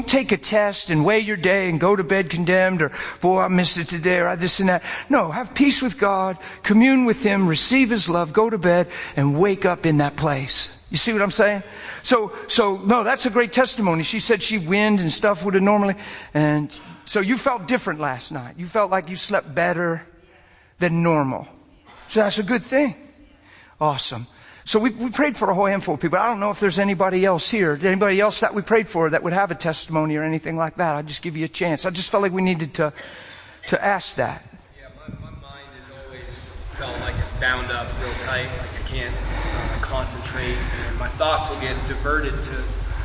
take a test and weigh your day and go to bed condemned, or, boy, I missed it today, or this and that. No, have peace with God, commune with Him, receive His love, go to bed, and wake up in that place. You see what I'm saying? So, no, that's a great testimony. She said she wind and stuff would have normally, and so you felt different last night. You felt like you slept better than normal. So that's a good thing. Awesome. So we prayed for a whole handful of people. I don't know if there's anybody else here. Anybody else that we prayed for that would have a testimony or anything like that? I'll just give you a chance. I just felt like we needed to ask that. Yeah, my mind has always felt like it's bound up real tight. Like I can't concentrate. And my thoughts will get diverted to,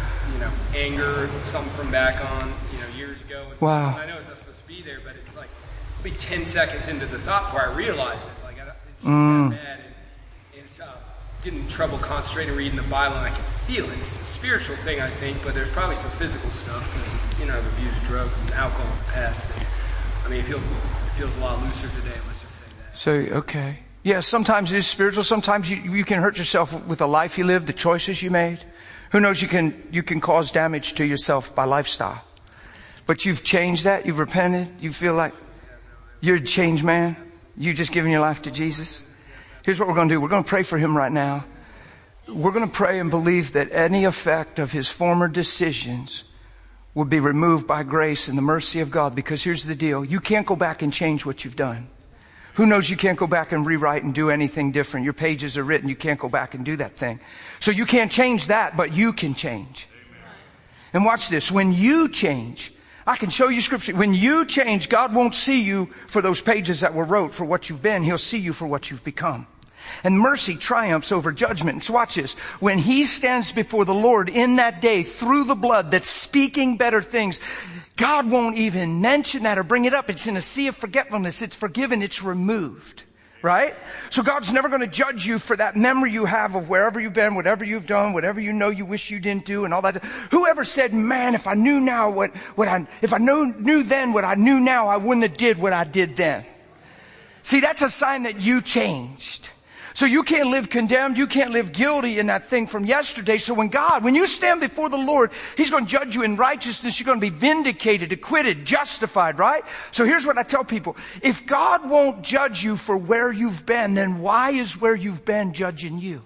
anger, something from back on, years ago. And wow. I know it's not supposed to be there, but it's like maybe 10 seconds into the thought before I realize it. Like it's just that bad. It's getting trouble concentrating, reading the Bible, and I can feel it. It's a spiritual thing, I think, but there's probably some physical stuff because, I've abused drugs and alcohol in the past. And, it feels a lot looser today. Let's just say that. So, okay. Yeah, sometimes it is spiritual. Sometimes you can hurt yourself with the life you lived, the choices you made. Who knows, you can cause damage to yourself by lifestyle. But you've changed that. You've repented. You feel like you're a changed man. You've just given your life to Jesus. Here's what we're going to do. We're going to pray for him right now. We're going to pray and believe that any effect of his former decisions will be removed by grace and the mercy of God. Because here's the deal. You can't go back and change what you've done. Who knows, you can't go back and rewrite and do anything different. Your pages are written. You can't go back and do that thing. So you can't change that, but you can change. And watch this. When you change, I can show you scripture. When you change, God won't see you for those pages that were wrote for what you've been. He'll see you for what you've become. And mercy triumphs over judgment. So watch this. When he stands before the Lord in that day through the blood that's speaking better things, God won't even mention that or bring it up. It's in a sea of forgetfulness. It's forgiven. It's removed. Right? So God's never going to judge you for that memory you have of wherever you've been, whatever you've done, whatever you wish you didn't do and all that. Whoever said, man, if I knew now if I knew then what I knew now, I wouldn't have did what I did then. See, that's a sign that you changed. So you can't live condemned. You can't live guilty in that thing from yesterday. So when you stand before the Lord, he's going to judge you in righteousness. You're going to be vindicated, acquitted, justified, right? So here's what I tell people. If God won't judge you for where you've been, then why is where you've been judging you?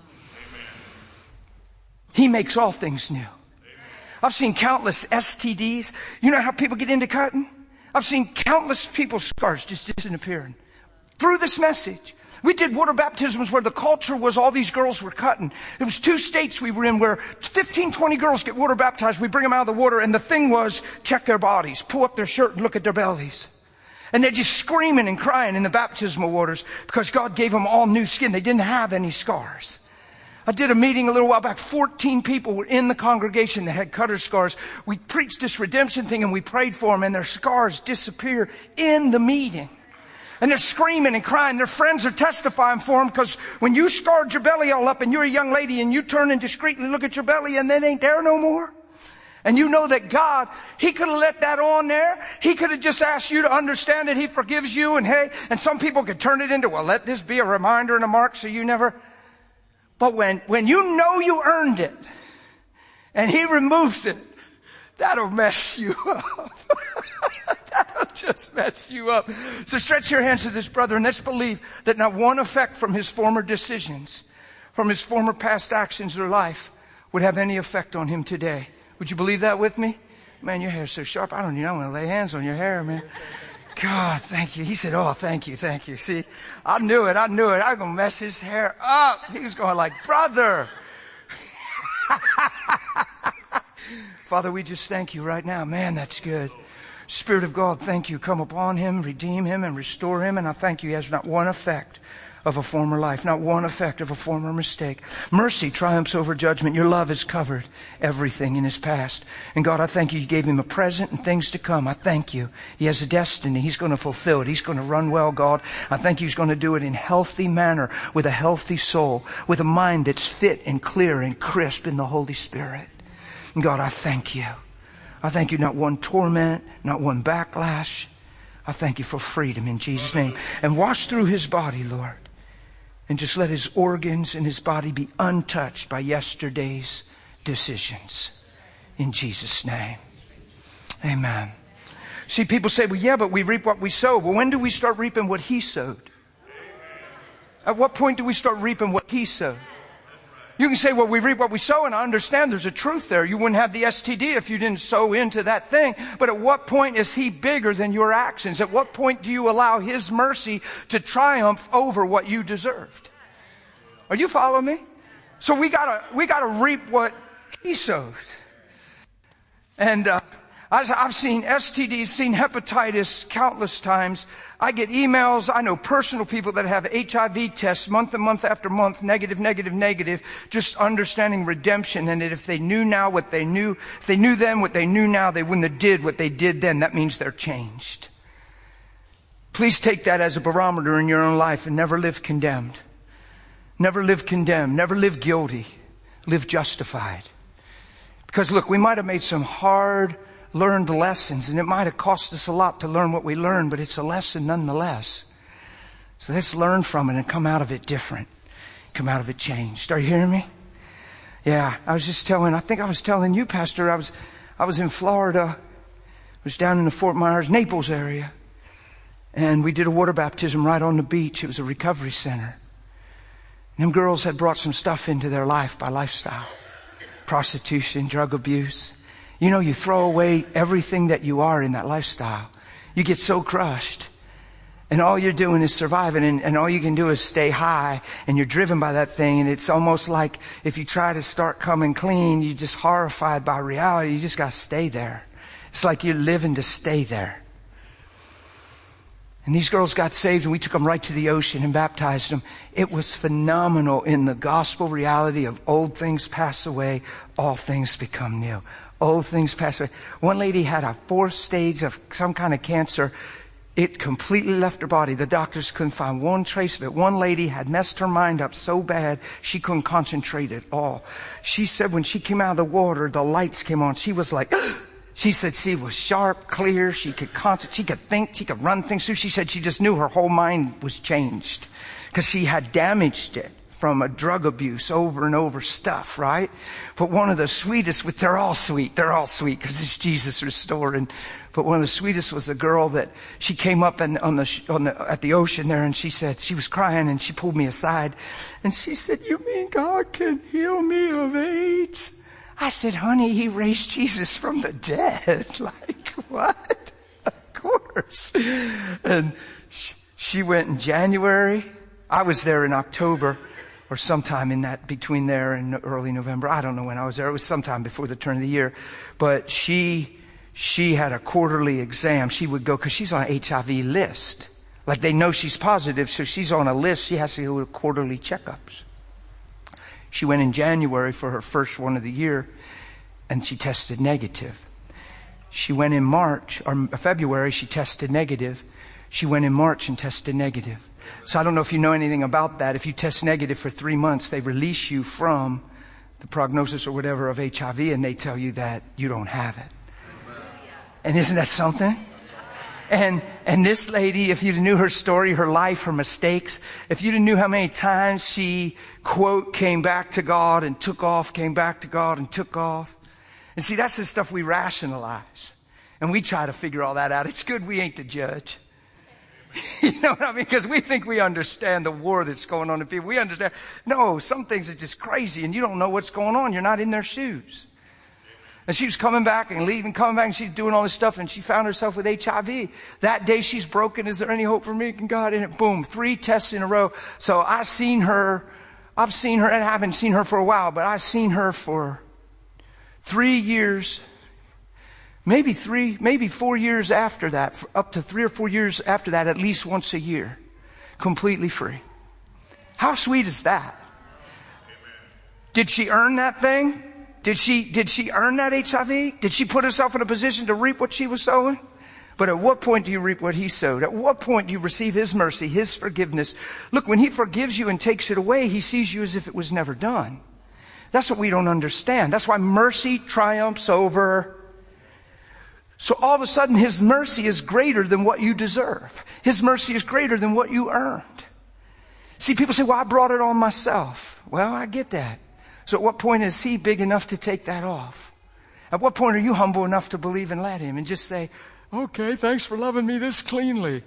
He makes all things new. I've seen countless STDs. You know how people get into cutting? I've seen countless people's scars just disappearing through this message. We did water baptisms where the culture was all these girls were cutting. It was 2 states we were in where 15, 20 girls get water baptized. We bring them out of the water, and the thing was check their bodies, pull up their shirt and look at their bellies. And they're just screaming and crying in the baptismal waters because God gave them all new skin. They didn't have any scars. I did a meeting a little while back. 14 people were in the congregation that had cutter scars. We preached this redemption thing and we prayed for them, and their scars disappeared in the meeting. And they're screaming and crying. Their friends are testifying for them because when you scarred your belly all up and you're a young lady and you turn and discreetly look at your belly and then ain't there no more. And you know that God, he could have let that on there. He could have just asked you to understand that he forgives you. And hey, and some people could turn it into, well, let this be a reminder and a mark so you never. But when you know you earned it and he removes it, that'll mess you up. That'll just mess you up. So stretch your hands to this brother and let's believe that not one effect from his former decisions, from his former past actions or life would have any effect on him today. Would you believe that with me? Man, your hair's so sharp. I don't even want to lay hands on your hair, man. God, thank you. He said, oh, thank you. See, I knew it. I was going to mess his hair up. He was going like, brother. Father, we just thank you right now. Man, that's good. Spirit of God, thank you. Come upon him, redeem him, and restore him. And I thank you. He has not one effect of a former life, not one effect of a former mistake. Mercy triumphs over judgment. Your love has covered everything in his past. And God, I thank you. You gave him a present and things to come. I thank you. He has a destiny. He's going to fulfill it. He's going to run well, God. I thank you. He's going to do it in healthy manner, with a healthy soul, with a mind that's fit and clear and crisp in the Holy Spirit. And God, I thank you. I thank you, not one torment, not one backlash. I thank you for freedom in Jesus' name. And wash through his body, Lord. And just let his organs and his body be untouched by yesterday's decisions. In Jesus' name. Amen. See, people say, well, yeah, but we reap what we sow. Well, when do we start reaping what he sowed? At what point do we start reaping what he sowed? You can say, well, we reap what we sow, and I understand there's a truth there. You wouldn't have the STD if you didn't sow into that thing. But at what point is he bigger than your actions? At what point do you allow his mercy to triumph over what you deserved? Are you following me? So we gotta reap what he sowed. And I've seen STDs, seen hepatitis countless times. I get emails. I know personal people that have HIV tests month and month after month, negative, negative, negative, just understanding redemption. And that if they knew now what they knew, if they knew then what they knew now, they wouldn't have did what they did then. That means they're changed. Please take that as a barometer in your own life and never live condemned. Never live condemned. Never live guilty. Live justified. Because look, we might have made some hard learned lessons, and it might have cost us a lot to learn what we learned, but it's a lesson nonetheless. So let's learn from it and come out of it different. Come out of it changed. Are you hearing me? Yeah, I think I was telling you, Pastor, I was in Florida. I was down in the Fort Myers, Naples area. And we did a water baptism right on the beach. It was a recovery center. And them girls had brought some stuff into their life by lifestyle. Prostitution, drug abuse. You know, you throw away everything that you are in that lifestyle. You get so crushed. And all you're doing is surviving, and all you can do is stay high, and you're driven by that thing. And it's almost like if you try to start coming clean, you're just horrified by reality. You just got to stay there. It's like you're living to stay there. And these girls got saved, and we took them right to the ocean and baptized them. It was phenomenal in the gospel reality of old things pass away, all things become new. Old things pass away. One lady had a 4th stage of some kind of cancer. It completely left her body. The doctors couldn't find one trace of it. One lady had messed her mind up so bad she couldn't concentrate at all. She said when she came out of the water, the lights came on. She was like, she said she was sharp, clear. She could concentrate. She could think. She could run things through. She said she just knew her whole mind was changed because she had damaged it from a drug abuse over and over stuff, right? But one of the sweetest, they're all sweet because it's Jesus restored. But one of the sweetest was a girl that she came up at the ocean there, and she said, she was crying, and she pulled me aside, and she said, "You mean God can heal me of AIDS?" I said, "Honey, he raised Jesus from the dead." Like, what? Of course. And she went in January. I was there in October. Or sometime in that, between there and early November. I don't know when I was there. It was sometime before the turn of the year. But she had a quarterly exam. She would go, because she's on an HIV list. Like they know she's positive, so she's on a list. She has to go to quarterly checkups. She went in January for her first one of the year, and she tested negative. She went in March, or February, she tested negative. She went in March and tested negative. So I don't know if you know anything about that. If you test negative for 3 months, they release you from the prognosis or whatever of HIV, and they tell you that you don't have it. And isn't that something? And this lady, if you knew her story, her life, her mistakes, if you knew how many times she, quote, came back to God and took off, came back to God and took off. And see, that's the stuff we rationalize. And we try to figure all that out. It's good we ain't the judge. You know what I mean? Because we think we understand the war that's going on in people. We understand. No, some things are just crazy, and you don't know what's going on. You're not in their shoes. And she was coming back and leaving, coming back, and she's doing all this stuff, and she found herself with HIV. That day she's broken. Is there any hope for me? Can God in it? Boom. 3 tests in a row. So I've seen her, and I haven't seen her for a while, but I've seen her for 3 years. Maybe 4 years after that, up to 3 or 4 years after that, at least once a year, completely free. How sweet is that? Did she earn that thing? Did she earn that HIV? Did she put herself in a position to reap what she was sowing? But at what point do you reap what he sowed? At what point do you receive his mercy, his forgiveness? Look, when he forgives you and takes it away, he sees you as if it was never done. That's what we don't understand. That's why mercy triumphs over. So all of a sudden, his mercy is greater than what you deserve. His mercy is greater than what you earned. See, people say, well, I brought it on myself. Well, I get that. So at what point is he big enough to take that off? At what point are you humble enough to believe and let him and just say, okay, thanks for loving me this cleanly.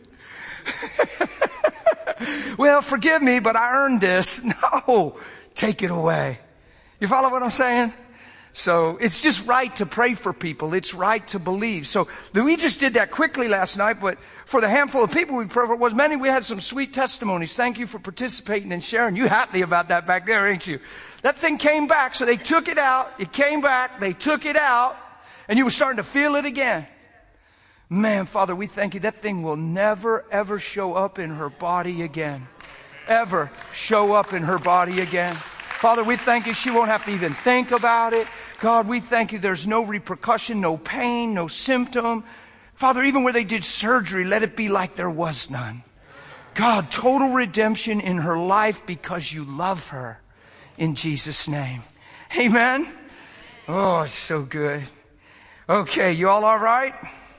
Well, forgive me, but I earned this. No, take it away. You follow what I'm saying? So it's just right to pray for people. It's right to believe. So we just did that quickly last night, but for the handful of people we prayed for, was many, we had some sweet testimonies. Thank you for participating and sharing. You happy about that back there, ain't you? That thing came back, so they took it out. It came back. They took it out, and you were starting to feel it again. Man, Father, we thank you. That thing will never, ever show up in her body again. Ever show up in her body again. Father, we thank you. She won't have to even think about it. God, we thank you. There's no repercussion, no pain, no symptom. Father, even where they did surgery, let it be like there was none. God, total redemption in her life because you love her. In Jesus' name. Amen. Oh, it's so good. Okay, you all right?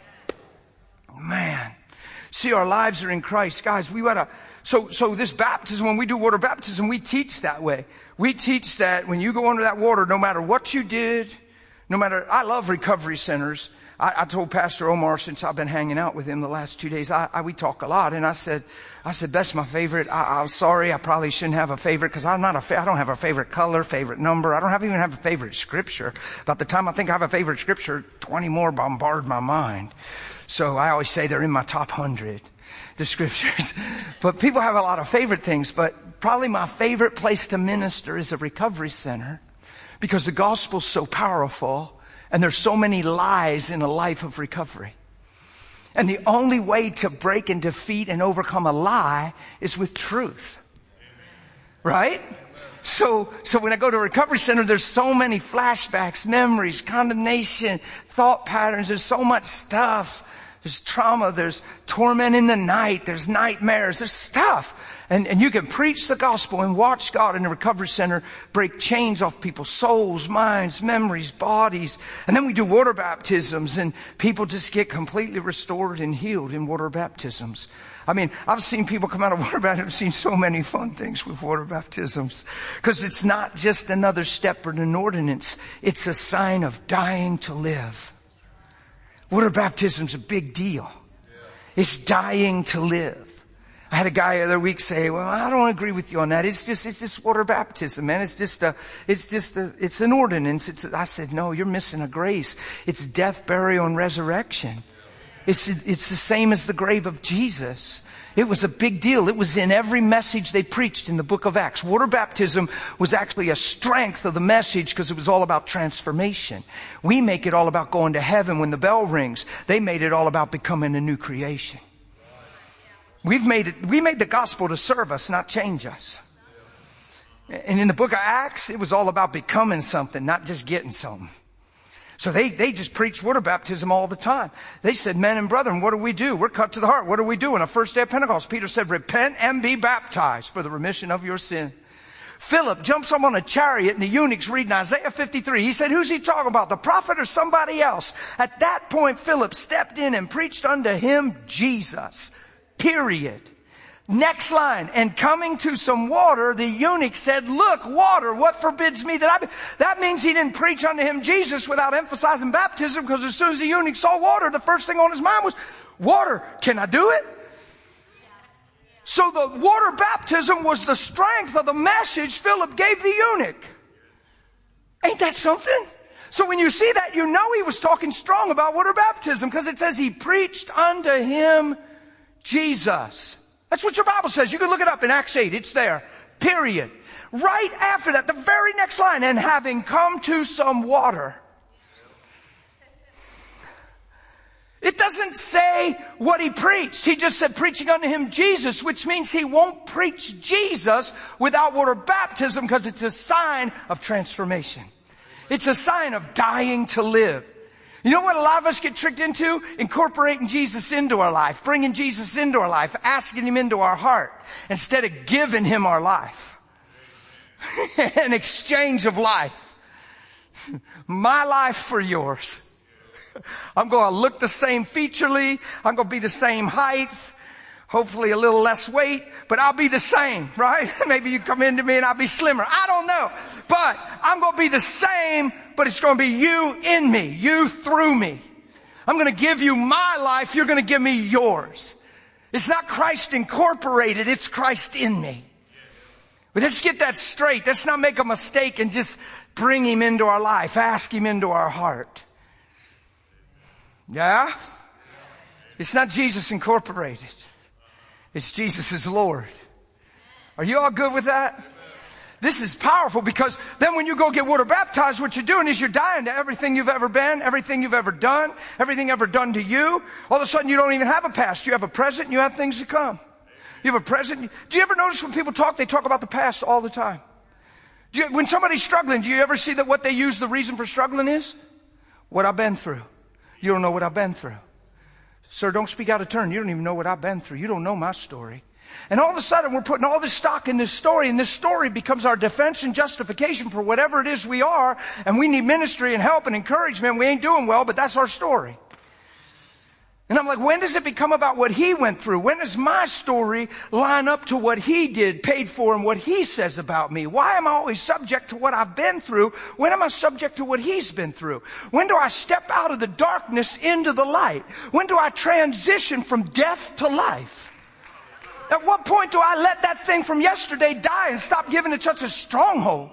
Man. See, our lives are in Christ. Guys, we gotta, so this baptism, when we do water baptism, we teach that way. We teach that when you go under that water, no matter what you did, I love recovery centers. I told Pastor Omar, since I've been hanging out with him the last 2 days, we talk a lot, and I said, that's my favorite. I'm sorry, I probably shouldn't have a favorite, because I don't have a favorite color, favorite number. I don't even have a favorite scripture. About the time I think I have a favorite scripture, 20 more bombard my mind. So I always say they're in my top 100, the scriptures. But people have a lot of favorite things, but probably my favorite place to minister is a recovery center, because the gospel's so powerful, and there's so many lies in a life of recovery. And the only way to break and defeat and overcome a lie is with truth. Right? So when I go to a recovery center, there's so many flashbacks, memories, condemnation, thought patterns. There's so much stuff. There's trauma. There's torment in the night. There's nightmares. There's stuff. And you can preach the gospel and watch God in a recovery center break chains off people's souls, minds, memories, bodies. And then we do water baptisms, and people just get completely restored and healed in water baptisms. I mean, I've seen people come out of water baptism. I've seen so many fun things with water baptisms. Because it's not just another step or an ordinance. It's a sign of dying to live. Water baptism's a big deal. It's dying to live. I had a guy the other week say, well, I don't agree with you on that. It's just water baptism, man. It's an ordinance. I said, no, you're missing a grace. It's death, burial, and resurrection. It's the same as the grave of Jesus. It was a big deal. It was in every message they preached in the book of Acts. Water baptism was actually a strength of the message because it was all about transformation. We make it all about going to heaven when the bell rings. They made it all about becoming a new creation. We made the gospel to serve us, not change us. And in the book of Acts, it was all about becoming something, not just getting something. So they just preached water baptism all the time. They said, men and brethren, what do we do? We're cut to the heart. What do we do? On the first day of Pentecost, Peter said, repent and be baptized for the remission of your sin. Philip jumps up on a chariot, and the eunuch's reading Isaiah 53. He said, who's he talking about, the prophet or somebody else? At that point, Philip stepped in and preached unto him Jesus. Period. Next line. And coming to some water, the eunuch said, look, water, what forbids me that means he didn't preach unto him Jesus without emphasizing baptism, because as soon as the eunuch saw water, the first thing on his mind was, water, can I do it? So the water baptism was the strength of the message Philip gave the eunuch. Ain't that something? So when you see that, you know he was talking strong about water baptism, because it says he preached unto him Jesus. That's what your Bible says. You can look it up in Acts 8. It's there. Period. Right after that, the very next line, and having come to some water. It doesn't say what he preached. He just said preaching unto him Jesus, which means he won't preach Jesus without water baptism, because it's a sign of transformation. It's a sign of dying to live. You know what a lot of us get tricked into? Incorporating Jesus into our life, bringing Jesus into our life, asking him into our heart, instead of giving him our life. An exchange of life. My life for yours. I'm going to look the same featurely. I'm going to be the same height. Hopefully a little less weight, but I'll be the same, right? Maybe you come into me and I'll be slimmer. I don't know. But I'm going to be the same but it's going to be you in me, you through me. I'm going to give you my life. You're going to give me yours. It's not Christ incorporated. It's Christ in me. But let's get that straight. Let's not make a mistake and just bring him into our life. Ask him into our heart. Yeah? It's not Jesus incorporated. It's Jesus is Lord. Are you all good with that? This is powerful, because then when you go get water baptized, what you're doing is you're dying to everything you've ever been, everything you've ever done, everything ever done to you. All of a sudden you don't even have a past. You have a present and you have things to come. You have a present. Do you ever notice when people talk, they talk about the past all the time? When somebody's struggling, do you ever see that what they use the reason for struggling is? What I've been through. You don't know what I've been through. Sir, don't speak out of turn. You don't even know what I've been through. You don't know my story. And all of a sudden we're putting all this stock in this story, and this story becomes our defense and justification for whatever it is we are, and we need ministry and help and encouragement. We ain't doing well, but that's our story. And I'm like, when does it become about what he went through? When does my story line up to what he did, paid for, and what he says about me? Why am I always subject to what I've been through? When am I subject to what he's been through? When do I step out of the darkness into the light? When do I transition from death to life? At what point do I let that thing from yesterday die and stop giving it such a stronghold?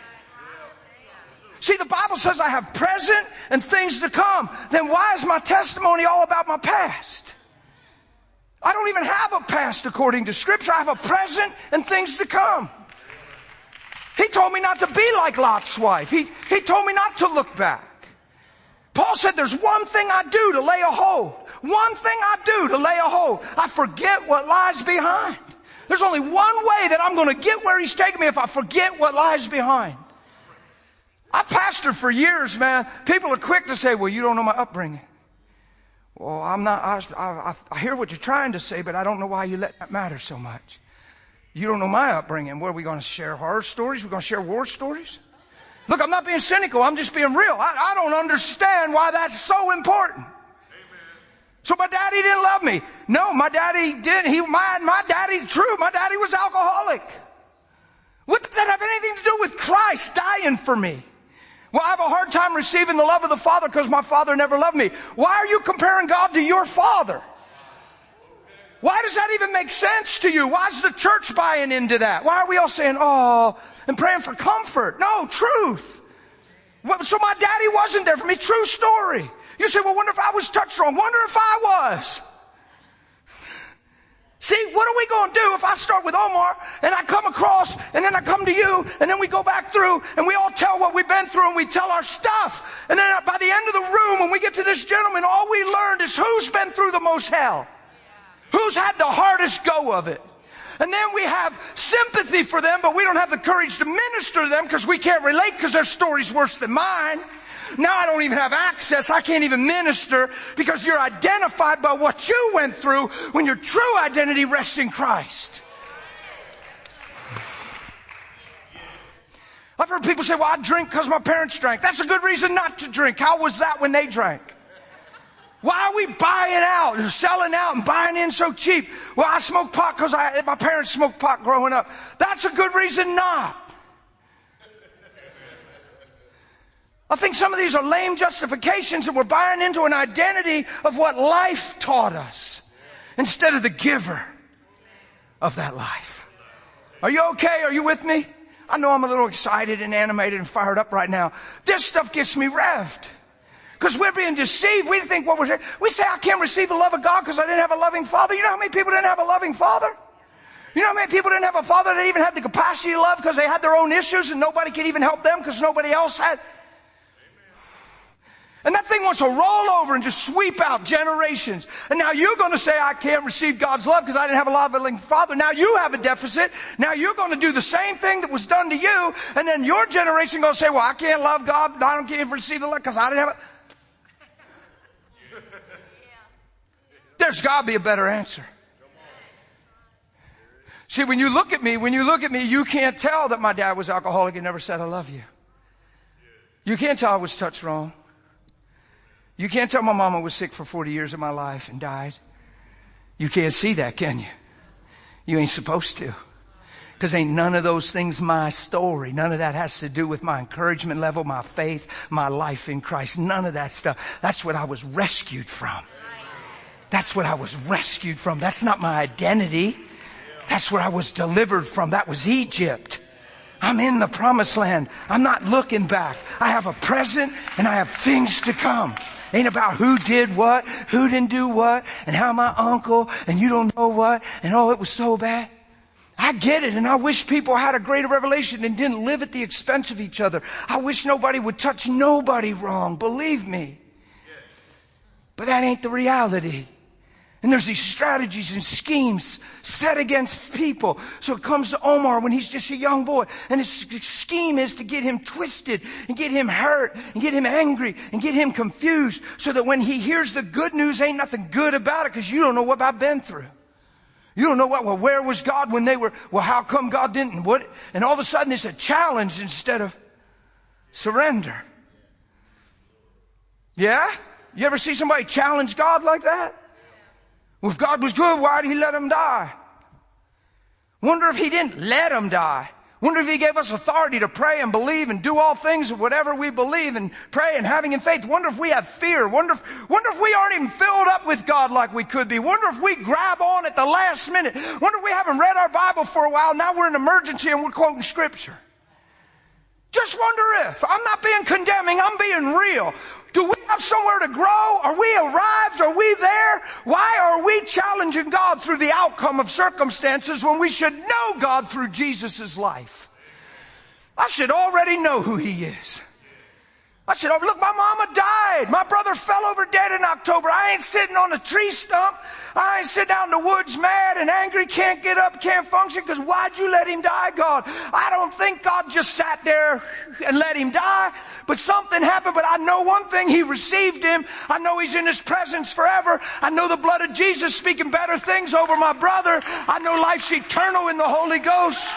See, the Bible says I have present and things to come. Then why is my testimony all about my past? I don't even have a past according to Scripture. I have a present and things to come. He told me not to be like Lot's wife. He told me not to look back. Paul said there's one thing I do to lay a hold. One thing I do to lay a hold. I forget what lies behind. There's only one way that I'm going to get where he's taking me, if I forget what lies behind. I pastored for years, man. People are quick to say, well, you don't know my upbringing. Well, I'm not, I hear what you're trying to say, but I don't know why you let that matter so much. You don't know my upbringing. What, are we going to share horror stories? We're going to share war stories? Look, I'm not being cynical. I'm just being real. I don't understand why that's so important. So my daddy didn't love me. No, my daddy didn't. My daddy, true, my daddy was alcoholic. What does that have anything to do with Christ dying for me? Well, I have a hard time receiving the love of the Father because my father never loved me. Why are you comparing God to your father? Why does that even make sense to you? Why is the church buying into that? Why are we all saying, oh, and praying for comfort? No, truth. So my daddy wasn't there for me. True story. You say, well, wonder if I was touched wrong. Wonder if I was. See, what are we going to do if I start with Omar and I come across and then I come to you and then we go back through and we all tell what we've been through and we tell our stuff. And then by the end of the room, when we get to this gentleman, all we learned is who's been through the most hell. Who's had the hardest go of it. And then we have sympathy for them, but we don't have the courage to minister to them because we can't relate because their story's worse than mine. Now I don't even have access. I can't even minister because you're identified by what you went through when your true identity rests in Christ. I've heard people say, well, I drink because my parents drank. That's a good reason not to drink. How was that when they drank? Why are we buying out and selling out and buying in so cheap? Well, I smoke pot because my parents smoked pot growing up. That's a good reason not. I think some of these are lame justifications, and we're buying into an identity of what life taught us instead of the giver of that life. Are you okay? Are you with me? I know I'm a little excited and animated and fired up right now. This stuff gets me revved because we're being deceived. We think we say I can't receive the love of God because I didn't have a loving father. You know how many people didn't have a loving father? You know how many people didn't have a father that even had the capacity to love because they had their own issues and nobody could even help them because nobody else had? And that thing wants to roll over and just sweep out generations. And now you're going to say, I can't receive God's love because I didn't have a loving father. Now you have a deficit. Now you're going to do the same thing that was done to you. And then your generation going to say, well, I can't love God. I don't can't receive the love because I didn't have it. There's got to be a better answer. See, when you look at me, you can't tell that my dad was alcoholic and never said, I love you. You can't tell I was touched wrong. You can't tell my mama was sick for 40 years of my life and died. You can't see that, can you? You ain't supposed to. Because ain't none of those things my story. None of that has to do with my encouragement level, my faith, my life in Christ. None of that stuff. That's what I was rescued from. That's what I was rescued from. That's not my identity. That's where I was delivered from. That was Egypt. I'm in the promised land. I'm not looking back. I have a present and I have things to come. Ain't about who did what, who didn't do what, and how my uncle, and you don't know what, and oh, it was so bad. I get it, and I wish people had a greater revelation and didn't live at the expense of each other. I wish nobody would touch nobody wrong, believe me. But that ain't the reality. And there's these strategies and schemes set against people. So it comes to Omar when he's just a young boy, and his scheme is to get him twisted and get him hurt and get him angry and get him confused so that when he hears the good news, ain't nothing good about it because you don't know what I've been through. You don't know what, well, where was God when they were, well, how come God didn't? What? And all of a sudden it's a challenge instead of surrender. Yeah? You ever see somebody challenge God like that? Well, if God was good, why did he let him die? Wonder if he didn't let him die. Wonder if he gave us authority to pray and believe and do all things of whatever we believe and pray and having in faith. Wonder if we have fear. Wonder if we aren't even filled up with God like we could be. Wonder if we grab on at the last minute. Wonder if we haven't read our Bible for a while. Now we're in emergency and we're quoting scripture. Just wonder if. I'm not being condemning. I'm being real. Do we have somewhere to grow? Are we arrived? Are we there? Why are we challenging God through the outcome of circumstances when we should know God through Jesus' life? I should already know who he is. Look, my mama died. My brother fell over dead in October. I ain't sitting on a tree stump. I ain't sitting out in the woods mad and angry, can't get up, can't function, because why'd you let him die, God? I don't think God just sat there and let him die, but something happened. But I know one thing, he received him. I know he's in his presence forever. I know the blood of Jesus speaking better things over my brother. I know life's eternal in the Holy Ghost.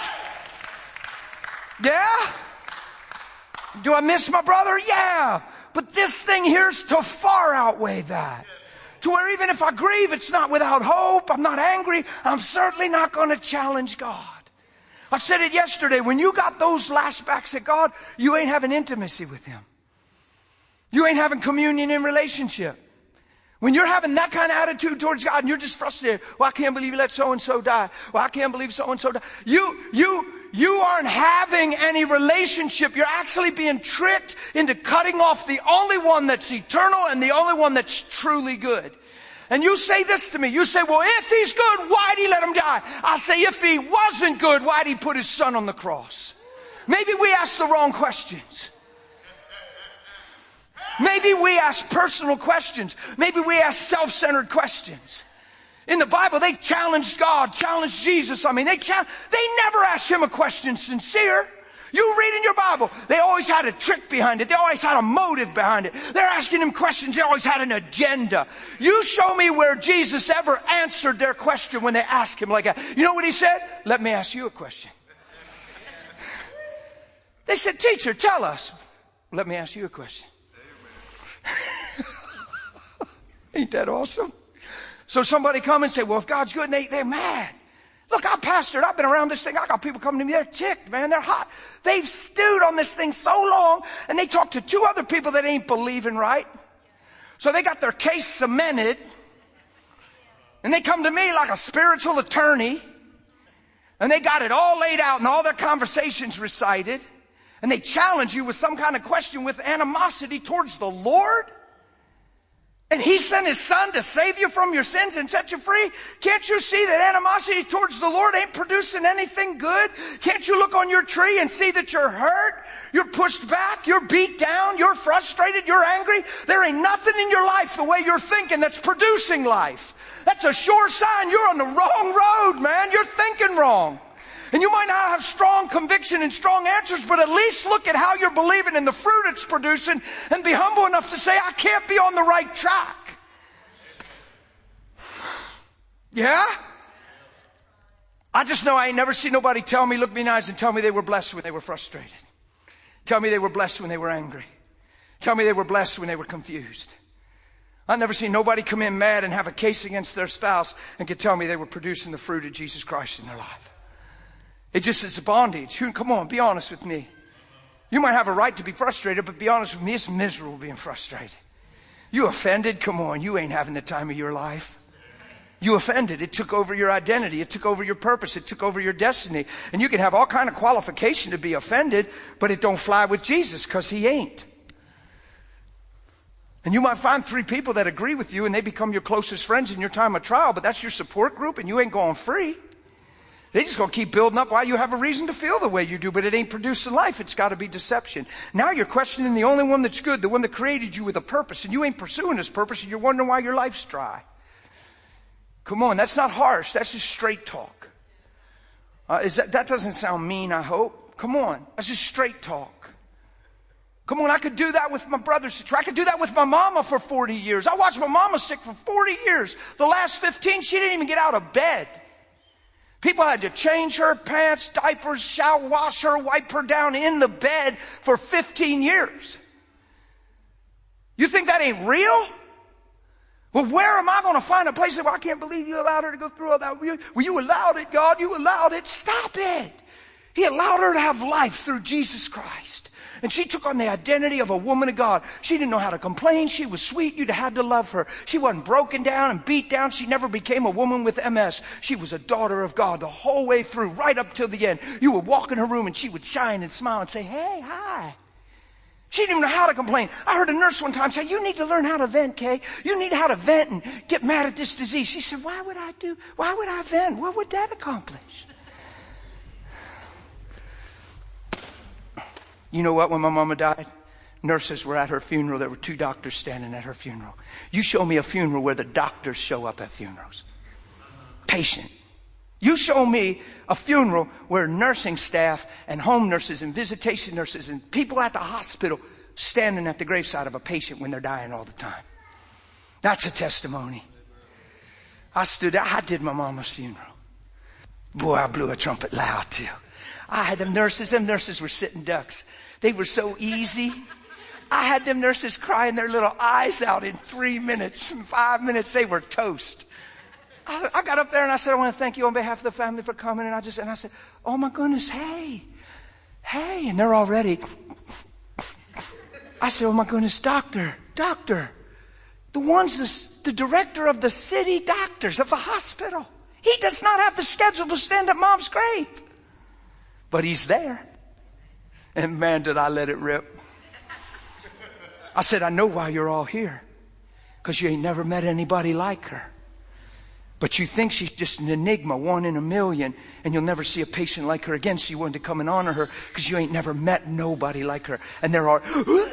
Yeah? Do I miss my brother? Yeah. But this thing here's to far outweigh that. To where even if I grieve, it's not without hope. I'm not angry. I'm certainly not going to challenge God. I said it yesterday. When you got those lashbacks at God, you ain't having intimacy with him. You ain't having communion in relationship. When you're having that kind of attitude towards God and you're just frustrated, well, I can't believe you let so-and-so die. Well, I can't believe so-and-so died. You aren't having any relationship. You're actually being tricked into cutting off the only one that's eternal and the only one that's truly good. And you say this to me. You say, well, if he's good, why'd he let him die? I say, if he wasn't good, why'd he put his son on the cross? Maybe we ask the wrong questions. Maybe we ask personal questions. Maybe we ask self-centered questions. In the Bible, they challenged God, challenged Jesus. I mean, they never asked him a question sincere. You read in your Bible, they always had a trick behind it. They always had a motive behind it. They're asking him questions. They always had an agenda. You show me where Jesus ever answered their question when they asked him like that. You know what he said? Let me ask you a question. They said, teacher, tell us. Let me ask you a question. Ain't that awesome? So somebody come and say, well, if God's good, and they're mad. Look, I'm pastored. I've been around this thing. I got people coming to me. They're ticked, man. They're hot. They've stewed on this thing so long, and they talked to two other people that ain't believing right. So they got their case cemented, and they come to me like a spiritual attorney, and they got it all laid out and all their conversations recited, and they challenge you with some kind of question with animosity towards the Lord. And he sent his son to save you from your sins and set you free. Can't you see that animosity towards the Lord ain't producing anything good? Can't you look on your tree and see that you're hurt? You're pushed back. You're beat down. You're frustrated. You're angry. There ain't nothing in your life the way you're thinking that's producing life. That's a sure sign you're on the wrong road, man. You're thinking wrong. And you might not have strong conviction and strong answers, but at least look at how you're believing and the fruit it's producing and be humble enough to say, I can't be on the right track. Yeah? I just know I ain't never seen nobody tell me, look me in the eyes and tell me they were blessed when they were frustrated. Tell me they were blessed when they were angry. Tell me they were blessed when they were confused. I've never seen nobody come in mad and have a case against their spouse and could tell me they were producing the fruit of Jesus Christ in their life. It just is a bondage. Come on, be honest with me. You might have a right to be frustrated, but be honest with me, it's miserable being frustrated. You offended? Come on, you ain't having the time of your life. You offended. It took over your identity. It took over your purpose. It took over your destiny. And you can have all kind of qualification to be offended, but it don't fly with Jesus because he ain't. And you might find 3 people that agree with you and they become your closest friends in your time of trial, but that's your support group and you ain't going free. They just going to keep building up while you have a reason to feel the way you do, but it ain't producing life. It's got to be deception. Now you're questioning the only one that's good, the one that created you with a purpose, and you ain't pursuing this purpose and you're wondering why your life's dry. Come on, that's not harsh. That's just straight talk. That doesn't sound mean, I hope. Come on, that's just straight talk. Come on, I could do that with my brother's situation. I could do that with my mama for 40 years. I watched my mama sick for 40 years. The last 15, she didn't even get out of bed. People had to change her pants, diapers, shower, wash her, wipe her down in the bed for 15 years. You think that ain't real? Well, where am I going to find a place that, well, I can't believe you allowed her to go through all that. Well, you allowed it, God. You allowed it. Stop it. He allowed her to have life through Jesus Christ. And she took on the identity of a woman of God. She didn't know how to complain. She was sweet. You'd had to love her. She wasn't broken down and beat down. She never became a woman with MS. She was a daughter of God the whole way through, right up till the end. You would walk in her room and she would shine and smile and say, hey, hi. She didn't even know how to complain. I heard a nurse one time say, you need to learn how to vent, Kay. You need how to vent and get mad at this disease. She said, why would I vent? What would that accomplish? You know what? When my mama died, nurses were at her funeral. There were 2 doctors standing at her funeral. You show me a funeral where the doctors show up at funerals. Patient. You show me a funeral where nursing staff and home nurses and visitation nurses and people at the hospital standing at the graveside of a patient when they're dying all the time. That's a testimony. I did my mama's funeral. Boy, I blew a trumpet loud too. I had them nurses were sitting ducks. They were so easy. I had them nurses crying their little eyes out in 3 minutes. In 5 minutes, they were toast. I got up there and I said, I want to thank you on behalf of the family for coming. And I said, oh my goodness, hey. And they're all ready. I said, oh my goodness, doctor. The director of the city doctors of the hospital. He does not have the schedule to stand at mom's grave. But he's there. And man, did I let it rip. I said, I know why you're all here. Because you ain't never met anybody like her. But you think she's just an enigma, 1 in a million, and you'll never see a patient like her again, so you wanted to come and honor her because you ain't never met nobody like her. And there are...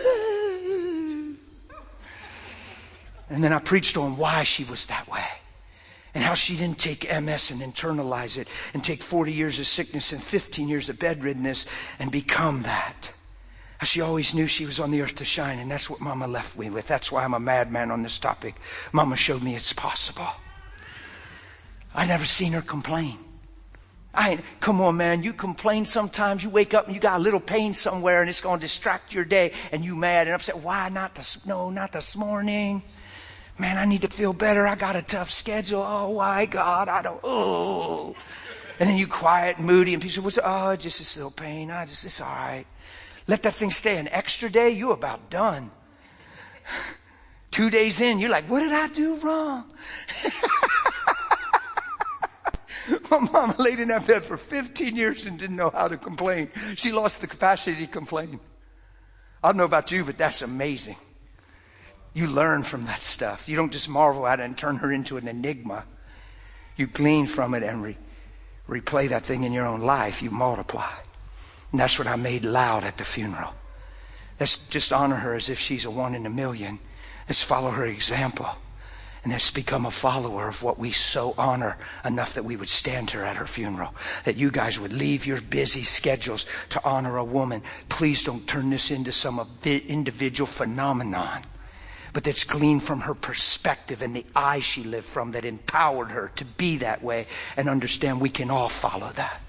And then I preached on why she was that way. And how she didn't take MS and internalize it and take 40 years of sickness and 15 years of bedriddenness and become that. How she always knew she was on the earth to shine, and that's what Mama left me with. That's why I'm a madman on this topic. Mama showed me it's possible. I never seen her complain. Come on, man. You complain sometimes. You wake up and you got a little pain somewhere and it's going to distract your day and you mad and upset. Why not not this morning? Man, I need to feel better. I got a tough schedule. Oh, why, God? And then you quiet and moody and people say, it's just this little pain. It's all right. Let that thing stay an extra day. You about done. 2 days in, you're like, what did I do wrong? My mama laid in that bed for 15 years and didn't know how to complain. She lost the capacity to complain. I don't know about you, but that's amazing. You learn from that stuff. You don't just marvel at it and turn her into an enigma. You glean from it and replay that thing in your own life. You multiply. And that's what I made loud at the funeral. Let's just honor her as if she's a 1 in a million. Let's follow her example. And let's become a follower of what we so honor enough that we would stand her at her funeral. That you guys would leave your busy schedules to honor a woman. Please don't turn this into some individual phenomenon. But that's gleaned from her perspective and the eye she lived from that empowered her to be that way and understand we can all follow that.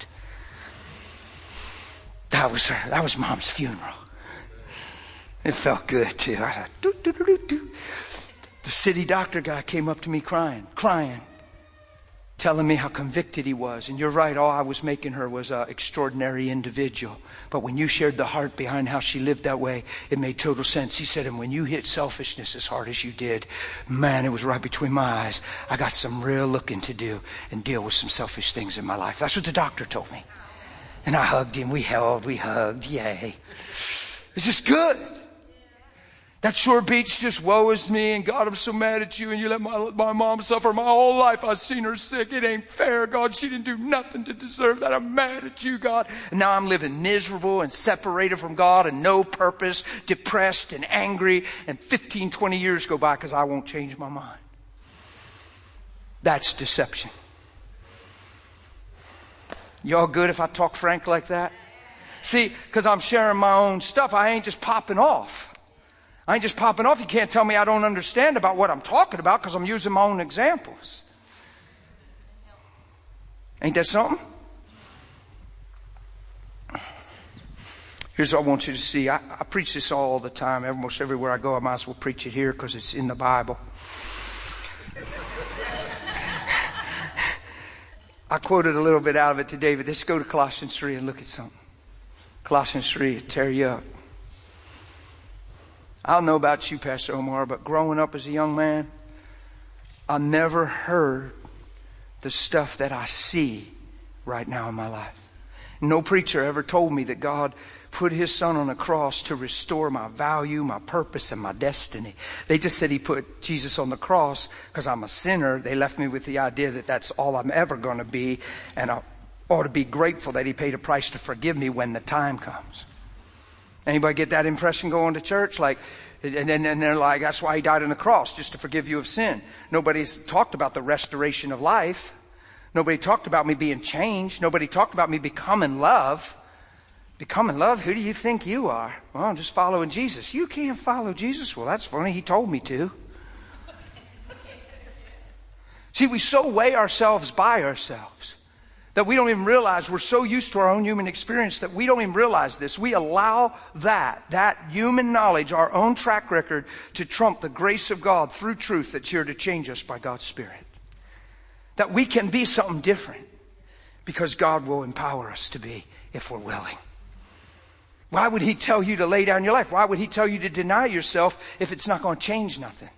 That was her. That was Mom's funeral. It felt good too. I thought, doo, doo, doo, doo, doo. The city doctor guy came up to me crying. telling me how convicted he was. And you're right, all I was making her was an extraordinary individual. But when you shared the heart behind how she lived that way, it made total sense. He said, and when you hit selfishness as hard as you did, man, it was right between my eyes. I got some real looking to do and deal with some selfish things in my life. That's what the doctor told me. And I hugged him. We hugged. Yay. It's just good. That Shore Beach just woe is me, and God, I'm so mad at you, and you let my mom suffer my whole life. I've seen her sick. It ain't fair, God. She didn't do nothing to deserve that. I'm mad at you, God. And now I'm living miserable and separated from God and no purpose, depressed and angry, and 15, 20 years go by because I won't change my mind. That's deception. Y'all good if I talk frank like that? See, because I'm sharing my own stuff, I ain't just popping off. I ain't just popping off. You can't tell me I don't understand about what I'm talking about because I'm using my own examples. Ain't that something? Here's what I want you to see. I preach this all the time. Almost everywhere I go, I might as well preach it here because it's in the Bible. I quoted a little bit out of it today, but let's go to Colossians 3 and look at something. Colossians 3, it'll tear you up. I don't know about you, Pastor Omar, but growing up as a young man, I never heard the stuff that I see right now in my life. No preacher ever told me that God put his son on a cross to restore my value, my purpose, and my destiny. They just said he put Jesus on the cross because I'm a sinner. They left me with the idea that that's all I'm ever going to be, and I ought to be grateful that he paid a price to forgive me when the time comes. Anybody get that impression going to church? Like, and they're like, that's why he died on the cross, just to forgive you of sin. Nobody's talked about the restoration of life. Nobody talked about me being changed. Nobody talked about me becoming love. Becoming love? Who do you think you are? Well, I'm just following Jesus. You can't follow Jesus? Well, that's funny. He told me to. See, we so weigh ourselves by ourselves that we don't even realize, we're so used to our own human experience that we don't even realize this. We allow that human knowledge, our own track record, to trump the grace of God through truth that's here to change us by God's Spirit. That we can be something different because God will empower us to be if we're willing. Why would he tell you to lay down your life? Why would he tell you to deny yourself if it's not going to change nothing?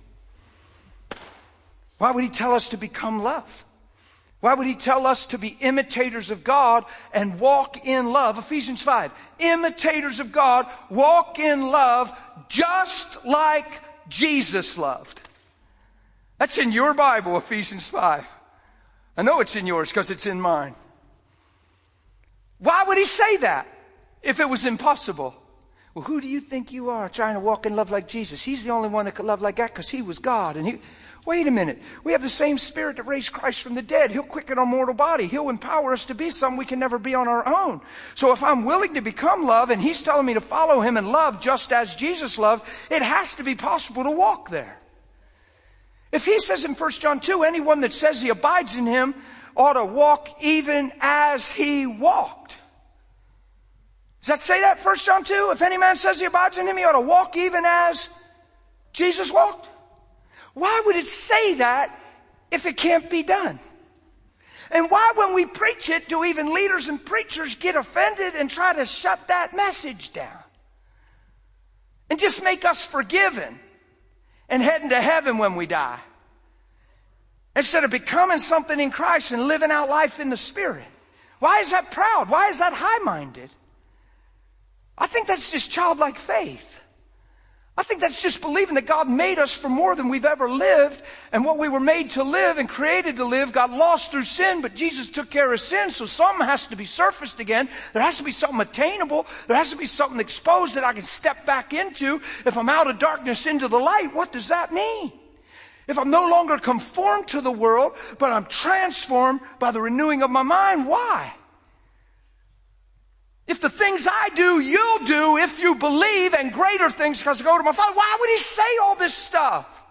Why would he tell us to become love? Why would he tell us to be imitators of God and walk in love? Ephesians 5. Imitators of God, walk in love just like Jesus loved. That's in your Bible, Ephesians 5. I know it's in yours because it's in mine. Why would he say that if it was impossible? Well, who do you think you are trying to walk in love like Jesus? He's the only one that could love like that because he was God. And wait a minute. We have the same Spirit that raised Christ from the dead. He'll quicken our mortal body. He'll empower us to be something we can never be on our own. So if I'm willing to become love and he's telling me to follow him and love just as Jesus loved, it has to be possible to walk there. If he says in 1 John 2, anyone that says he abides in him ought to walk even as he walked. Does that say that, 1 John 2? If any man says he abides in him, he ought to walk even as Jesus walked. Why would it say that if it can't be done? And why, when we preach it, do even leaders and preachers get offended and try to shut that message down? And just make us forgiven and heading to heaven when we die, instead of becoming something in Christ and living out life in the Spirit. Why is that proud? Why is that high-minded? I think that's just childlike faith. I think that's just believing that God made us for more than we've ever lived, and what we were made to live and created to live got lost through sin, but Jesus took care of sin, so something has to be surfaced again. There has to be something attainable. There has to be something exposed that I can step back into. If I'm out of darkness into the light, what does that mean? If I'm no longer conformed to the world, but I'm transformed by the renewing of my mind, why? If the things I do, you'll do if you believe, and greater things because I go to my Father. Why would he say all this stuff?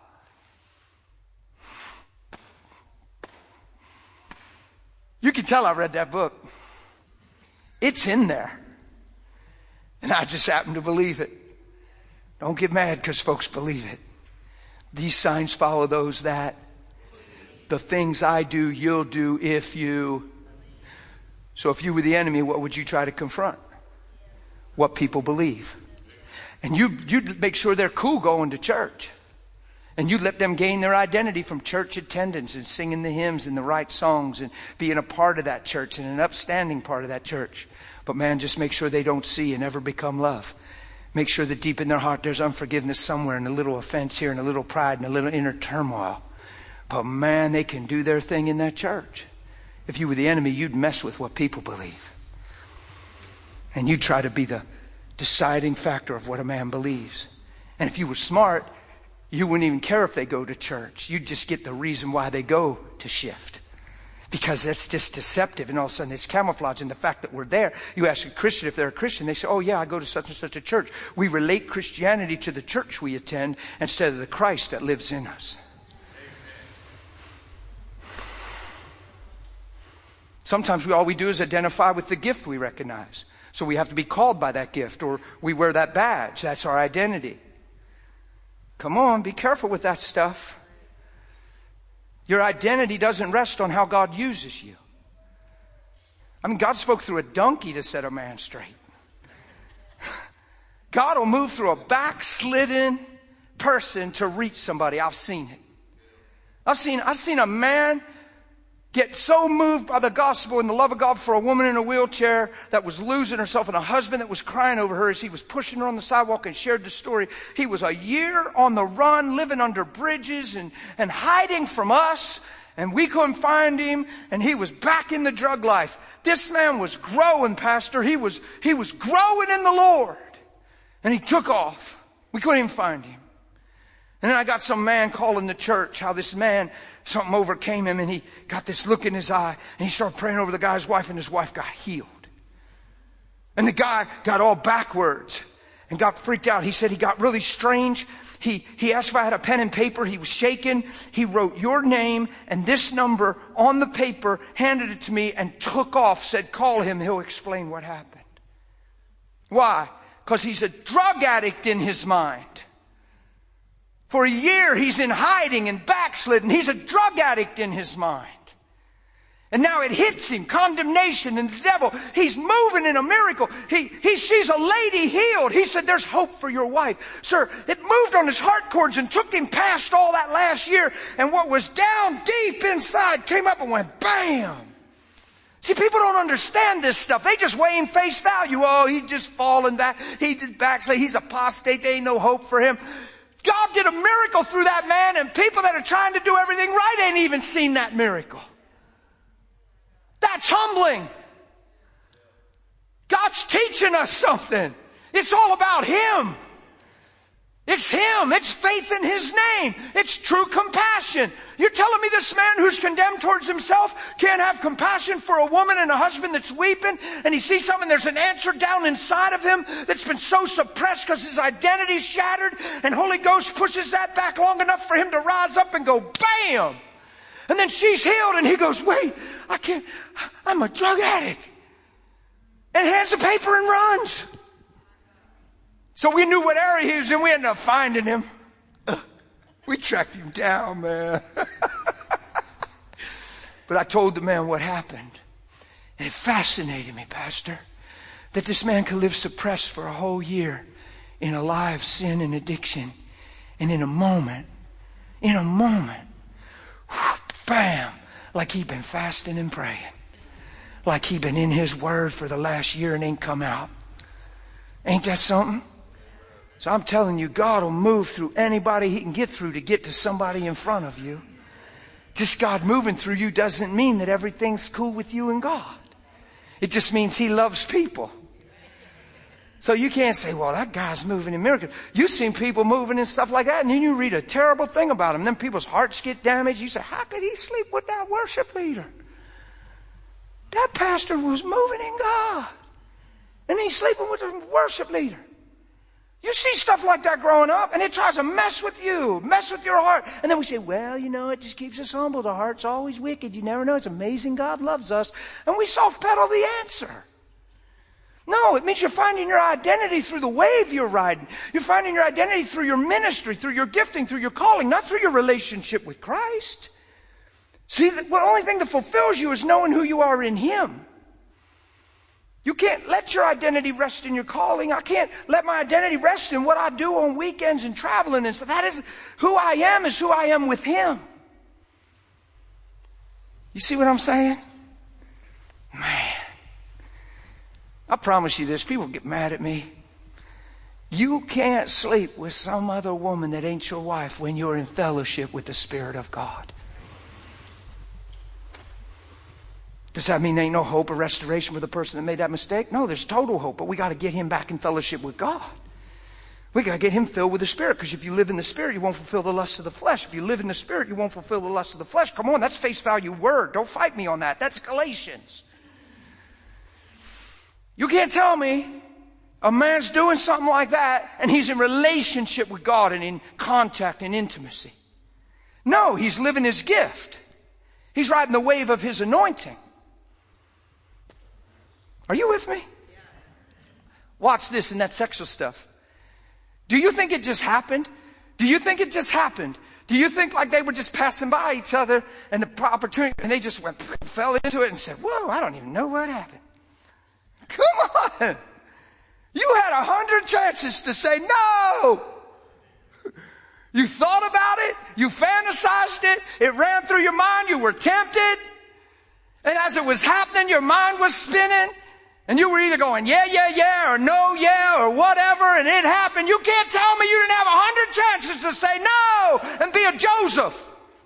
You can tell I read that book. It's in there. And I just happen to believe it. Don't get mad because folks believe it. These signs follow those that the things I do, you'll do if you. So if you were the enemy, what would you try to confront? What people believe. And you'd make sure they're cool going to church. And you let them gain their identity from church attendance and singing the hymns and the right songs and being a part of that church and an upstanding part of that church. But man, just make sure they don't see and ever become love. Make sure that deep in their heart there's unforgiveness somewhere and a little offense here and a little pride and a little inner turmoil. But man, they can do their thing in that church. If you were the enemy, you'd mess with what people believe. And you'd try to be the deciding factor of what a man believes. And if you were smart, you wouldn't even care if they go to church. You'd just get the reason why they go to shift. Because that's just deceptive. And all of a sudden it's camouflage. And the fact that we're there, you ask a Christian if they're a Christian, they say, oh yeah, I go to such and such a church. We relate Christianity to the church we attend instead of the Christ that lives in us. Sometimes all we do is identify with the gift we recognize. So we have to be called by that gift, or we wear that badge. That's our identity. Come on, be careful with that stuff. Your identity doesn't rest on how God uses you. I mean, God spoke through a donkey to set a man straight. God will move through a backslidden person to reach somebody. I've seen it. I've seen a man get so moved by the gospel and the love of God for a woman in a wheelchair that was losing herself and a husband that was crying over her as he was pushing her on the sidewalk and shared the story. He was a year on the run, living under bridges and hiding from us, and we couldn't find him, and he was back in the drug life. This man was growing, Pastor. He was growing in the Lord. And he took off. We couldn't even find him. And then I got some man calling the church how this man, something overcame him, and he got this look in his eye, and he started praying over the guy's wife, and his wife got healed. And the guy got all backwards and got freaked out. He said he got really strange. He asked if I had a pen and paper. He was shaking. He wrote your name and this number on the paper, handed it to me, and took off, said, call him. He'll explain what happened. Why? Because he's a drug addict in his mind. For a year, he's in hiding and backslidden. He's a drug addict in his mind. And now it hits him, condemnation and the devil. He's moving in a miracle. She's a lady healed. He said, there's hope for your wife. Sir, it moved on his heart cords and took him past all that last year. And what was down deep inside came up and went bam. See, people don't understand this stuff. They just weigh in face value. Oh, he's just fallen back. He just backslid. He's apostate. There ain't no hope for him. God did a miracle through that man, and people that are trying to do everything right ain't even seen that miracle. That's humbling. God's teaching us something. It's all about Him. It's Him. It's faith in His name. It's true compassion. You're telling me this man who's condemned towards himself can't have compassion for a woman and a husband that's weeping, and he sees something, there's an answer down inside of him that's been so suppressed because his identity's shattered, and Holy Ghost pushes that back long enough for him to rise up and go bam! And then she's healed, and he goes, wait, I can't, I'm a drug addict. And hands the paper and runs. So we knew what area he was in. We ended up finding him. We tracked him down, man. But I told the man what happened. And it fascinated me, Pastor, that this man could live suppressed for a whole year in a lie of sin and addiction. And in a moment, bam, like he'd been fasting and praying. Like he'd been in His Word for the last year and ain't come out. Ain't that something? So I'm telling you, God will move through anybody He can get through to get to somebody in front of you. Just God moving through you doesn't mean that everything's cool with you and God. It just means He loves people. So you can't say, well, that guy's moving in miracles. You've seen people moving and stuff like that, and then you read a terrible thing about them. Then people's hearts get damaged. You say, how could he sleep with that worship leader? That pastor was moving in God. And he's sleeping with a worship leader. You see stuff like that growing up, and it tries to mess with you, mess with your heart. And then we say, well, it just keeps us humble. The heart's always wicked. You never know. It's amazing God loves us. And we soft-pedal the answer. No, it means you're finding your identity through the wave you're riding. You're finding your identity through your ministry, through your gifting, through your calling, not through your relationship with Christ. See, the only thing that fulfills you is knowing who you are in Him. You can't let your identity rest in your calling. I can't let my identity rest in what I do on weekends and traveling and so that is who I am is who I am with Him. You see what I'm saying? Man, I promise you this, people get mad at me. You can't sleep with some other woman that ain't your wife when you're in fellowship with the Spirit of God. Does that mean there ain't no hope or restoration for the person that made that mistake? No, there's total hope, but we got to get him back in fellowship with God. We got to get him filled with the Spirit, because if you live in the Spirit, you won't fulfill the lust of the flesh. If you live in the Spirit, you won't fulfill the lust of the flesh. Come on, that's face value word. Don't fight me on that. That's Galatians. You can't tell me a man's doing something like that and he's in relationship with God and in contact and intimacy. No, he's living his gift. He's riding the wave of his anointing. Are you with me? Watch this in that sexual stuff. Do you think it just happened? Do you think it just happened? Do you think like they were just passing by each other and the opportunity, and they just fell into it and said, whoa, I don't even know what happened. Come on. You had 100 chances to say no. You thought about it. You fantasized it. It ran through your mind. You were tempted. And as it was happening, your mind was spinning. And you were either going, yeah, or no, yeah, or whatever, and it happened. You can't tell me you didn't have 100 chances to say no and be a Joseph.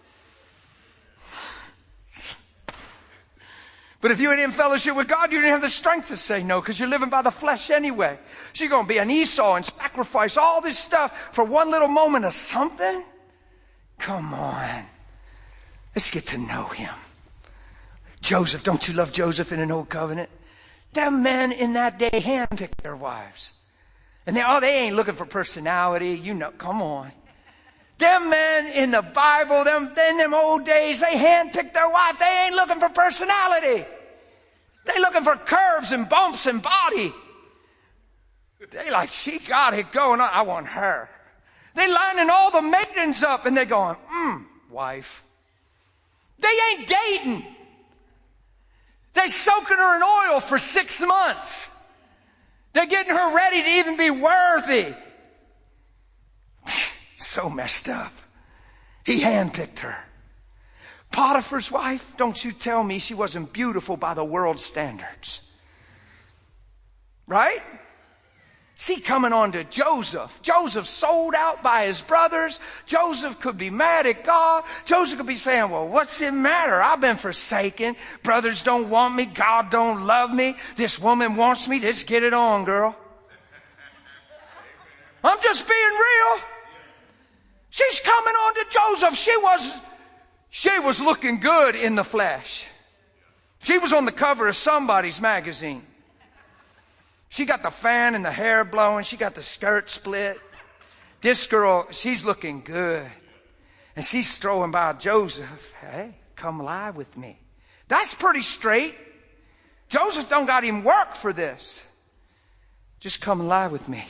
But if you ain't in fellowship with God, you didn't have the strength to say no, because you're living by the flesh anyway. So you're going to be an Esau and sacrifice all this stuff for one little moment of something? Come on. Let's get to know him. Joseph, don't you love Joseph in an old covenant? Them men in that day handpicked their wives. And they ain't looking for personality. You know, come on. Them men in the Bible, in them old days, they handpicked their wife. They ain't looking for personality. They looking for curves and bumps and body. They like, she got it going on. I want her. They lining all the maidens up and they going, wife. They ain't dating. They soaking her in oil for 6 months. They're getting her ready to even be worthy. So messed up. He handpicked her. Potiphar's wife, don't you tell me she wasn't beautiful by the world's standards. Right? See, coming on to Joseph. Joseph sold out by his brothers. Joseph could be mad at God. Joseph could be saying, well, what's it matter? I've been forsaken. Brothers don't want me. God don't love me. This woman wants me. Just get it on, girl. I'm just being real. She's coming on to Joseph. She was looking good in the flesh. She was on the cover of somebody's magazine. She got the fan and the hair blowing. She got the skirt split. This girl, she's looking good. And she's strolling by Joseph. Hey, come lie with me. That's pretty straight. Joseph don't got him work for this. Just come lie with me.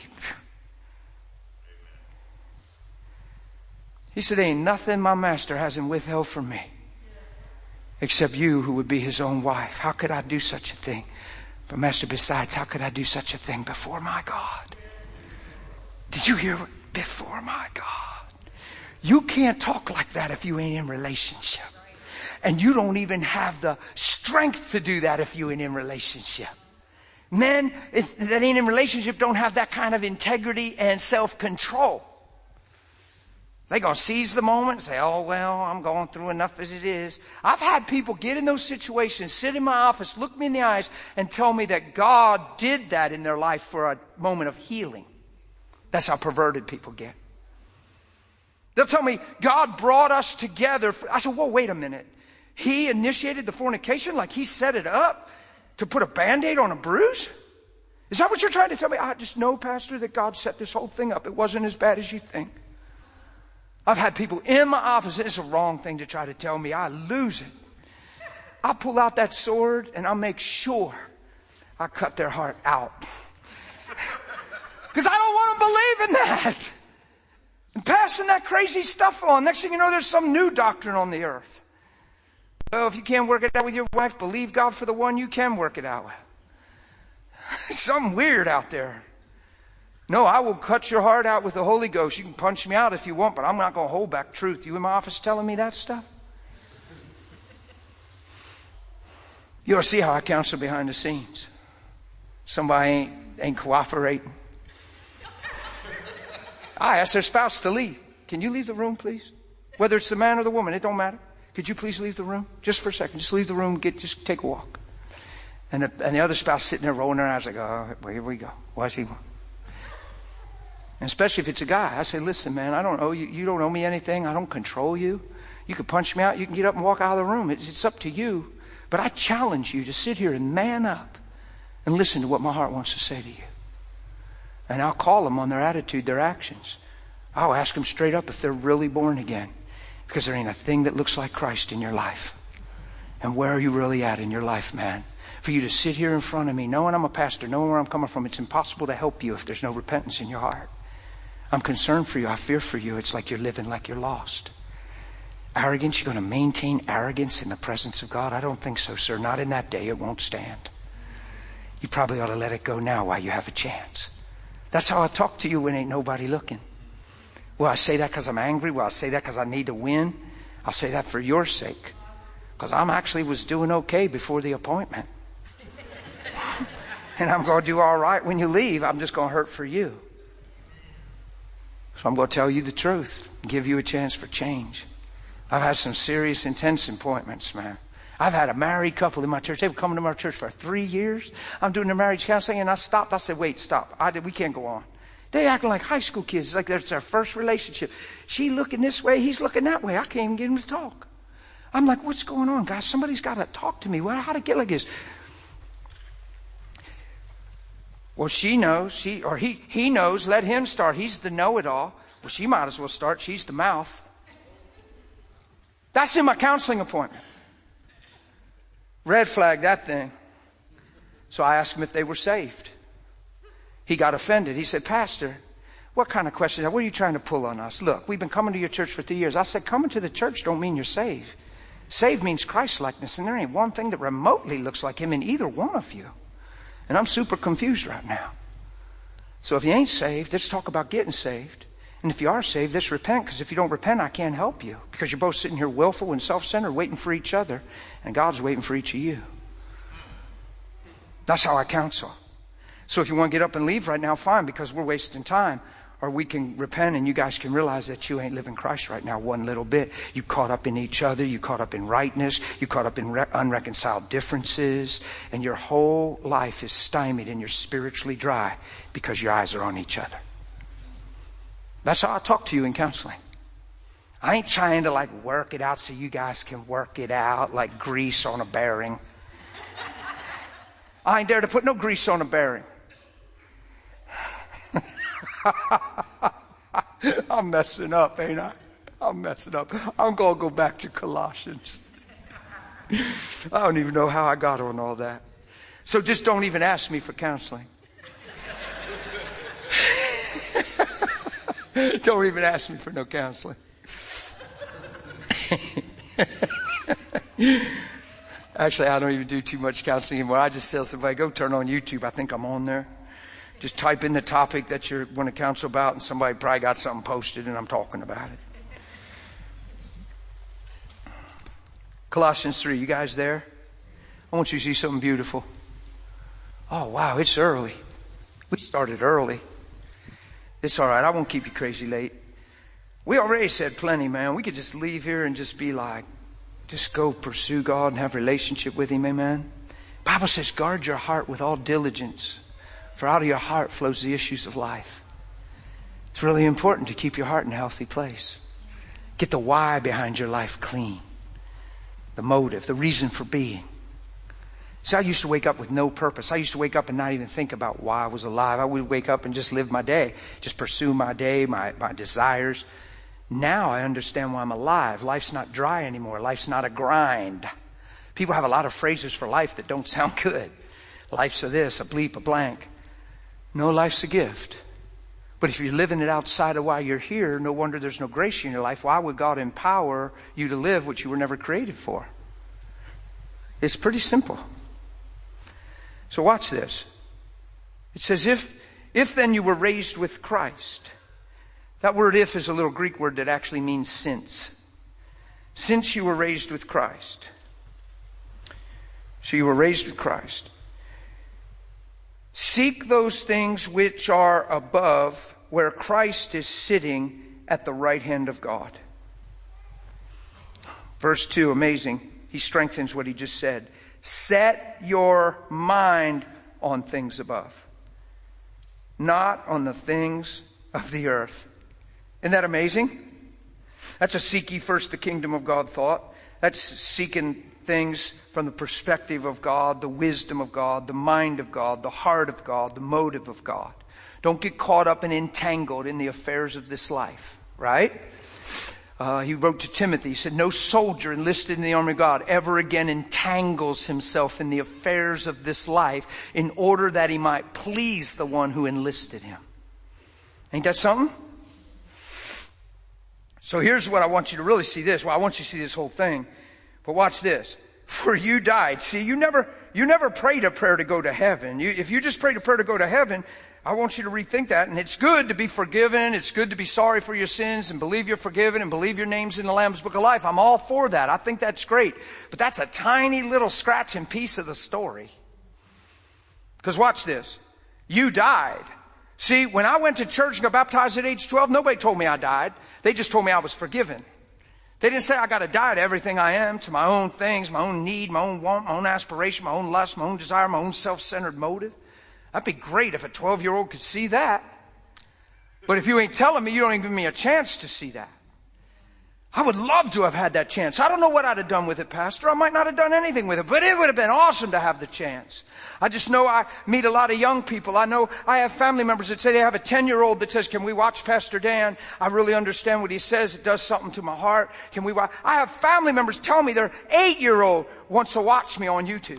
He said, there ain't nothing my master hasn't withheld from me. Except you who would be his own wife. How could I do such a thing? But master, besides, how could I do such a thing before my God? Did you hear? Before my God. You can't talk like that if you ain't in relationship. And you don't even have the strength to do that if you ain't in relationship. Men that ain't in relationship don't have that kind of integrity and self-control. They're going to seize the moment and say, oh, well, I'm going through enough as it is. I've had people get in those situations, sit in my office, look me in the eyes, and tell me that God did that in their life for a moment of healing. That's how perverted people get. They'll tell me, God brought us together. I said, whoa, wait a minute. He initiated the fornication like he set it up to put a Band-Aid on a bruise? Is that what you're trying to tell me? I just know, Pastor, that God set this whole thing up. It wasn't as bad as you think. I've had people in my office, and it's a wrong thing to try to tell me. I lose it. I pull out that sword, and I'll make sure I cut their heart out. Because I don't want them believing that. And passing that crazy stuff on. Next thing you know, there's some new doctrine on the earth. Well, if you can't work it out with your wife, believe God for the one you can work it out with. Something weird out there. No, I will cut your heart out with the Holy Ghost. You can punch me out if you want, but I'm not going to hold back truth. You in my office telling me that stuff? You ought to see how I counsel behind the scenes. Somebody ain't cooperating. I ask their spouse to leave. Can you leave the room, please? Whether it's the man or the woman, it don't matter. Could you please leave the room? Just for a second. Just leave the room. Just take a walk. And the other spouse sitting there rolling their eyes like, oh, well, here we go. What's he want? And especially if it's a guy, I say, listen, man, I don't owe you. You don't owe me anything. I don't control you. You can punch me out. You can get up and walk out of the room. It's up to you. But I challenge you to sit here and man up and listen to what my heart wants to say to you. And I'll call them on their attitude, their actions. I'll ask them straight up if they're really born again. Because there ain't a thing that looks like Christ in your life. And where are you really at in your life, man? For you to sit here in front of me, knowing I'm a pastor, knowing where I'm coming from, it's impossible to help you if there's no repentance in your heart. I'm concerned for you. I fear for you. It's like you're living like you're lost. Arrogance, you're going to maintain arrogance in the presence of God? I don't think so, sir. Not in that day. It won't stand. You probably ought to let it go now while you have a chance. That's how I talk to you when ain't nobody looking. Will I say that because I'm angry? Will I say that because I need to win? I'll say that for your sake. Because I'm actually was doing okay before the appointment. And I'm going to do all right when you leave. I'm just going to hurt for you. So I'm going to tell you the truth and give you a chance for change. I've had some serious, intense appointments, man. I've had a married couple in my church. They've come to my church for 3 years. I'm doing their marriage counseling, and I stopped. I said, wait, stop. We can't go on. They acting like high school kids, like that's their first relationship. She looking this way, he's looking that way. I can't even get him to talk. I'm like, what's going on, guys? Somebody's got to talk to me. Well, how'd it get like this? Well, she knows, he knows, let him start. He's the know-it-all. Well, she might as well start. She's the mouth. That's in my counseling appointment. Red flag that thing. So I asked him if they were saved. He got offended. He said, Pastor, what kind of question? What are you trying to pull on us? Look, we've been coming to your church for 3 years. I said, coming to the church don't mean you're saved. Saved means Christ-likeness, and there ain't one thing that remotely looks like him in either one of you. And I'm super confused right now. So if you ain't saved, let's talk about getting saved. And if you are saved, let's repent, because if you don't repent, I can't help you. Because you're both sitting here willful and self-centered, waiting for each other, and God's waiting for each of you. That's how I counsel. So if you want to get up and leave right now, fine, because we're wasting time. Or we can repent and you guys can realize that you ain't living Christ right now one little bit. You caught up in each other. You caught up in rightness. You caught up in unreconciled differences. And your whole life is stymied and you're spiritually dry because your eyes are on each other. That's how I talk to you in counseling. I ain't trying to like work it out so you guys can work it out like grease on a bearing. I ain't there to put no grease on a bearing. I'm messing up, ain't I? I'm messing up. I'm going to go back to Colossians. I don't even know how I got on all that. So just don't even ask me for counseling. Don't even ask me for no counseling. Actually, I don't even do too much counseling anymore. I just tell somebody, go turn on YouTube. I think I'm on there. Just type in the topic that you want to counsel about, and somebody probably got something posted, and I'm talking about it. Colossians 3, you guys there? I want you to see something beautiful. Oh, wow, it's early. We started early. It's all right. I won't keep you crazy late. We already said plenty, man. We could just leave here and just be like, just go pursue God and have a relationship with Him, amen? The Bible says, guard your heart with all diligence, for out of your heart flows the issues of life. It's really important to keep your heart in a healthy place. Get the why behind your life clean. The motive, the reason for being. See, I used to wake up with no purpose. I used to wake up and not even think about why I was alive. I would wake up and just live my day. Just pursue my day, my desires. Now I understand why I'm alive. Life's not dry anymore. Life's not a grind. People have a lot of phrases for life that don't sound good. Life's a this, a bleep, a blank. No, life's a gift. But if you're living it outside of why you're here, no wonder there's no grace in your life. Why would God empower you to live what you were never created for? It's pretty simple. So watch this. It says, if then you were raised with Christ. That word if is a little Greek word that actually means since. Since you were raised with Christ. So you were raised with Christ. Seek those things which are above, where Christ is sitting at the right hand of God. Verse 2, amazing. He strengthens what he just said. Set your mind on things above, not on the things of the earth. Isn't that amazing? That's a seek ye first the kingdom of God thought. That's seeking things from the perspective of God, the wisdom of God, the mind of God, the heart of God, the motive of God. Don't get caught up and entangled in the affairs of this life, right? He wrote to Timothy, he said, no soldier enlisted in the army of God ever again entangles himself in the affairs of this life in order that he might please the one who enlisted him. Ain't that something? So here's what I want you to really see this. Well, I want you to see this whole thing. But watch this. For you died. See, you never prayed a prayer to go to heaven. If you just prayed a prayer to go to heaven, I want you to rethink that. And it's good to be forgiven. It's good to be sorry for your sins and believe you're forgiven and believe your name's in the Lamb's Book of Life. I'm all for that. I think that's great. But that's a tiny little scratching piece of the story. Because watch this. You died. See, when I went to church and got baptized at age 12, nobody told me I died. They just told me I was forgiven. They didn't say I got to die to everything I am, to my own things, my own need, my own want, my own aspiration, my own lust, my own desire, my own self-centered motive. That'd be great if a 12-year-old could see that. But if you ain't telling me, you don't even give me a chance to see that. I would love to have had that chance. I don't know what I'd have done with it, Pastor. I might not have done anything with it, but it would have been awesome to have the chance. I just know I meet a lot of young people. I know I have family members that say they have a 10-year-old that says, can we watch Pastor Dan? I really understand what he says. It does something to my heart. Can we watch? I have family members tell me their 8-year-old wants to watch me on YouTube.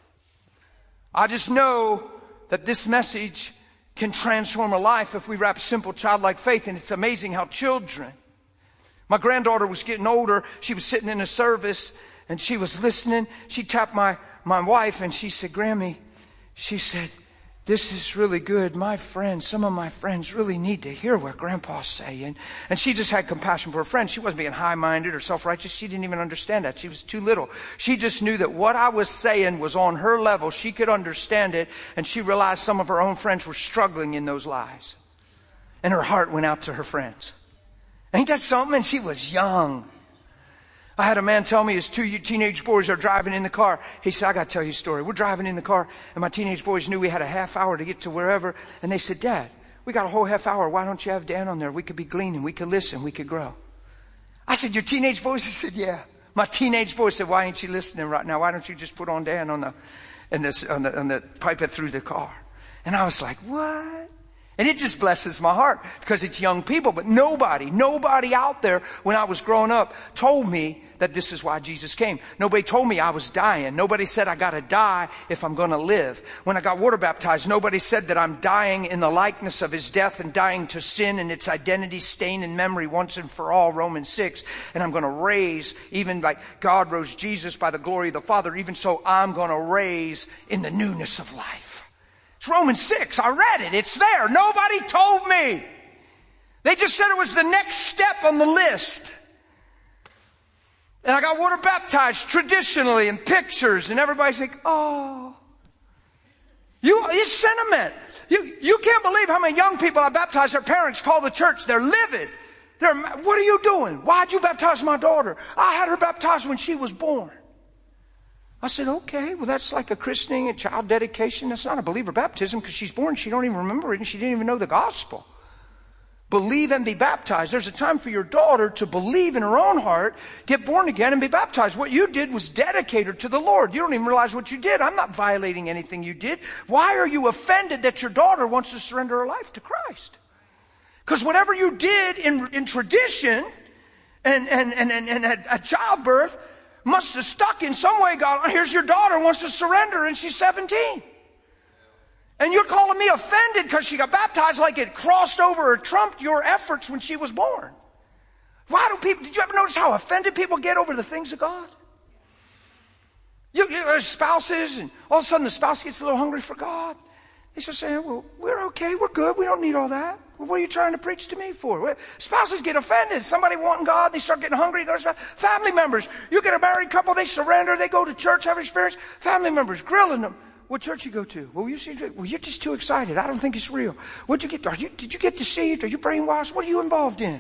I just know that this message can transform a life if we wrap simple childlike faith. And it's amazing how children. My granddaughter was getting older. She was sitting in a service and she was listening. She tapped my wife and she said, Grammy, she said, this is really good. Some of my friends really need to hear what Grandpa's saying. And she just had compassion for her friends. She wasn't being high-minded or self-righteous. She didn't even understand that. She was too little. She just knew that what I was saying was on her level. She could understand it. And she realized some of her own friends were struggling in those lives. And her heart went out to her friends. Ain't that something? And she was young. I had a man tell me his 2 teenage boys are driving in the car. He said, I got to tell you a story. We're driving in the car, and my teenage boys knew we had a half hour to get to wherever. And they said, Dad, we got a whole half hour. Why don't you have Dan on there? We could be gleaning. We could listen. We could grow. I said, your teenage boys? He said, yeah. My teenage boy said, why ain't you listening right now? Why don't you just put on Dan on the pipe it through the car? And I was like, what? And it just blesses my heart because it's young people. But nobody out there when I was growing up told me that this is why Jesus came. Nobody told me I was dying. Nobody said I got to die if I'm going to live. When I got water baptized, nobody said that I'm dying in the likeness of his death and dying to sin and its identity stained in memory once and for all, Romans 6. And I'm going to raise, even like God rose Jesus by the glory of the Father, even so I'm going to raise in the newness of life. It's Romans 6. I read it. It's there. Nobody told me. They just said it was the next step on the list. And I got water baptized traditionally in pictures, and everybody's like, oh. It's sentiment. You can't believe how many young people I baptized. Their parents call the church. They're livid. What are you doing? Why'd you baptize my daughter? I had her baptized when she was born. I said, okay, well, that's like a christening, a child dedication. That's not a believer baptism because she's born. She don't even remember it, and she didn't even know the gospel. Believe and be baptized. There's a time for your daughter to believe in her own heart, get born again, and be baptized. What you did was dedicate her to the Lord. You don't even realize what you did. I'm not violating anything you did. Why are you offended that your daughter wants to surrender her life to Christ? Because whatever you did in tradition and at childbirth must have stuck in some way. God, here's your daughter wants to surrender, and she's 17. And you're calling me offended because she got baptized like it crossed over or trumped your efforts when she was born. Did you ever notice how offended people get over the things of God? Spouses, and all of a sudden the spouse gets a little hungry for God. They start saying, well, we're okay, we're good, we don't need all that. Well, what are you trying to preach to me for? Spouses get offended. Somebody wanting God, they start getting hungry. Family members, you get a married couple, they surrender, they go to church, have experience. Family members grilling them. What church you go to? Well, you're just too excited. I don't think it's real. What'd you get? Did you get deceived? Are you brainwashed? What are you involved in?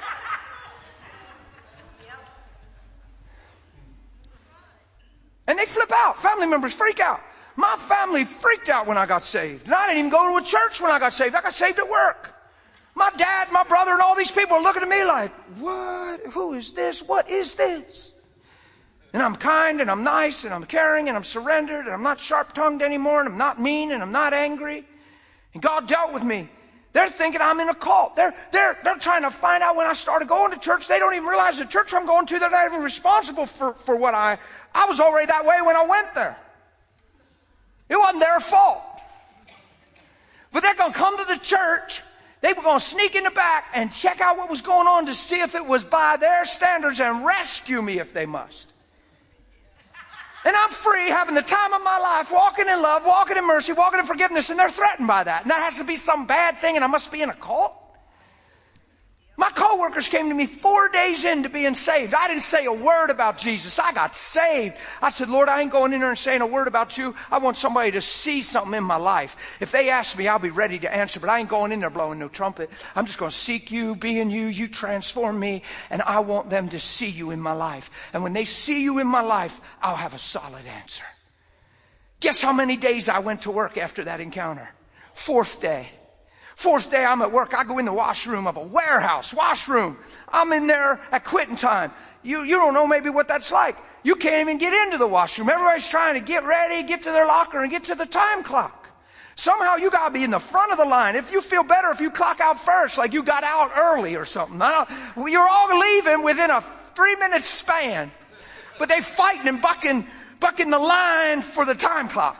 And they flip out. Family members freak out. My family freaked out when I got saved. And I didn't even go to a church when I got saved. I got saved at work. My dad, my brother, and all these people are looking at me like, what? Who is this? What is this? And I'm kind, and I'm nice, and I'm caring, and I'm surrendered, and I'm not sharp-tongued anymore, and I'm not mean, and I'm not angry. And God dealt with me. They're thinking I'm in a cult. They're trying to find out when I started going to church. They don't even realize the church I'm going to, they're not even responsible for what I was already that way when I went there. It wasn't their fault. But they're going to come to the church. They were going to sneak in the back and check out what was going on to see if it was by their standards and rescue me if they must. And I'm free, having the time of my life, walking in love, walking in mercy, walking in forgiveness, and they're threatened by that. And that has to be some bad thing, and I must be in a cult? My coworkers came to me 4 days into being saved. I didn't say a word about Jesus. I got saved. I said, Lord, I ain't going in there and saying a word about you. I want somebody to see something in my life. If they ask me, I'll be ready to answer, but I ain't going in there blowing no trumpet. I'm just going to seek you, be in you. You transform me, and I want them to see you in my life. And when they see you in my life, I'll have a solid answer. Guess how many days I went to work after that encounter? 4th day. 4th day I'm at work. I go in the washroom of a warehouse. Washroom. I'm in there at quitting time. You don't know maybe what that's like. You can't even get into the washroom. Everybody's trying to get ready, get to their locker, and get to the time clock. Somehow you got to be in the front of the line. If you feel better if you clock out first, like you got out early or something. You're all leaving within a 3-minute span. But they fighting and bucking the line for the time clock.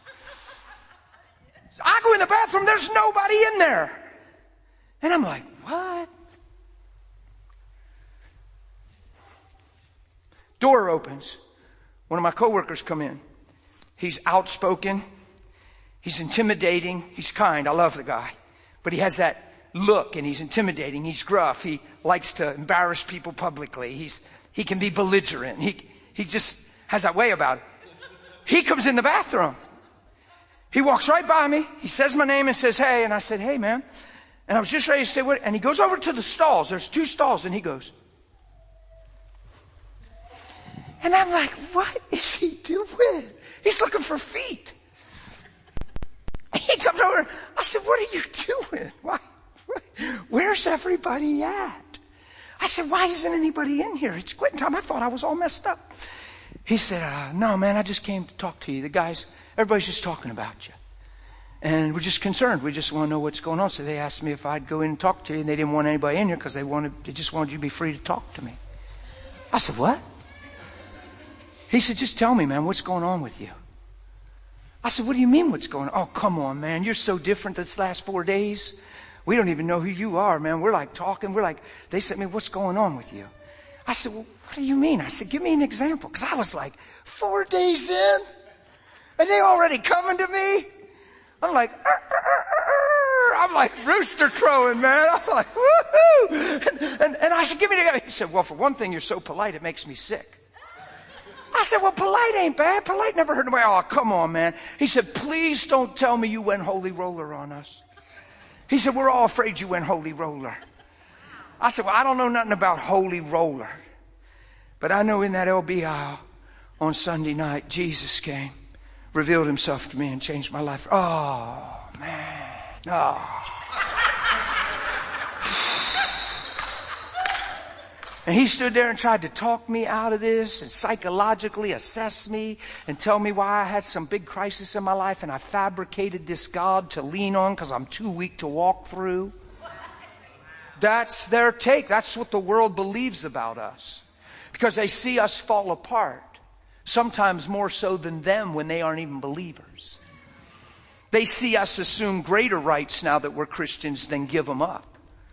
I go in the bathroom, there's nobody in there. And I'm like, what? Door opens. One of my coworkers come in. He's outspoken. He's intimidating. He's kind. I love the guy. But he has that look, and he's intimidating. He's gruff. He likes to embarrass people publicly. He can be belligerent. He just has that way about it. He comes in the bathroom. He walks right by me. He says my name and says, hey. And I said, hey, man. And I was just ready to say what. And he goes over to the stalls. There's 2 stalls. And he goes. And I'm like, what is he doing? He's looking for feet. He comes over. I said, what are you doing? Why? Where's everybody at? I said, why isn't anybody in here? It's quitting time. I thought I was all messed up. He said, no, man, I just came to talk to you. Everybody's just talking about you. And we're just concerned. We just want to know what's going on. So they asked me if I'd go in and talk to you. And they didn't want anybody in here because they just wanted you to be free to talk to me. I said, what? He said, just tell me, man, what's going on with you? I said, what do you mean what's going on? Oh, come on, man. You're so different this last 4 days. We don't even know who you are, man. We're like talking. They said to me, what's going on with you? I said, well, what do you mean? I said, give me an example. Because I was like 4 days in. And they already coming to me. I'm like, I'm like rooster crowing, man. I'm like, woohoo! And I said, give me the. He said, well, for one thing, you're so polite, it makes me sick. I said, well, polite ain't bad. Polite never hurt nobody. Oh, come on, man. He said, please don't tell me you went holy roller on us. He said, we're all afraid you went holy roller. I said, well, I don't know nothing about holy roller. But I know in that LB aisle on Sunday night, Jesus came. Revealed himself to me and changed my life. Oh, man. Oh. And he stood there and tried to talk me out of this and psychologically assess me and tell me why I had some big crisis in my life and I fabricated this God to lean on because I'm too weak to walk through. That's their take. That's what the world believes about us. Because they see us fall apart. Sometimes more so than them when they aren't even believers. They see us assume greater rights now that we're Christians than give them up.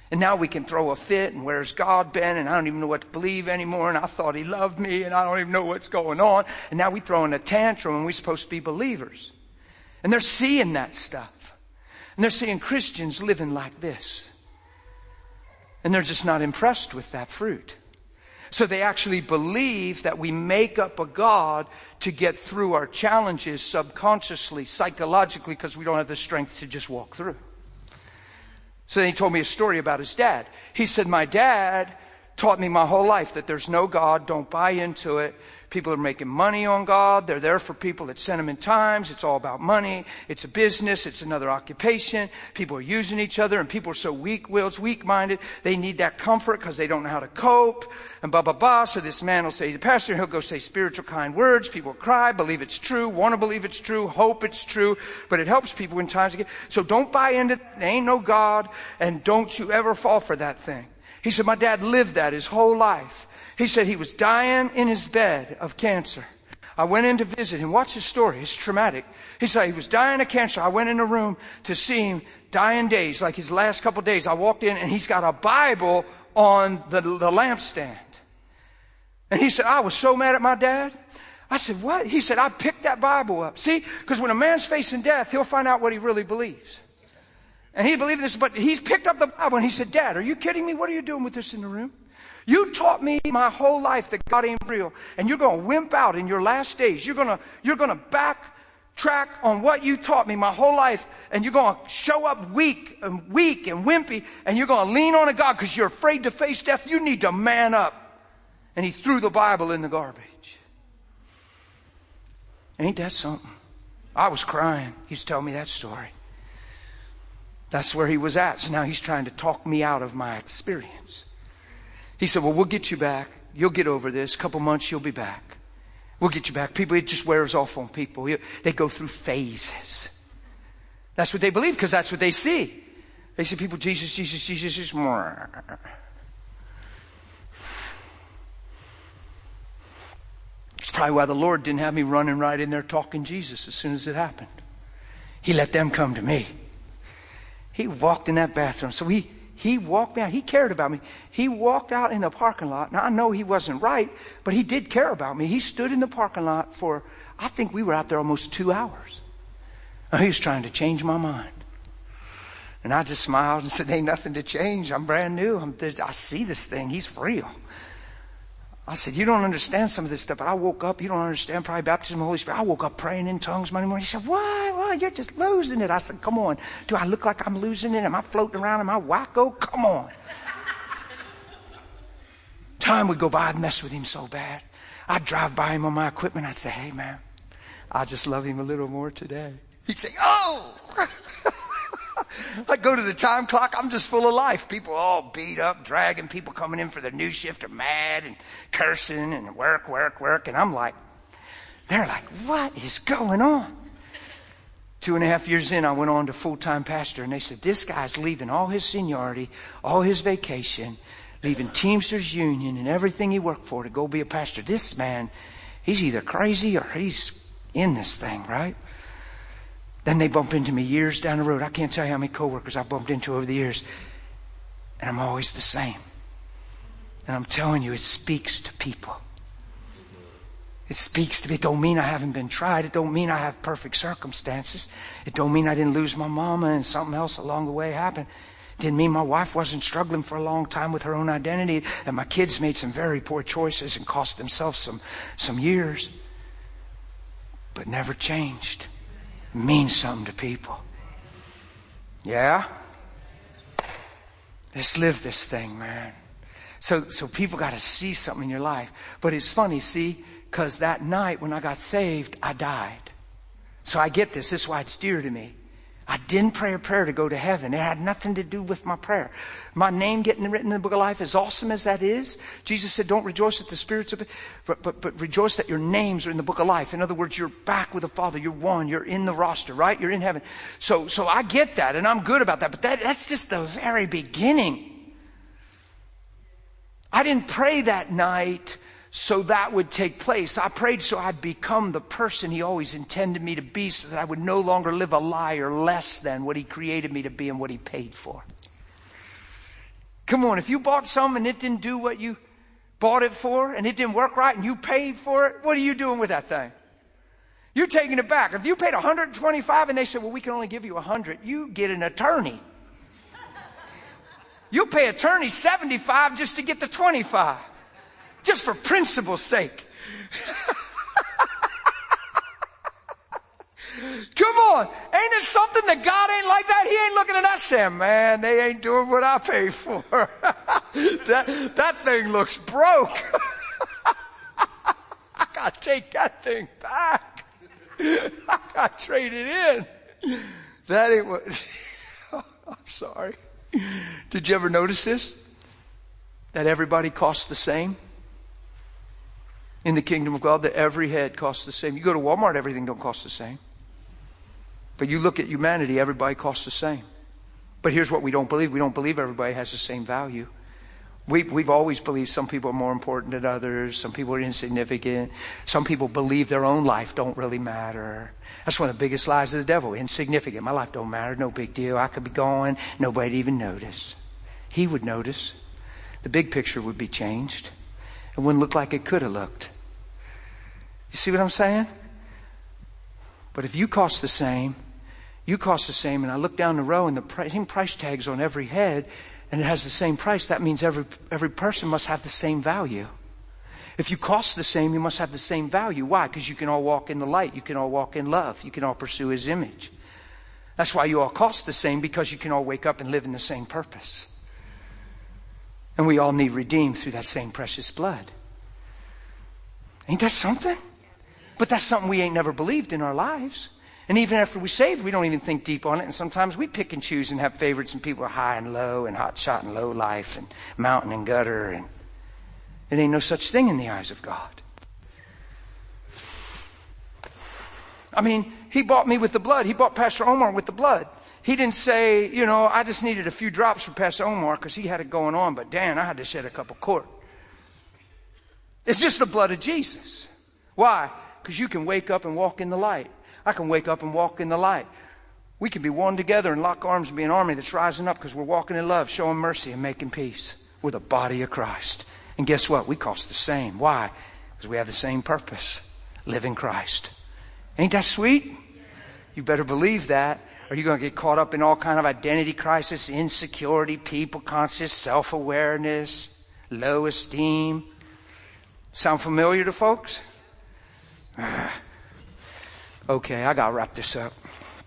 And now we can throw a fit and where's God been? And I don't even know what to believe anymore. And I thought he loved me and I don't even know what's going on. And now we throw in a tantrum and we're supposed to be believers. And they're seeing that stuff. And they're seeing Christians living like this. And they're just not impressed with that fruit. So they actually believe that we make up a God to get through our challenges subconsciously, psychologically, because we don't have the strength to just walk through. So then he told me a story about his dad. He said, my dad taught me my whole life that there's no God, don't buy into it. People are making money on God. They're there for people at sentiment times. It's all about money. It's a business. It's another occupation. People are using each other, and people are so weak-willed, weak-minded. They need that comfort because they don't know how to cope, and blah, blah, blah. So this man will say to the pastor, he'll go say spiritual kind words. People will cry, believe it's true, want to believe it's true, hope it's true, but it helps people in times again. So don't buy into it. There ain't no God, and don't you ever fall for that thing. He said, my dad lived that his whole life. He said he was dying in his bed of cancer. I went in to visit him. Watch his story. It's traumatic. He said he was dying of cancer. I went in a room to see him dying days, like his last couple of days. I walked in and he's got a Bible on the lampstand. And he said, I was so mad at my dad. I said, what? He said, I picked that Bible up. See, because when a man's facing death, he'll find out what he really believes. And he believed this, but he's picked up the Bible and he said, Dad, are you kidding me? What are you doing with this in the room? You taught me my whole life that God ain't real, and you're going to wimp out in your last days. You're going to backtrack on what you taught me my whole life, and you're going to show up weak and wimpy, and you're going to lean on a God because you're afraid to face death. You need to man up. And he threw the Bible in the garbage. Ain't that something? I was crying. He's telling me that story. That's where he was at. So now he's trying to talk me out of my experience. He said, well, we'll get you back. You'll get over this. A couple months, you'll be back. We'll get you back. People, it just wears off on people. They go through phases. That's what they believe because that's what they see. They see people, Jesus. It's probably why the Lord didn't have me running right in there talking Jesus as soon as it happened. He let them come to me. He walked in that bathroom. So he walked out. He cared about me. He walked out in the parking lot. Now, I know he wasn't right, but he did care about me. He stood in the parking lot for, I think we were out there almost 2 hours. Now, he was trying to change my mind. And I just smiled and said, ain't nothing to change. I'm brand new. I see this thing. He's real. I said, you don't understand some of this stuff. But I woke up, you don't understand probably baptism of the Holy Spirit. I woke up praying in tongues Monday morning. He said, what? You're just losing it. I said, come on. Do I look like I'm losing it? Am I floating around? Am I wacko? Come on. Time would go by, I'd mess with him so bad. I'd drive by him on my equipment. I'd say, hey, man, I just love him a little more today. He'd say, oh! I go to the time clock. I'm just full of life. People all beat up, dragging. People coming in for their new shift are mad and cursing and work. And I'm like, they're like, what is going on? 2.5 years in, I went on to full-time pastor, and they said, this guy's leaving all his seniority, all his vacation, leaving Teamsters Union and everything he worked for to go be a pastor. This man, he's either crazy or he's in this thing, right? Then they bump into me years down the road. I can't tell you how many coworkers I bumped into over the years. And I'm always the same. And I'm telling you, it speaks to people. It speaks to me. It don't mean I haven't been tried. It don't mean I have perfect circumstances. It don't mean I didn't lose my mama and something else along the way happened. It didn't mean my wife wasn't struggling for a long time with her own identity. That my kids made some very poor choices and cost themselves some years. But never changed. Means something to people. Yeah? Let's live this thing, man. So people got to see something in your life. But it's funny, see, because that night when I got saved, I died. So I get this. This is why it's dear to me. I didn't pray a prayer to go to heaven. It had nothing to do with my prayer. My name getting written in the book of life, as awesome as that is, Jesus said, don't rejoice at the spirits of it, but rejoice that your names are in the book of life. In other words, you're back with the Father. You're one. You're in the roster, right? You're in heaven. So I get that, and I'm good about that. But that's just the very beginning. I didn't pray that night so that would take place. I prayed so I'd become the person He always intended me to be, so that I would no longer live a lie or less than what He created me to be and what He paid for. Come on, if you bought something and it didn't do what you bought it for and it didn't work right and you paid for it, what are you doing with that thing? You're taking it back. If you paid $125 and they said, well, we can only give you $100, you get an attorney. You'll pay attorney $75 just to get the $25. Just for principle's sake. Come on. Ain't it something that God ain't like that? He ain't looking at us saying, man, they ain't doing what I paid for. that thing looks broke. I got to take that thing back. I got to trade it in. That ain't what... I'm sorry. Did you ever notice this? That everybody costs the same? In the kingdom of God, that every head costs the same. You go to Walmart, everything don't cost the same. But you look at humanity, everybody costs the same. But here's what we don't believe. We don't believe everybody has the same value. We've always believed some people are more important than others. Some people are insignificant. Some people believe their own life don't really matter. That's one of the biggest lies of the devil. Insignificant. My life don't matter. No big deal. I could be gone. Nobody'd even notice. He would notice. The big picture would be changed. It wouldn't look like it could have looked. You see what I'm saying? But if you cost the same, and I look down the row and the same price tags on every head, and it has the same price, that means every person must have the same value. If you cost the same, you must have the same value. Why? Because you can all walk in the light. You can all walk in love. You can all pursue His image. That's why you all cost the same, because you can all wake up and live in the same purpose. And we all need redeemed through that same precious blood. Ain't that something? But that's something we ain't never believed in our lives. And even after we're saved, we don't even think deep on it. And sometimes we pick and choose and have favorites, and people are high and low and hot shot and low life and mountain and gutter. And it ain't no such thing in the eyes of God. I mean, He bought me with the blood. He bought Pastor Omar with the blood. He didn't say, I just needed a few drops for Pastor Omar because he had it going on. But Dan, I had to shed a couple quart. It's just the blood of Jesus. Why? Because you can wake up and walk in the light. I can wake up and walk in the light. We can be one together and lock arms and be an army that's rising up because we're walking in love, showing mercy and making peace. We're the body of Christ. And guess what? We cost the same. Why? Because we have the same purpose. Live in Christ. Ain't that sweet? You better believe that. Or you're going to get caught up in all kind of identity crisis, insecurity, people conscious, self-awareness, low esteem. Sound familiar to folks? Okay, I got to wrap this up.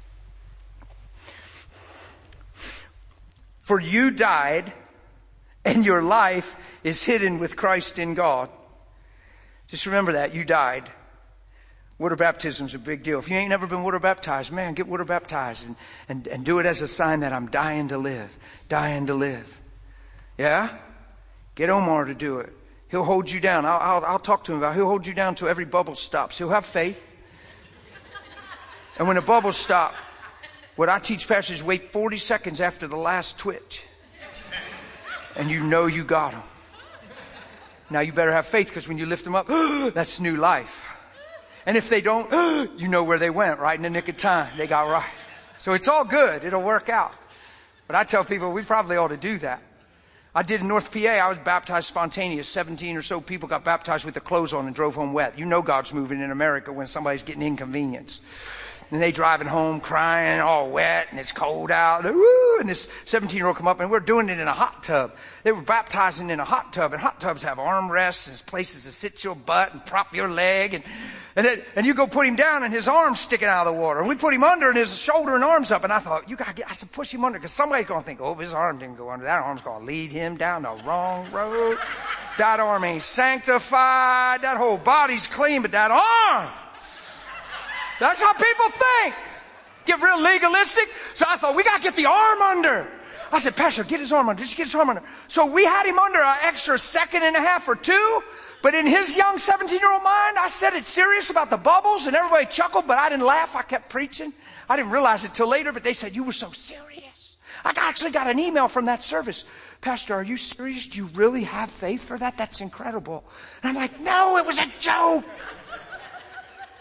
For you died, and your life is hidden with Christ in God. Just remember that. You died. Water baptism is a big deal. If you ain't never been water baptized, man, get water baptized and do it as a sign that I'm dying to live. Dying to live. Yeah? Get Omar to do it. He'll hold you down. I'll talk to him about it. He'll hold you down till every bubble stops. He'll have faith. And when the bubbles stop, what I teach pastors is wait 40 seconds after the last twitch. And you know you got them. Now you better have faith, because when you lift them up, that's new life. And if they don't, you know where they went, right in the nick of time. They got right. So it's all good. It'll work out. But I tell people we probably ought to do that. I did in North PA. I was baptized spontaneous. 17 or so people got baptized with their clothes on and drove home wet. You know God's moving in America when somebody's getting inconvenienced. And they driving home crying, all wet, and it's cold out. And this 17-year-old come up, and we're doing it in a hot tub. They were baptizing in a hot tub, and hot tubs have armrests and places to sit your butt and prop your leg. And you go put him down, and his arm's sticking out of the water. And we put him under, and his shoulder and arm's up. And I thought, I said, push him under, because somebody's going to think, oh, his arm didn't go under. That arm's going to lead him down the wrong road. That arm ain't sanctified. That whole body's clean, but that arm. That's how people think. Get real legalistic. So I thought, we got to get the arm under. I said, Pastor, get his arm under. Just get his arm under. So we had him under an extra second and a half or two. But in his young 17-year-old mind, I said it's serious about the bubbles, and everybody chuckled, but I didn't laugh. I kept preaching. I didn't realize it till later, but they said, you were so serious. I actually got an email from that service. Pastor, are you serious? Do you really have faith for that? That's incredible. And I'm like, no, it was a joke.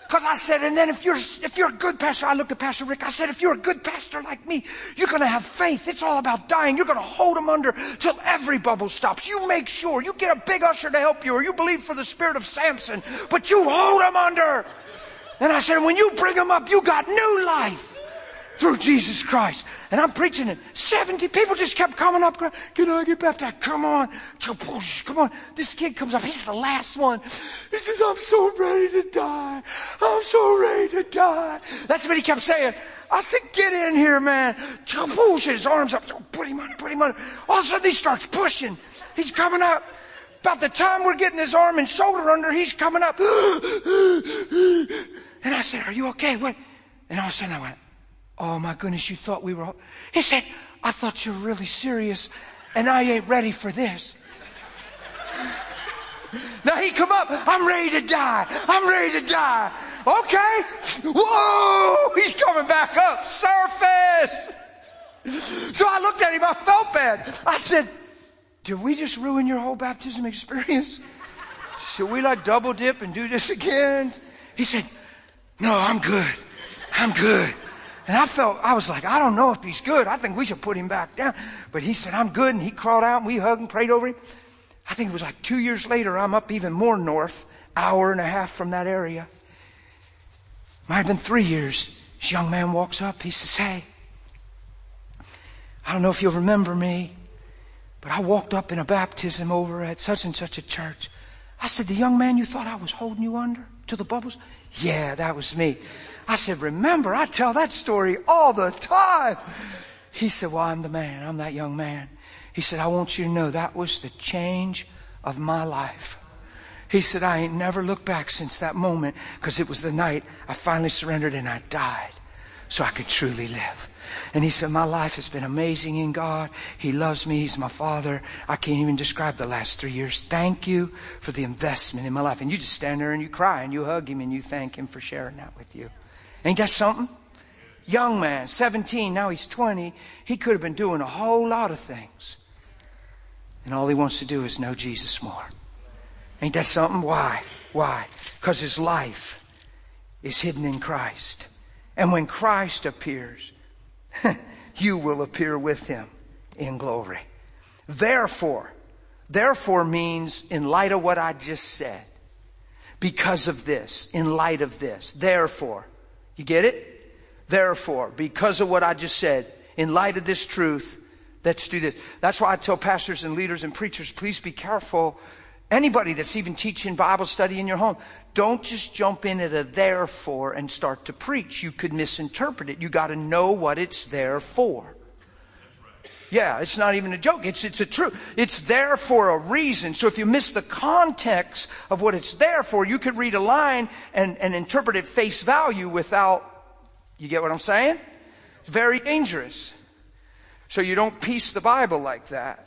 Because I said, and then if you're a good pastor, I looked at Pastor Rick, I said, if you're a good pastor like me, you're going to have faith. It's all about dying. You're going to hold them under till every bubble stops. You make sure. You get a big usher to help you, or you believe for the spirit of Samson, but you hold them under. And I said, when you bring them up, you got new life through Jesus Christ. And I'm preaching it. 70 people just kept coming up. Can I get baptized? Come on. Come on. This kid comes up. He's the last one. He says, I'm so ready to die. I'm so ready to die. That's what he kept saying. I said, get in here, man. Push his arms up. Put him on. All of a sudden he starts pushing. He's coming up. About the time we're getting his arm and shoulder under, he's coming up. And I said, are you okay? What? And all of a sudden I went, oh my goodness, you thought we were... He said, I thought you were really serious and I ain't ready for this. Now he come up, I'm ready to die. I'm ready to die. Okay. Whoa, he's coming back up. Surface. So I looked at him, I felt bad. I said, did we just ruin your whole baptism experience? Should we like double dip and do this again? He said, no, I'm good. I'm good. And I was like, I don't know if he's good. I think we should put him back down. But he said, I'm good. And he crawled out and we hugged and prayed over him. I think it was like 2 years later, I'm up even more north, hour and a half from that area. Might have been 3 years. This young man walks up. He says, hey, I don't know if you'll remember me, but I walked up in a baptism over at such and such a church. I said, the young man you thought I was holding you under to the bubbles? Yeah, that was me. I said, remember, I tell that story all the time. He said, well, I'm the man. I'm that young man. He said, I want you to know that was the change of my life. He said, I ain't never looked back since that moment, because it was the night I finally surrendered and I died so I could truly live. And he said, my life has been amazing in God. He loves me. He's my Father. I can't even describe the last 3 years. Thank you for the investment in my life. And you just stand there and you cry and you hug him and you thank him for sharing that with you. Ain't that something? Young man, 17, now he's 20. He could have been doing a whole lot of things. And all he wants to do is know Jesus more. Ain't that something? Why? Why? Because his life is hidden in Christ. And when Christ appears, you will appear with him in glory. Therefore means in light of what I just said. Because of this, in light of this. Therefore. You get it? Therefore, because of what I just said, in light of this truth, let's do this. That's why I tell pastors and leaders and preachers, please be careful. Anybody that's even teaching Bible study in your home, don't just jump in at a therefore and start to preach. You could misinterpret it. You got to know what it's there for. Yeah, it's not even a joke. It's a truth. It's there for a reason. So if you miss the context of what it's there for, you could read a line and interpret it face value without, you get what I'm saying? It's very dangerous. So you don't piece the Bible like that.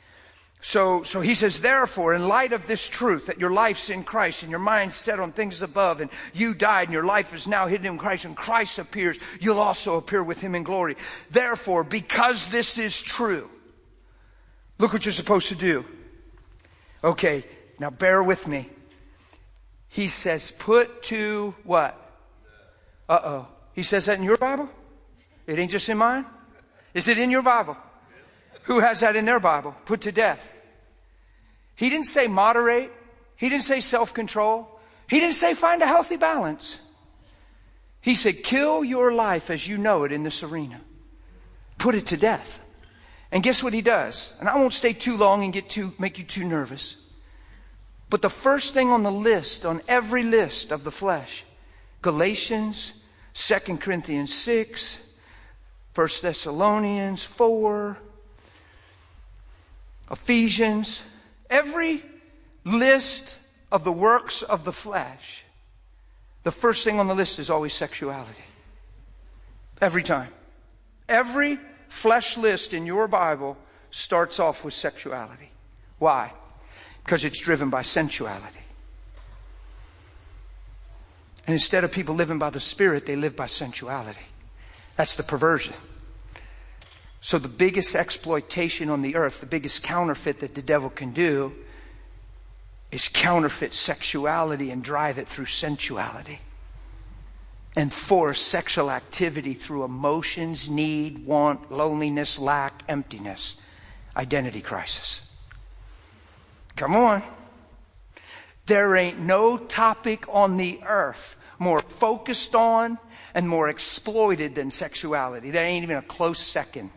So he says, therefore, in light of this truth, that your life's in Christ and your mind's set on things above, and you died and your life is now hidden in Christ, and Christ appears, you'll also appear with him in glory. Therefore, because this is true, look what you're supposed to do. Okay, now bear with me. He says, put to what? Uh-oh. He says that in your Bible? It ain't just in mine? Is it in your Bible? Who has that in their Bible? Put to death. He didn't say moderate. He didn't say self-control. He didn't say find a healthy balance. He said kill your life as you know it in this arena. Put it to death. And guess what he does? And I won't stay too long and make you too nervous. But the first thing on the list, on every list of the flesh, Galatians, 2 Corinthians 6, 1 Thessalonians 4, Ephesians, every list of the works of the flesh, the first thing on the list is always sexuality. Every time. Every flesh list in your Bible starts off with sexuality. Why? Because it's driven by sensuality. And instead of people living by the Spirit, they live by sensuality. That's the perversion. So the biggest exploitation on the earth, the biggest counterfeit that the devil can do is counterfeit sexuality and drive it through sensuality. and force sexual activity through emotions, need, want, loneliness, lack, emptiness, identity crisis. Come on. There ain't no topic on the earth more focused on and more exploited than sexuality. There ain't even a close second.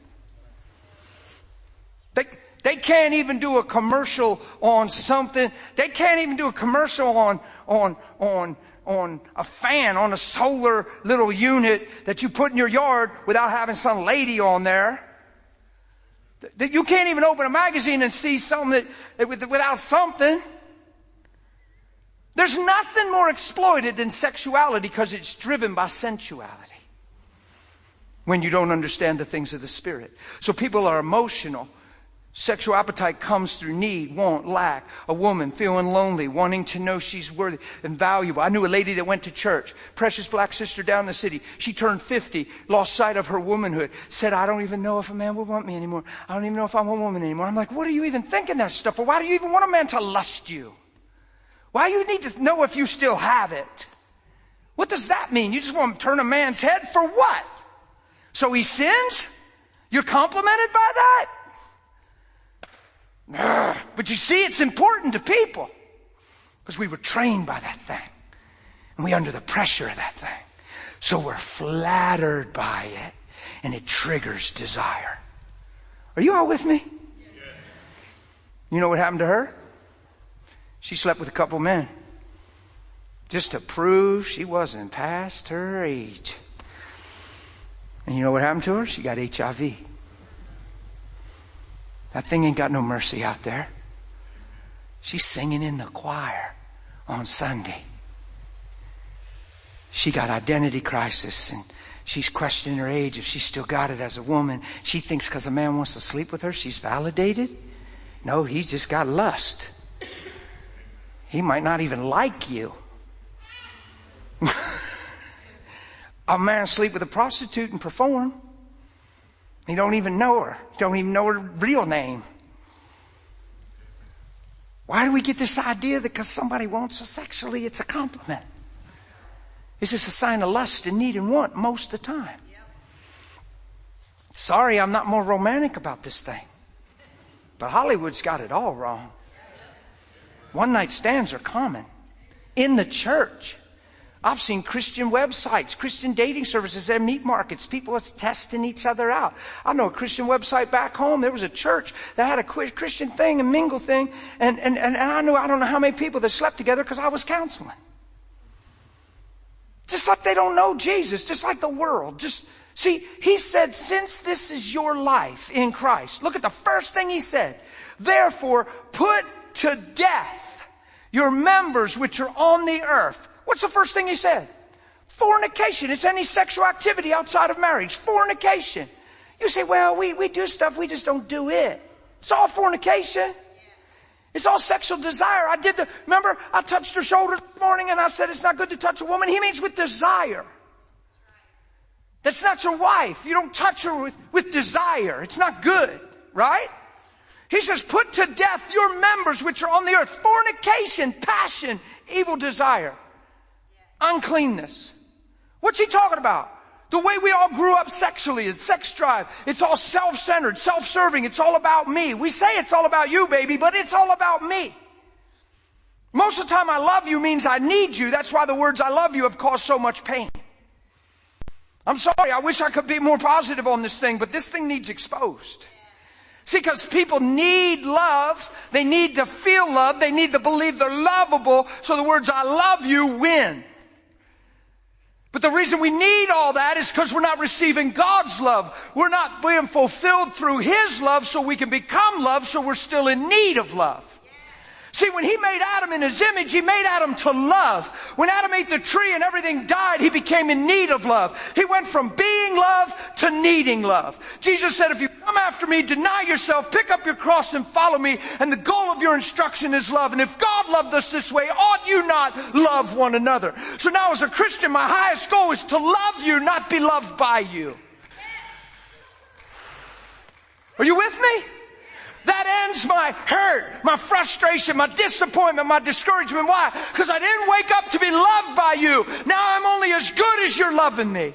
They can't even do a commercial on something. They can't even do a commercial on a fan, on a solar little unit that you put in your yard without having some lady on there. You can't even open a magazine and see something without something. There's nothing more exploited than sexuality because it's driven by sensuality. When you don't understand the things of the Spirit. So people are emotional. Sexual appetite comes through need, want, lack. A woman feeling lonely, wanting to know she's worthy and valuable. I knew a lady that went to church, precious black sister down in the city. She turned 50, lost sight of her womanhood. Said, I don't even know if a man will want me anymore. I don't even know if I'm a woman anymore. I'm like, what are you even thinking that stuff for? Why do you even want a man to lust you? Why do you need to know if you still have it? What does that mean? You just want to turn a man's head for what? So he sins? You're complimented by that? But you see, it's important to people because we were trained by that thing and we're under the pressure of that thing. So we're flattered by it and it triggers desire. Are you all with me? You know what happened to her? She slept with a couple men just to prove she wasn't past her age. And you know what happened to her? She got HIV. That thing ain't got no mercy out there. She's singing in the choir on Sunday. She got identity crisis and she's questioning her age if she still got it as a woman. She thinks because a man wants to sleep with her, she's validated. No, he's just got lust. He might not even like you. A man sleep with a prostitute and perform. He don't even know her. He don't even know her real name. Why do we get this idea that because somebody wants us sexually, it's a compliment? It's just a sign of lust and need and want most of the time. Sorry, I'm not more romantic about this thing. But Hollywood's got it all wrong. One night stands are common. In the church. I've seen Christian websites, Christian dating services at meat markets. People are testing each other out. I know a Christian website back home. There was a church that had a Christian thing, a mingle thing. And I don't know how many people that slept together because I was counseling. Just like they don't know Jesus, just like the world. See, he said, since this is your life in Christ. Look at the first thing he said. Therefore, put to death your members which are on the earth. What's the first thing he said? Fornication. It's any sexual activity outside of marriage. Fornication. You say, well, we do stuff, we just don't do it. It's all fornication. It's all sexual desire. Remember, I touched her shoulder this morning and I said it's not good to touch a woman. He means with desire. That's not your wife. You don't touch her with desire. It's not good, right? He says, put to death your members which are on the earth. Fornication, passion, evil desire, uncleanness. What's he talking about? The way we all grew up sexually, it's sex drive. It's all self-centered, self-serving. It's all about me. We say it's all about you, baby, but it's all about me. Most of the time, I love you means I need you. That's why the words I love you have caused so much pain. I'm sorry, I wish I could be more positive on this thing, but this thing needs exposed. See, because people need love. They need to feel love. They need to believe they're lovable. So the words I love you win. But the reason we need all that is because we're not receiving God's love. We're not being fulfilled through His love so we can become love, so we're still in need of love. See, when He made Adam in His image, He made Adam to love. When Adam ate the tree and everything died, he became in need of love. He went from being love to needing love. Jesus said, if you come after me, deny yourself, pick up your cross and follow me. And the goal of your instruction is love. And if God loved us this way, ought you not love one another? So now as a Christian, my highest goal is to love you, not be loved by you. Are you with me? That ends my hurt, my frustration, my disappointment, my discouragement. Why? Because I didn't wake up to be loved by you. Now I'm only me as good as you're loving me.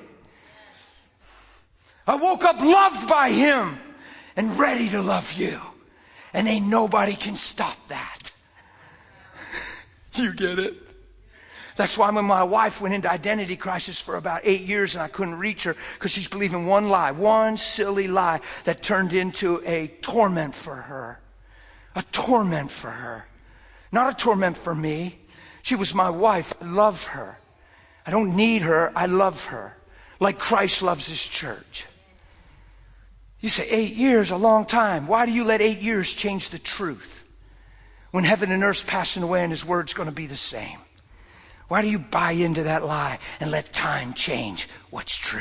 I woke up loved by Him and ready to love you. And ain't nobody can stop that. You get it? That's why when my wife went into identity crisis for about 8 years and I couldn't reach her because she's believing one lie, one silly lie that turned into a torment for her. A torment for her. Not a torment for me. She was my wife. I love her. I don't need her. I love her. Like Christ loves His church. You say 8 years, a long time. Why do you let 8 years change the truth? When heaven and earth's passing away and His word's going to be the same. Why do you buy into that lie and let time change what's true?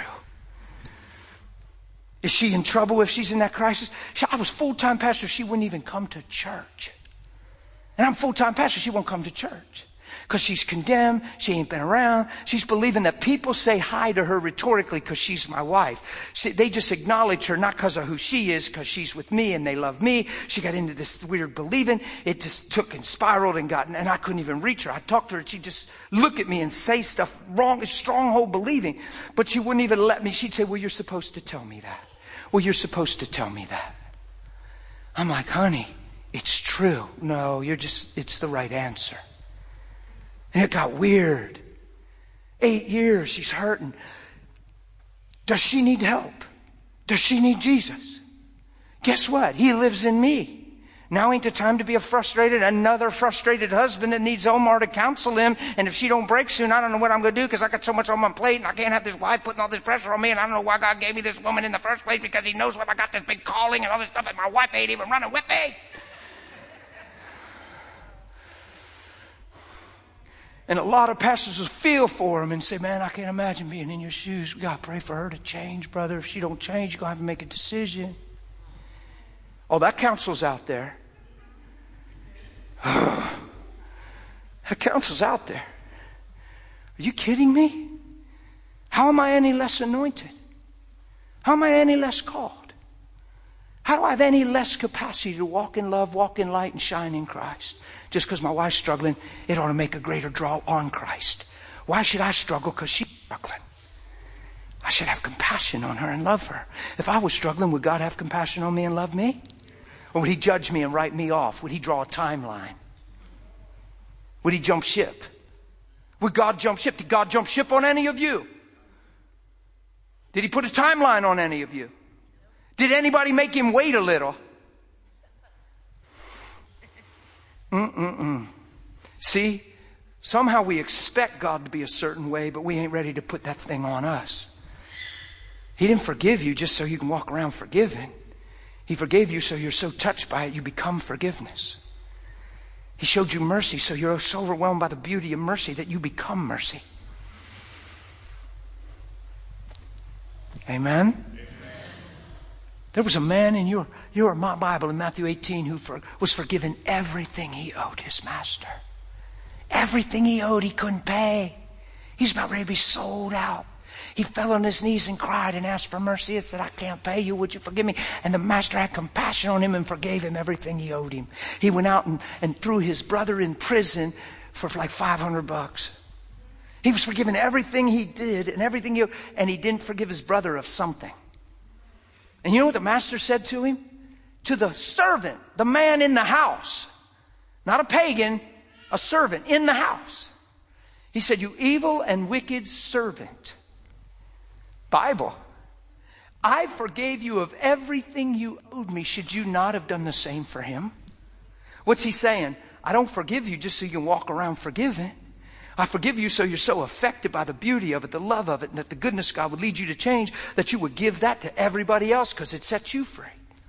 Is she in trouble if she's in that crisis? I was full-time pastor. She wouldn't even come to church. And I'm full-time pastor. She won't come to church. Because she's condemned. She ain't been around. She's believing that people say hi to her rhetorically because she's my wife. They just acknowledge her not because of who she is, because she's with me and they love me. She got into this weird believing. It just took and spiraled and and I couldn't even reach her. I talked to her and she'd just look at me and say stuff wrong, stronghold believing. But she wouldn't even let me. She'd say, well, you're supposed to tell me that. Well, you're supposed to tell me that. I'm like, honey, it's true. No, it's the right answer. And it got weird. 8 years, she's hurting. Does she need help? Does she need Jesus? Guess what? He lives in me. Now ain't the time to be another frustrated husband that needs Omar to counsel him. And if she don't break soon, I don't know what I'm going to do because I got so much on my plate and I can't have this wife putting all this pressure on me. And I don't know why God gave me this woman in the first place because He knows what I got this big calling and all this stuff and my wife ain't even running with me. And a lot of pastors will feel for him and say, man, I can't imagine being in your shoes. We got to pray for her to change, brother. If she don't change, you're going to have to make a decision. Oh, that counsel's out there. That counsel's out there. Are you kidding me? How am I any less anointed? How am I any less called? How do I have any less capacity to walk in love, walk in light, and shine in Christ? Just because my wife's struggling, it ought to make a greater draw on Christ. Why should I struggle because she's struggling? I should have compassion on her and love her. If I was struggling, would God have compassion on me and love me? Or would He judge me and write me off? Would He draw a timeline? Would He jump ship? Would God jump ship? Did God jump ship on any of you? Did He put a timeline on any of you? Did anybody make Him wait a little? See, somehow we expect God to be a certain way, but we ain't ready to put that thing on us. He didn't forgive you just so you can walk around forgiven. He forgave you so you're so touched by it, you become forgiveness. He showed you mercy so you're so overwhelmed by the beauty of mercy that you become mercy. Amen? There was a man in your my Bible in Matthew 18 who was forgiven everything he owed his master. Everything he owed, he couldn't pay. He's about ready to be sold out. He fell on his knees and cried and asked for mercy and said, I can't pay you. Would you forgive me? And the master had compassion on him and forgave him everything he owed him. He went out and threw his brother in prison for like $500. He was forgiven everything he did and he didn't forgive his brother of something. And you know what the master said to him? To the servant, the man in the house, not a pagan, a servant in the house. He said, you evil and wicked servant. Bible. I forgave you of everything you owed me. Should you not have done the same for him? What's he saying? I don't forgive you just so you can walk around forgiven. I forgive you so you're so affected by the beauty of it, the love of it, and that the goodness of God would lead you to change, that you would give that to everybody else because it sets you free.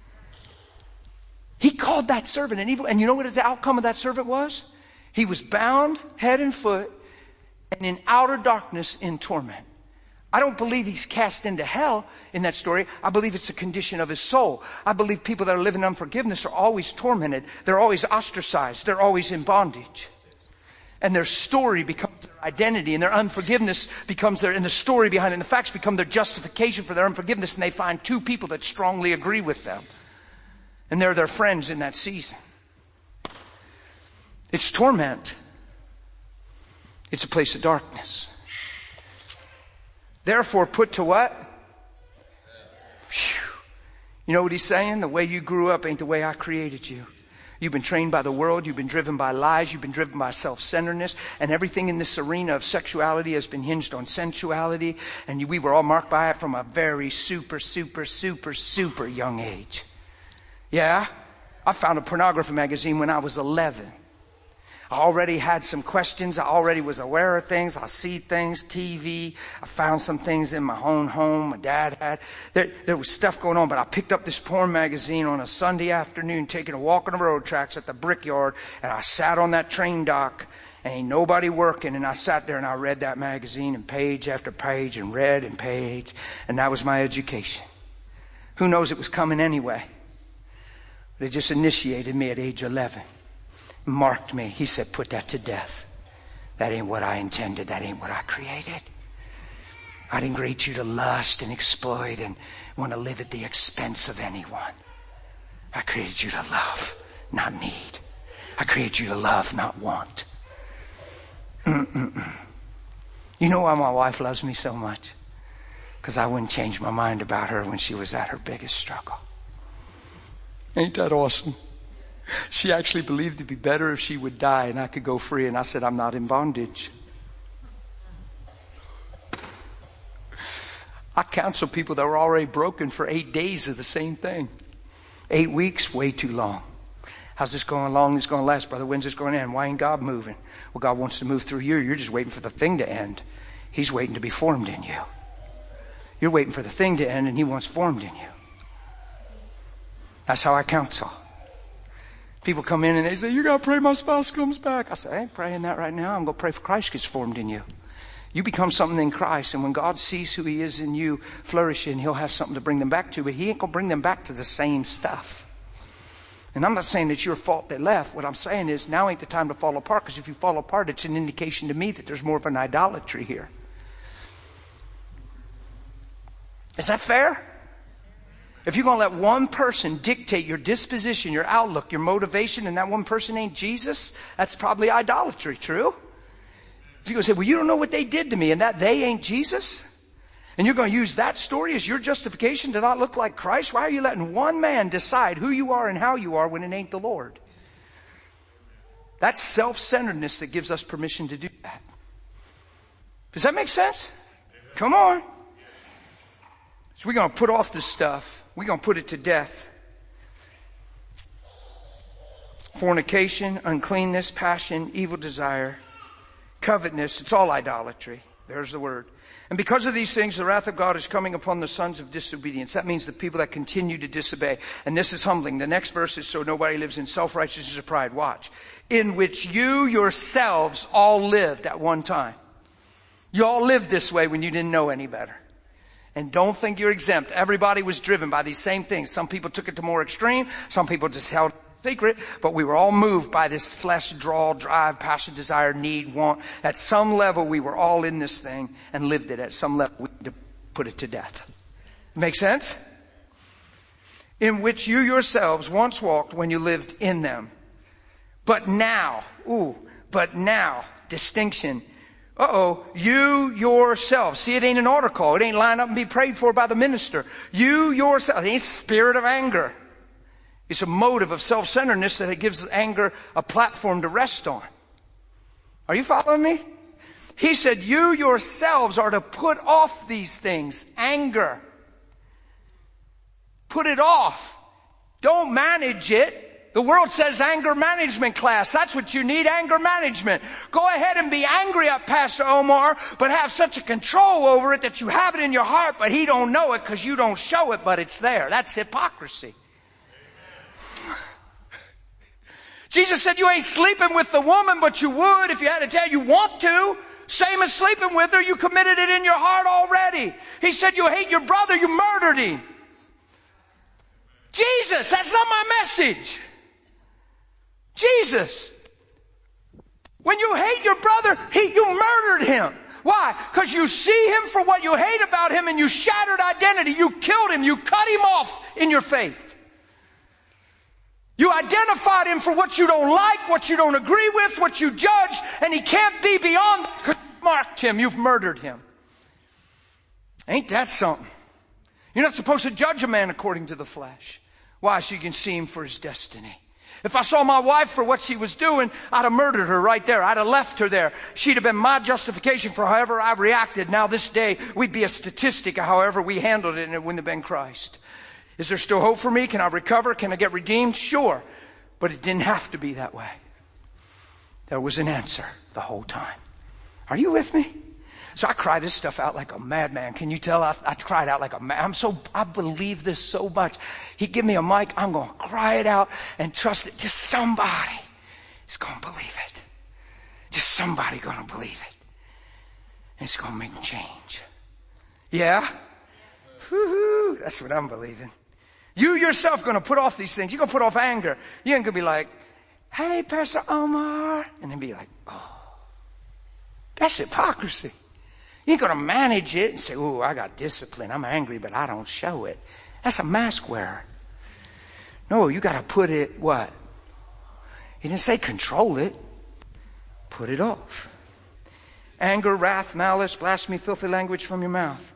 He called that servant an evil. And you know what the outcome of that servant was? He was bound head and foot and in outer darkness in torment. I don't believe he's cast into hell in that story. I believe it's a condition of his soul. I believe people that are living in unforgiveness are always tormented. They're always ostracized. They're always in bondage. And their story becomes their identity, and their unforgiveness becomes and the story behind it, and the facts become their justification for their unforgiveness, and they find two people that strongly agree with them. And they're their friends in that season. It's torment. It's a place of darkness. Therefore put to what? Whew. You know what he's saying? The way you grew up ain't the way I created you. You've been trained by the world. You've been driven by lies. You've been driven by self-centeredness. And everything in this arena of sexuality has been hinged on sensuality. And we were all marked by it from a very super young age. Yeah? I found a pornography magazine when I was 11. I already had some questions. I already was aware of things. I see things, TV. I found some things in my own home my dad had. There was stuff going on, but I picked up this porn magazine on a Sunday afternoon, taking a walk on the road tracks at the Brickyard, and I sat on that train dock, and ain't nobody working, and I sat there and I read that magazine, and page after page, and read and page, and that was my education. Who knows, it was coming anyway. But it just initiated me at age 11. Marked me. He said, put that to death. That ain't what I intended. That ain't what I created. I didn't create you to lust and exploit and want to live at the expense of anyone. I created you to love, not need. I created you to love, not want. You know why my wife loves me so much? Because I wouldn't change my mind about her when she was at her biggest struggle. Ain't that awesome? She actually believed it'd be better if she would die and I could go free. And I said, I'm not in bondage. I counsel people that were already broken for 8 days of the same thing. 8 weeks, way too long. How's this going along? This is going to last, brother. When's this going to end? Why ain't God moving? Well, God wants to move through you. You're just waiting for the thing to end. He's waiting to be formed in you. You're waiting for the thing to end and He wants formed in you. That's how I counsel. People come in and they say, you got to pray my spouse comes back. I say, I ain't praying that right now. I'm going to pray for Christ gets formed in you. You become something in Christ. And when God sees who He is in you flourishing, He'll have something to bring them back to. But He ain't going to bring them back to the same stuff. And I'm not saying it's your fault they left. What I'm saying is now ain't the time to fall apart. Because if you fall apart, it's an indication to me that there's more of an idolatry here. Is that fair? If you're going to let one person dictate your disposition, your outlook, your motivation, and that one person ain't Jesus, that's probably idolatry, true? If you go say, well, you don't know what they did to me, and that they ain't Jesus, and you're going to use that story as your justification to not look like Christ, why are you letting one man decide who you are and how you are when it ain't the Lord? That's self-centeredness that gives us permission to do that. Does that make sense? Come on. So we're going to put off this stuff. We're going to put it to death. Fornication, uncleanness, passion, evil desire, covetousness. It's all idolatry. There's the word. And because of these things, the wrath of God is coming upon the sons of disobedience. That means the people that continue to disobey. And this is humbling. The next verse is, so nobody lives in self-righteousness or pride. Watch. In which you yourselves all lived at one time. You all lived this way when you didn't know any better. And don't think you're exempt. Everybody was driven by these same things. Some people took it to more extreme. Some people just held it secret. But we were all moved by this flesh, draw, drive, passion, desire, need, want. At some level, we were all in this thing and lived it. At some level, we had to put it to death. Make sense? In which you yourselves once walked when you lived in them. But now, distinction. You yourself. See, it ain't an altar call. It ain't line up and be prayed for by the minister. You yourself. It ain't spirit of anger. It's a motive of self-centeredness that it gives anger a platform to rest on. Are you following me? He said, you yourselves are to put off these things. Anger. Put it off. Don't manage it. The world says anger management class. That's what you need, anger management. Go ahead and be angry at Pastor Omar, but have such a control over it that you have it in your heart, but he don't know it because you don't show it, but it's there. That's hypocrisy. Jesus said you ain't sleeping with the woman, but you would if you had a chance. You want to. Same as sleeping with her. You committed it in your heart already. He said you hate your brother. You murdered him. Jesus, that's not my message. Jesus. When you hate your brother, you murdered him. Why? Because you see him for what you hate about him and you shattered identity. You killed him. You cut him off in your faith. You identified him for what you don't like, what you don't agree with, what you judge, and he can't be beyond that because you marked him. You've murdered him. Ain't that something? You're not supposed to judge a man according to the flesh. Why? So you can see him for his destiny. If I saw my wife for what she was doing, I'd have murdered her right there. I'd have left her there. She'd have been my justification for however I reacted. Now this day, we'd be a statistic of however we handled it, and it wouldn't have been Christ. Is there still hope for me? Can I recover? Can I get redeemed? Sure. But it didn't have to be that way. There was an answer the whole time. Are you with me? So I cry this stuff out like a madman. Can you tell? I cried out like a man. I believe this so much. He give me a mic, I'm going to cry it out and trust it. Just somebody is going to believe it. Just somebody going to believe it. And it's going to make change. Yeah? Woo-hoo. That's what I'm believing. You yourself going to put off these things. You're going to put off anger. You ain't going to be like, hey, Pastor Omar. And then be like, oh, that's hypocrisy. You ain't going to manage it and say, oh, I got discipline. I'm angry, but I don't show it. That's a mask wearer. No, you got to put it, what? He didn't say control it. Put it off. Anger, wrath, malice, blasphemy, filthy language from your mouth.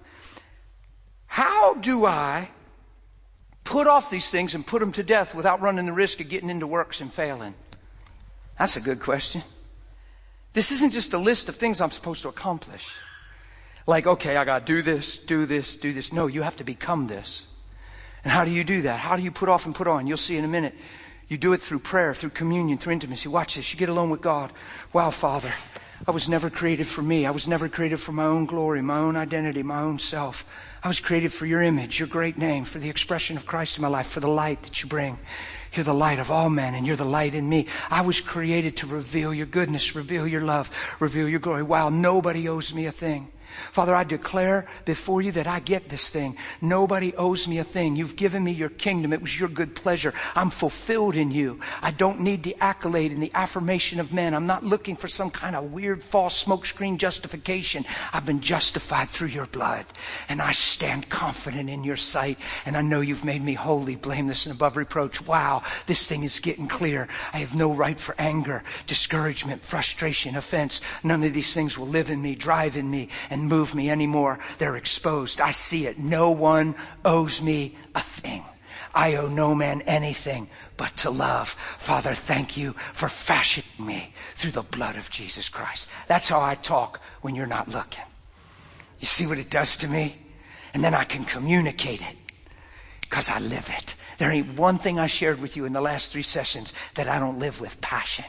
How do I put off these things and put them to death without running the risk of getting into works and failing? That's a good question. This isn't just a list of things I'm supposed to accomplish. Like, okay, I got to do this, do this, do this. No, you have to become this. And how do you do that? How do you put off and put on? You'll see in a minute. You do it through prayer, through communion, through intimacy. Watch this. You get alone with God. Wow, Father, I was never created for me. I was never created for my own glory, my own identity, my own self. I was created for your image, your great name, for the expression of Christ in my life, for the light that you bring. You're the light of all men, and you're the light in me. I was created to reveal your goodness, reveal your love, reveal your glory. Wow, nobody owes me a thing. Father, I declare before you that I get this thing. Nobody owes me a thing. You've given me your kingdom. It was your good pleasure. I'm fulfilled in you. I don't need the accolade and the affirmation of men. I'm not looking for some kind of weird false smokescreen justification. I've been justified through your blood, and I stand confident in your sight, and I know you've made me holy, blameless, and above reproach. Wow, this thing is getting clear. I have no right for anger, discouragement, frustration, offense. None of these things will live in me, drive in me, and move me anymore. They're exposed. I see it. No one owes me a thing. I owe no man anything but to love. Father, thank you for fashioning me through the blood of Jesus Christ. That's how I talk when you're not looking. You see what it does to me? And then I can communicate it because I live it. There ain't one thing I shared with you in the last 3 sessions that I don't live with passion.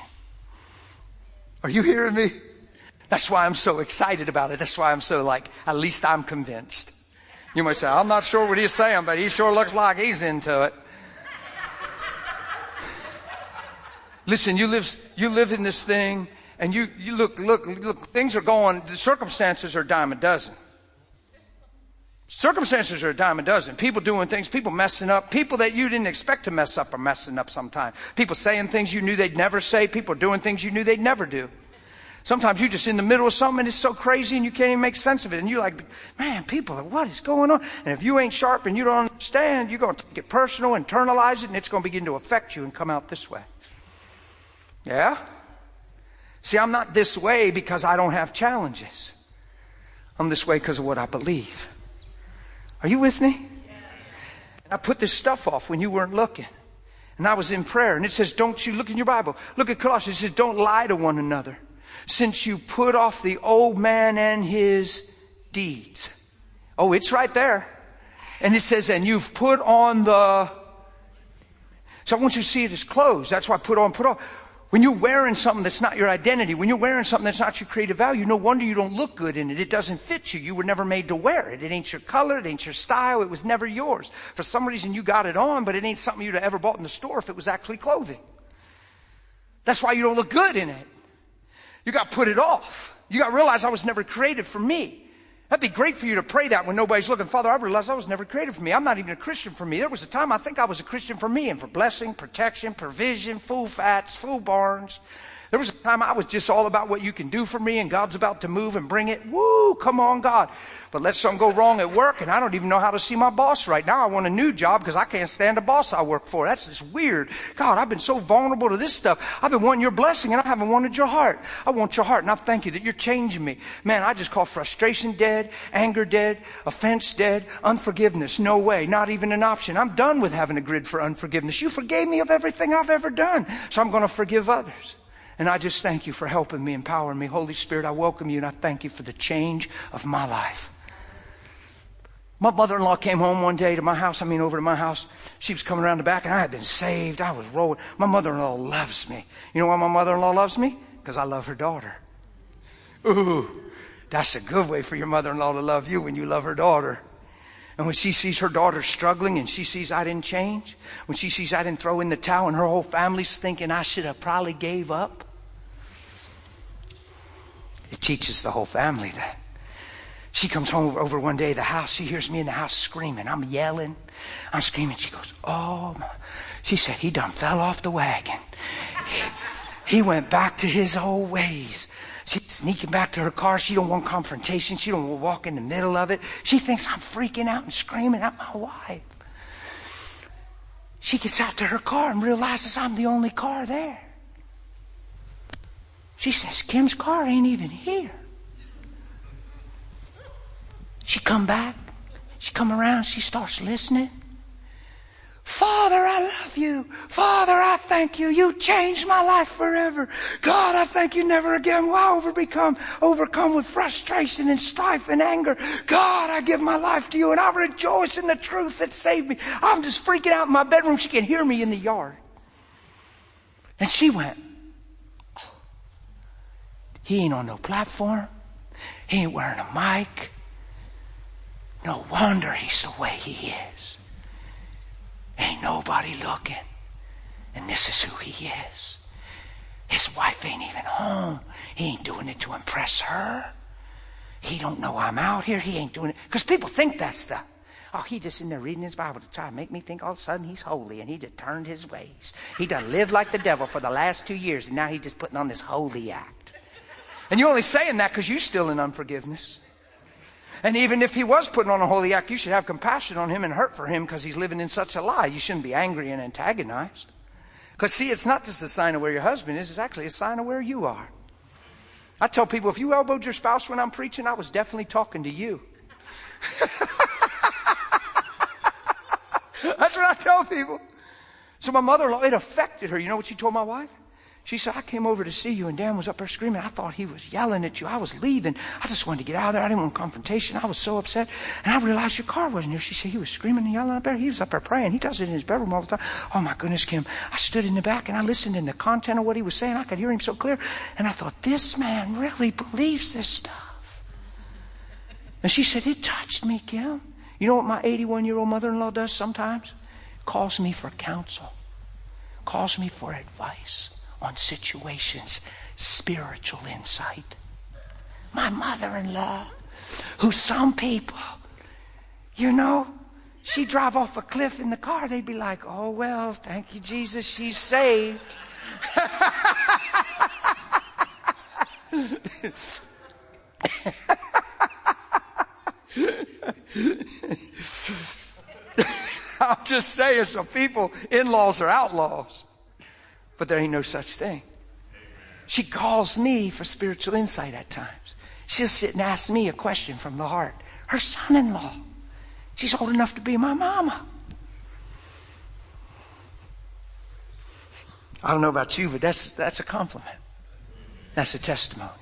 Are you hearing me? That's why I'm so excited about it. That's why I'm so at least I'm convinced. You might say, I'm not sure what he's saying, but he sure looks like he's into it. Listen, you live in this thing, and you look, things are going, the circumstances are a dime a dozen. Circumstances are a dime a dozen. People doing things, people messing up. People that you didn't expect to mess up are messing up sometimes. People saying things you knew they'd never say. People doing things you knew they'd never do. Sometimes you're just in the middle of something and it's so crazy and you can't even make sense of it. And you're like, man, people, what is going on? And if you ain't sharp and you don't understand, you're going to take it personal, internalize it, and it's going to begin to affect you and come out this way. Yeah? See, I'm not this way because I don't have challenges. I'm this way because of what I believe. Are you with me? I put this stuff off when you weren't looking. And I was in prayer. And it says, don't you, look in your Bible. Look at Colossians. It says, don't lie to one another, since you put off the old man and his deeds. Oh, it's right there. And it says, and you've put on the... So I want you to see it as clothes. That's why put on, put off. When you're wearing something that's not your identity, when you're wearing something that's not your creative value, no wonder you don't look good in it. It doesn't fit you. You were never made to wear it. It ain't your color. It ain't your style. It was never yours. For some reason you got it on, but it ain't something you'd have ever bought in the store if it was actually clothing. That's why you don't look good in it. You got to put it off. You got to realize I was never created for me. That'd be great for you to pray that when nobody's looking. Father, I realize I was never created for me. I'm not even a Christian for me. There was a time I think I was a Christian for me and for blessing, protection, provision, food fats, food barns, There was a time I was just all about what you can do for me, and God's about to move and bring it. Woo, come on, God. But let something go wrong at work, and I don't even know how to see my boss right now. I want a new job because I can't stand the boss I work for. That's just weird. God, I've been so vulnerable to this stuff. I've been wanting your blessing, and I haven't wanted your heart. I want your heart, and I thank you that you're changing me. Man, I just call frustration dead, anger dead, offense dead, unforgiveness. No way, not even an option. I'm done with having a grid for unforgiveness. You forgave me of everything I've ever done, so I'm going to forgive others. And I just thank you for helping me, empowering me. Holy Spirit, I welcome you, and I thank you for the change of my life. My mother-in-law came home one day to my house. Over to my house. She was coming around the back, and I had been saved. I was rolling. My mother-in-law loves me. You know why my mother-in-law loves me? Because I love her daughter. Ooh, that's a good way for your mother-in-law to love you, when you love her daughter. And when she sees her daughter struggling, and she sees I didn't change, when she sees I didn't throw in the towel, and her whole family's thinking I should have probably gave up, it teaches the whole family that. She comes home over one day to the house. She hears me in the house screaming. I'm yelling. I'm screaming. She goes, oh, my. She said, he done fell off the wagon. He went back to his old ways. She's sneaking back to her car. She don't want confrontation. She don't want to walk in the middle of it. She thinks I'm freaking out and screaming at my wife. She gets out to her car and realizes I'm the only car there. She says, Kim's car ain't even here. She come back. She come around. She starts listening. Father, I love you. Father, I thank you. You changed my life forever. God, I thank you never again will I overcome with frustration and strife and anger. God, I give my life to you, and I rejoice in the truth that saved me. I'm just freaking out in my bedroom. She can hear me in the yard. And she went, oh, he ain't on no platform. He ain't wearing a mic. No wonder he's the way he is. Ain't nobody looking. And this is who he is. His wife ain't even home. He ain't doing it to impress her. He don't know I'm out here. He ain't doing it. Because people think that stuff. Oh, he just in there reading his Bible to try to make me think all of a sudden he's holy, and he just turned his ways. He done lived like the devil for the last 2 years, and now he's just putting on this holy act. And you're only saying that because you're still in unforgiveness. And even if he was putting on a holy act, you should have compassion on him and hurt for him because he's living in such a lie. You shouldn't be angry and antagonized. Because see, it's not just a sign of where your husband is. It's actually a sign of where you are. I tell people, if you elbowed your spouse when I'm preaching, I was definitely talking to you. That's what I tell people. So my mother-in-law, it affected her. You know what she told my wife? She said, I came over to see you, and Dan was up there screaming. I thought he was yelling at you. I was leaving. I just wanted to get out of there. I didn't want confrontation. I was so upset. And I realized your car wasn't here. She said, he was screaming and yelling up there. He was up there praying. He does it in his bedroom all the time. Oh, my goodness, Kim. I stood in the back, and I listened in the content of what he was saying. I could hear him so clear. And I thought, this man really believes this stuff. And she said, it touched me, Kim. You know what my 81-year-old mother-in-law does sometimes? Calls me for counsel. Calls me for advice on situations, spiritual insight. My mother-in-law, who some people, you know, she'd drive off a cliff in the car. They'd be like, oh, well, thank you, Jesus, she's saved. I'm just saying, some people, in-laws are outlaws. But there ain't no such thing. She calls me for spiritual insight at times. She'll sit and ask me a question from the heart. Her son-in-law. She's old enough to be my mama. I don't know about you, but that's a compliment. That's a testimony.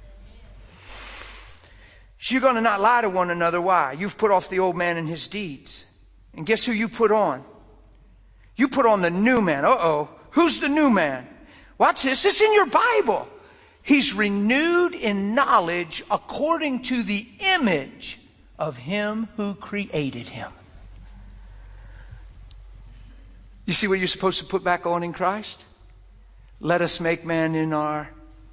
So you're going to not lie to one another. Why? You've put off the old man and his deeds. And guess who you put on? You put on the new man. Uh-oh. Who's the new man? Watch this. It's in your Bible. He's renewed in knowledge according to the image of him who created him. You see what you're supposed to put back on in Christ? Let us make man in our...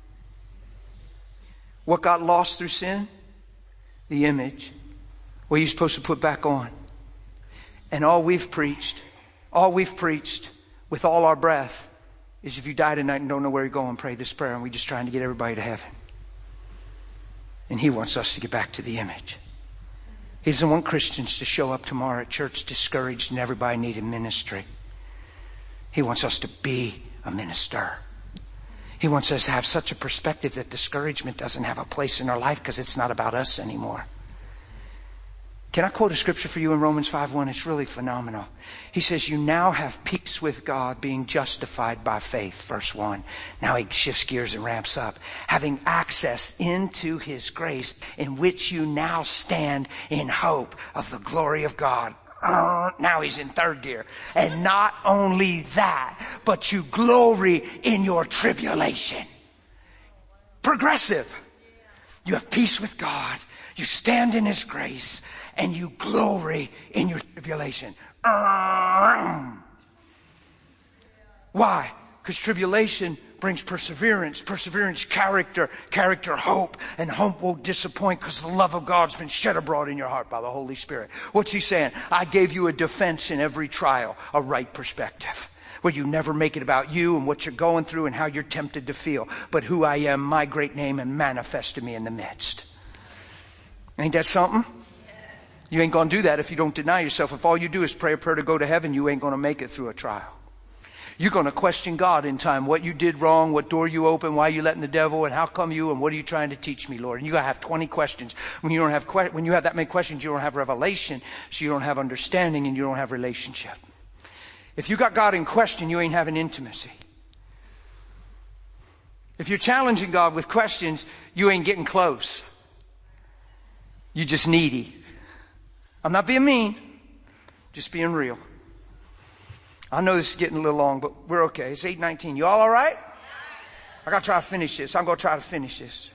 What got lost through sin? The image. What you're supposed to put back on. And all we've preached with all our breath is if you die tonight and don't know where you're going, pray this prayer, and we're just trying to get everybody to heaven. And He wants us to get back to the image. He doesn't want Christians to show up tomorrow at church discouraged and everybody needing ministry. He wants us to be a minister. He wants us to have such a perspective that discouragement doesn't have a place in our life because it's not about us anymore. Can I quote a scripture for you in Romans 5:1? It's really phenomenal. He says, you now have peace with God, being justified by faith. Verse 1. Now he shifts gears and ramps up. Having access into His grace, in which you now stand in hope of the glory of God. Now he's in third gear. And not only that, but you glory in your tribulation. Progressive. You have peace with God. You stand in His grace. And you glory in your tribulation. Why? Because tribulation brings perseverance. Perseverance, character. Character, hope. And hope won't disappoint because the love of God's been shed abroad in your heart by the Holy Spirit. What's He saying? I gave you a defense in every trial, a right perspective. Where you never make it about you and what you're going through and how you're tempted to feel. But who I am, my great name, and manifest to me in the midst. Ain't that something? You ain't going to do that if you don't deny yourself. If all you do is pray a prayer to go to heaven, you ain't going to make it through a trial. You're going to question God in time. What you did wrong, what door you opened, why you letting the devil, and how come you, and what are you trying to teach me, Lord? And you got to have 20 questions. When you have that many questions, you don't have revelation, so you don't have understanding, and you don't have relationship. If you got God in question, you ain't having intimacy. If you're challenging God with questions, you ain't getting close. You're just needy. I'm not being mean, just being real. I know this is getting a little long, but we're okay. It's 8:19. You all right? I got to try to finish this. I'm going to try to finish this.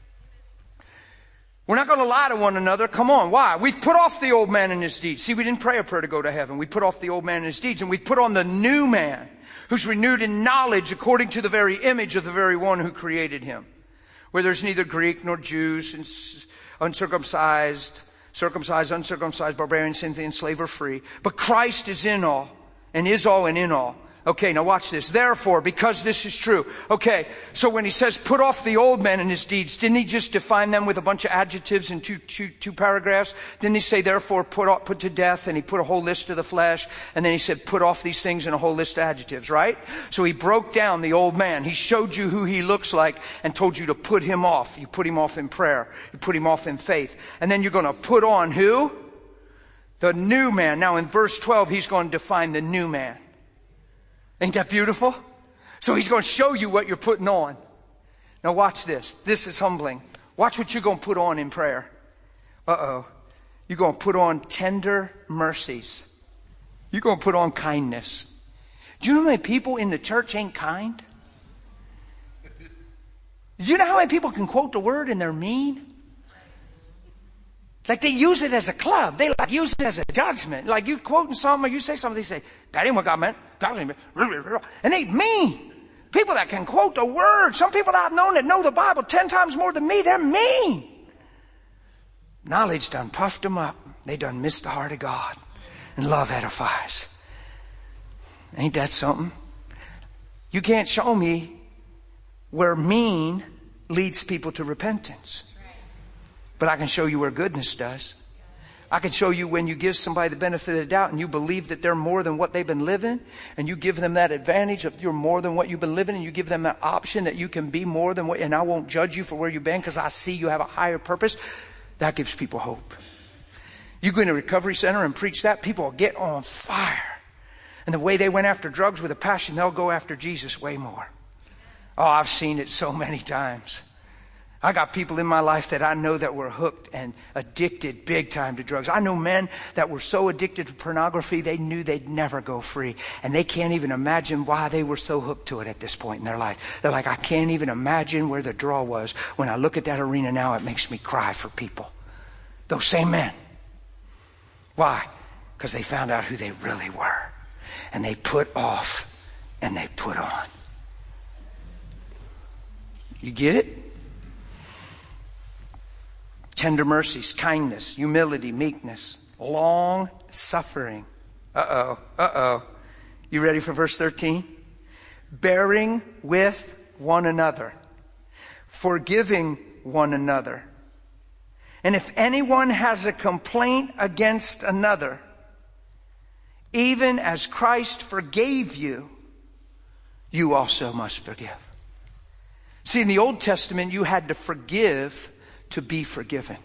We're not going to lie to one another. Come on. Why? We've put off the old man and his deeds. See, we didn't pray a prayer to go to heaven. We put off the old man and his deeds, and we put on the new man who's renewed in knowledge according to the very image of the very one who created him. Where there's neither Greek nor Jews, uncircumcised, uncircumcised, barbarian, Scythian, slave or free. But Christ is in all, and is all and in all. Okay, now watch this. Therefore, because this is true. Okay, so when He says put off the old man and his deeds, didn't He just define them with a bunch of adjectives in two paragraphs? Didn't He say therefore put to death, and He put a whole list of the flesh, and then He said put off these things in a whole list of adjectives, right? So He broke down the old man. He showed you who he looks like and told you to put him off. You put him off in prayer. You put him off in faith. And then you're going to put on who? The new man. Now in verse 12, He's going to define the new man. Ain't that beautiful? So He's going to show you what you're putting on. Now watch this. This is humbling. Watch what you're going to put on in prayer. You're going to put on tender mercies. You're going to put on kindness. Do you know how many people in the church ain't kind? Do you know how many people can quote the word and they're mean? Like they use it as a club. They like use it as a judgment. Like you quoting something or you say something, they say, that ain't what God meant. God ain't meant. And they mean. People that can quote the word. Some people I've known that know the Bible 10 times more than me, they're mean. Knowledge done puffed them up. They done missed the heart of God. And love edifies. Ain't that something? You can't show me where mean leads people to repentance. But I can show you where goodness does. I can show you when you give somebody the benefit of the doubt and you believe that they're more than what they've been living, and you give them that advantage of you're more than what you've been living, and you give them that option that you can be more than what, and I won't judge you for where you've been because I see you have a higher purpose. That gives people hope. You go in a recovery center and preach that, people will get on fire. And the way they went after drugs with a passion, they'll go after Jesus way more. Oh, I've seen it so many times. I got people in my life that I know that were hooked and addicted big time to drugs. I know men that were so addicted to pornography, they knew they'd never go free. And they can't even imagine why they were so hooked to it at this point in their life. They're like, I can't even imagine where the draw was. When I look at that arena now, it makes me cry for people. Those same men. Why? Because they found out who they really were. And they put off and they put on. You get it? Tender mercies, kindness, humility, meekness, long suffering. You ready for verse 13? bearing with one another, forgiving one another. And if anyone has a complaint against another, even as Christ forgave you, you also must forgive. See, in the Old Testament, you had to forgive to be forgiven.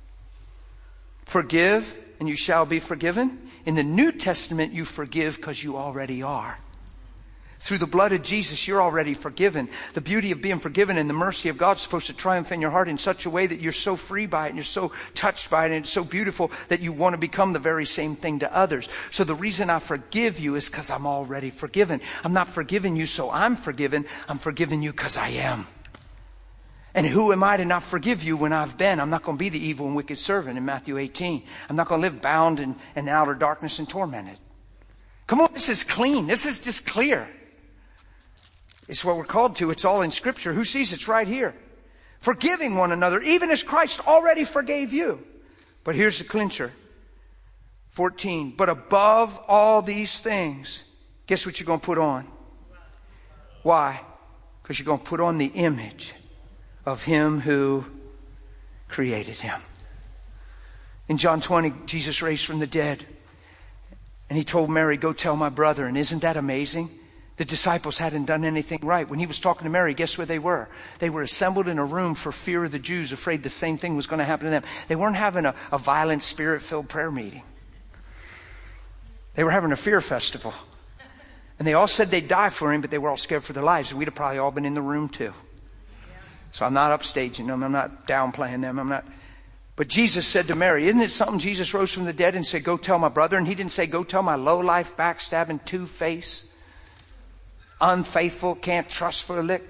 Forgive and you shall be forgiven. In the New Testament, you forgive because you already are. Through the blood of Jesus, you're already forgiven. The beauty of being forgiven and the mercy of God is supposed to triumph in your heart in such a way that you're so free by it and you're so touched by it and it's so beautiful that you want to become the very same thing to others. So the reason I forgive you is because I'm already forgiven. I'm not forgiving you so I'm forgiven. I'm forgiving you because I am. And who am I to not forgive you when I've been? I'm not going to be the evil and wicked servant in Matthew 18. I'm not going to live bound in outer darkness and tormented. Come on, this is clean. This is just clear. It's what we're called to. It's all in Scripture. Who sees it's right here? Forgiving one another, even as Christ already forgave you. But here's the clincher. 14. But above all these things, guess what you're going to put on? Why? Because you're going to put on the image of Him who created Him. In John 20, Jesus raised from the dead. And He told Mary, go tell my brother. And isn't that amazing? The disciples hadn't done anything right. When He was talking to Mary, guess where they were? They were assembled in a room for fear of the Jews, afraid the same thing was going to happen to them. They weren't having a violent, spirit-filled prayer meeting. They were having a fear festival. And they all said they'd die for Him, but they were all scared for their lives. We'd have probably all been in the room too. So I'm not upstaging them. I'm not downplaying them. But Jesus said to Mary, isn't it something Jesus rose from the dead and said, go tell my brother? And He didn't say, go tell my low-life, backstabbing, two-face, unfaithful, can't trust for a lick.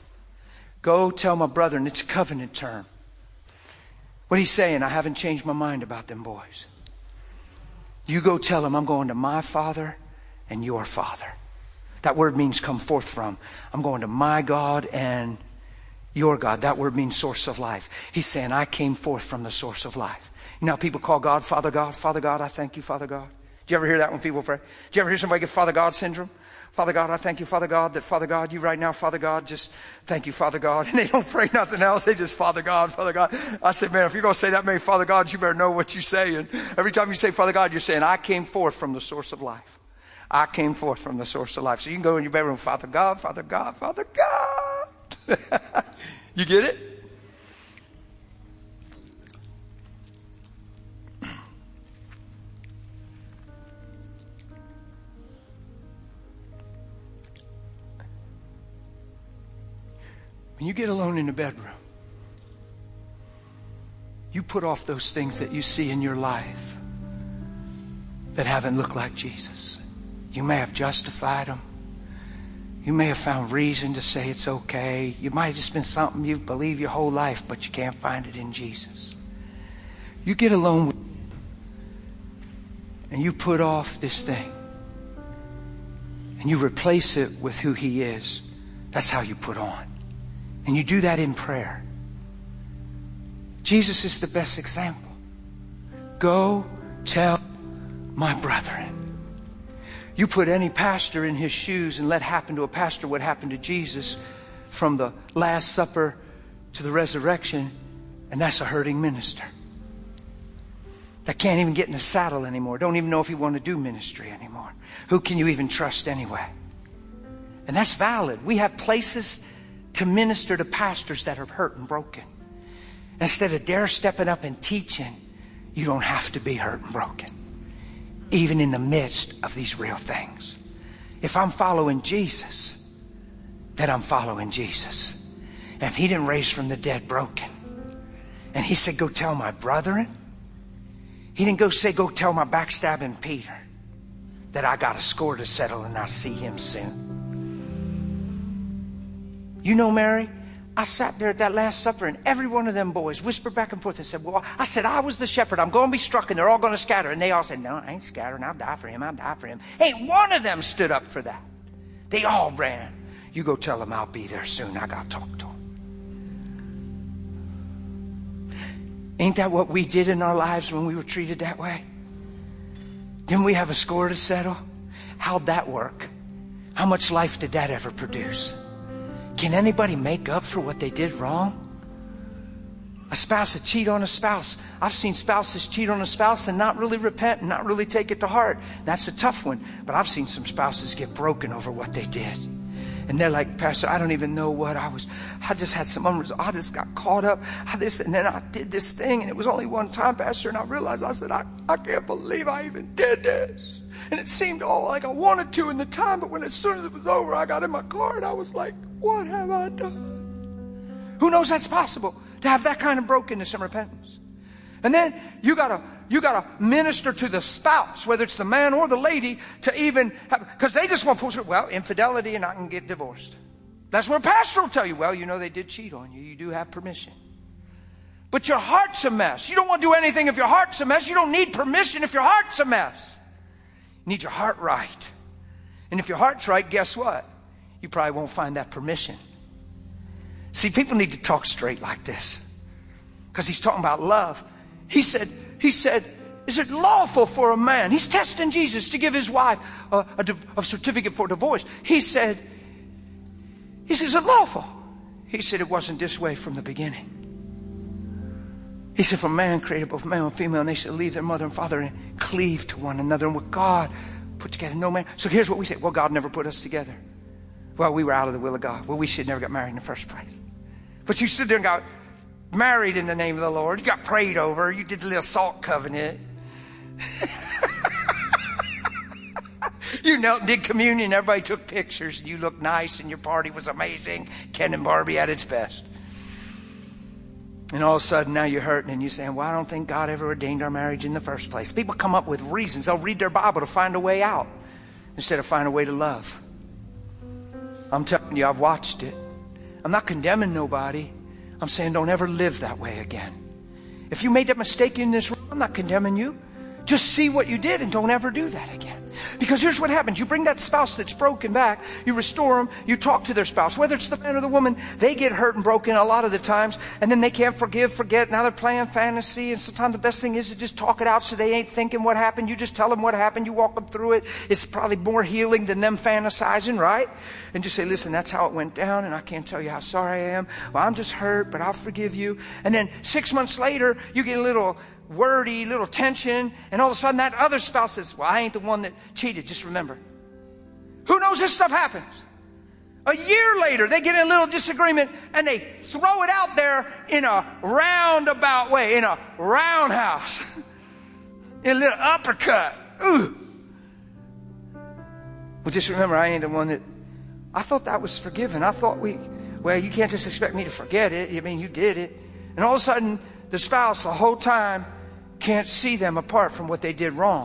Go tell my brother, and it's a covenant term. What He's saying, I haven't changed my mind about them boys. You go tell them I'm going to my Father and your Father. That word means come forth from. I'm going to my God and your God. That word means source of life. He's saying, I came forth from the source of life. You know how people call God, Father God, I thank you, Father God. Do you ever hear that when people pray? Do you ever hear somebody get Father God syndrome? Father God, I thank you, Father God, that Father God, you right now, Father God, just thank you, Father God. And they don't pray nothing else. They just, Father God, Father God. I said, man, if you're going to say that many Father Gods, you better know what you're saying. Every time you say Father God, you're saying, I came forth from the source of life. I came forth from the source of life. So you can go in your bedroom, Father God, Father God, Father God. You get it? When you get alone in the bedroom, you put off those things that you see in your life that haven't looked like Jesus. You may have justified them. You may have found reason to say it's okay. You might have just been something you've believed your whole life, but you can't find it in Jesus. You get alone with Him and you put off this thing and you replace it with who He is. That's how you put on. And you do that in prayer. Jesus is the best example. Go tell my brethren. You put any pastor in his shoes and let happen to a pastor what happened to Jesus from the Last Supper to the resurrection, and that's a hurting minister that can't even get in the saddle anymore. Don't even know if he want to do ministry anymore. Who can you even trust anyway? And that's valid. We have places to minister to pastors that are hurt and broken. Instead of dare stepping up and teaching, you don't have to be hurt and broken. Even in the midst of these real things. If I'm following Jesus, then I'm following Jesus. And if He didn't raise from the dead broken, and He said, go tell my brethren, He didn't go say, go tell my backstabbing Peter that I got a score to settle and I'll see him soon. You know, Mary, I sat there at that Last Supper and every one of them boys whispered back and forth and said, well, I said, I was the shepherd. I'm going to be struck and they're all going to scatter. And they all said, no, I ain't scattering. I'll die for him. I'll die for him. Ain't one of them stood up for that. They all ran. You go tell them I'll be there soon. I got to talk to them. Ain't that what we did in our lives when we were treated that way? Didn't we have a score to settle? How'd that work? How much life did that ever produce? Can anybody make up for what they did wrong? A spouse that cheat on a spouse. I've seen spouses cheat on a spouse and not really repent and not really take it to heart. That's a tough one. But I've seen some spouses get broken over what they did. And they're like, Pastor, I don't even know what I just had some unresolved. I just got caught up. And then I did this thing. And it was only one time, Pastor. And I realized, I said, I can't believe I even did this. And it seemed all like I wanted to in the time. But when as soon as it was over, I got in my car and I was like, what have I done? Who knows that's possible? To have that kind of brokenness and repentance. And then you gotta minister to the spouse, whether it's the man or the lady, to even have, because they just want to, well, infidelity and I can get divorced. That's where a pastor will tell you, well, you know, they did cheat on you. You do have permission. But your heart's a mess. You don't want to do anything if your heart's a mess. You don't need permission if your heart's a mess. You need your heart right. And if your heart's right, guess what? You probably won't find that permission. See, people need to talk straight like this. Because he's talking about love. He said, is it lawful for a man? He's testing Jesus to give his wife a certificate for divorce. He said, is it lawful? He said, it wasn't this way from the beginning. He said, for man created both male and female, and they shall leave their mother and father and cleave to one another. And what God put together, no man. So here's what we say. Well, God never put us together. Well, we were out of the will of God. Well, we should never got married in the first place. But you stood there and got married in the name of the Lord. You got prayed over. You did the little salt covenant. You knelt and did communion. Everybody took pictures. You looked nice and your party was amazing. Ken and Barbie at its best. And all of a sudden now you're hurting and you're saying, well, I don't think God ever ordained our marriage in the first place. People come up with reasons. They'll read their Bible to find a way out instead of find a way to love. I'm telling you, I've watched it. I'm not condemning nobody. I'm saying don't ever live that way again. If you made that mistake in this room, I'm not condemning you. Just see what you did and don't ever do that again. Because here's what happens. You bring that spouse that's broken back. You restore them. You talk to their spouse. Whether it's the man or the woman, they get hurt and broken a lot of the times. And then they can't forgive, forget. Now they're playing fantasy. And sometimes the best thing is to just talk it out so they ain't thinking what happened. You just tell them what happened. You walk them through it. It's probably more healing than them fantasizing, right? And just say, listen, that's how it went down. And I can't tell you how sorry I am. Well, I'm just hurt, but I'll forgive you. And then 6 months later, you get a little wordy, little tension, and all of a sudden that other spouse says, well, I ain't the one that cheated. Just remember. Who knows this stuff happens? A year later, they get in a little disagreement and they throw it out there in a roundabout way, in a roundhouse, in a little uppercut. Ooh. Well, just remember, I ain't the one that, I thought that was forgiven. I thought well, you can't just expect me to forget it. I mean, you did it. And all of a sudden, the spouse the whole time can't see them apart from what they did wrong.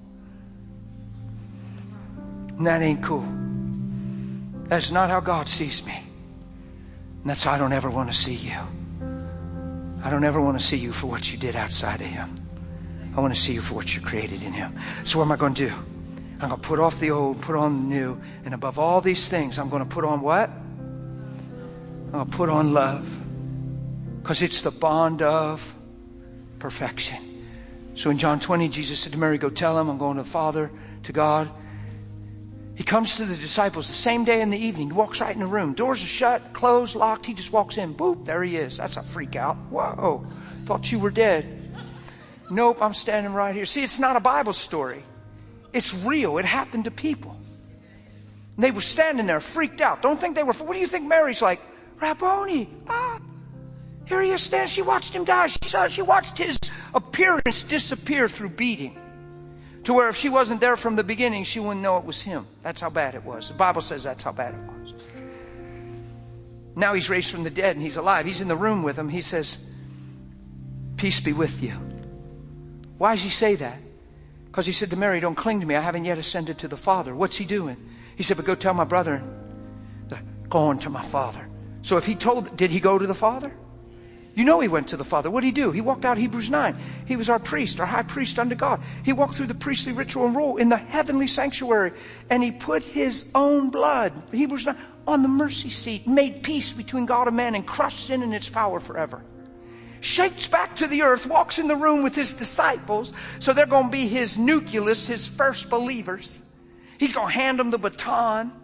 And that ain't cool. That's not how God sees me. And that's how I don't ever want to see you. I don't ever want to see you for what you did outside of Him. I want to see you for what you created in Him. So what am I going to do? I'm going to put off the old, put on the new. And above all these things, I'm going to put on what? I'll put on love. Because it's the bond of perfection. So in John 20, Jesus said to Mary, go tell him I'm going to the Father, to God. He comes to the disciples the same day in the evening. He walks right in the room. Doors are shut, closed, locked. He just walks in. Boop, there he is. That's a freak out. Whoa, thought you were dead. Nope, I'm standing right here. See, it's not a Bible story. It's real. It happened to people. And they were standing there freaked out. Don't think they were. What do you think Mary's like? Rabboni. Here he is standing. She watched him die. She watched his appearance disappear through beating. To where if she wasn't there from the beginning, she wouldn't know it was him. That's how bad it was. The Bible says that's how bad it was. Now he's raised from the dead and he's alive. He's in the room with them. He says, peace be with you. Why does he say that? Because he said to Mary, don't cling to me. I haven't yet ascended to the Father. What's he doing? He said, but go tell my brother, going to my Father. So if he did he go to the Father? You know he went to the Father. What did he do? He walked out Hebrews 9. He was our priest, our high priest unto God. He walked through the priestly ritual and rule in the heavenly sanctuary. And he put his own blood, Hebrews 9, on the mercy seat, made peace between God and man and crushed sin and its power forever. Shakes back to the earth, walks in the room with his disciples. So they're going to be his nucleus, his first believers. He's going to hand them the baton.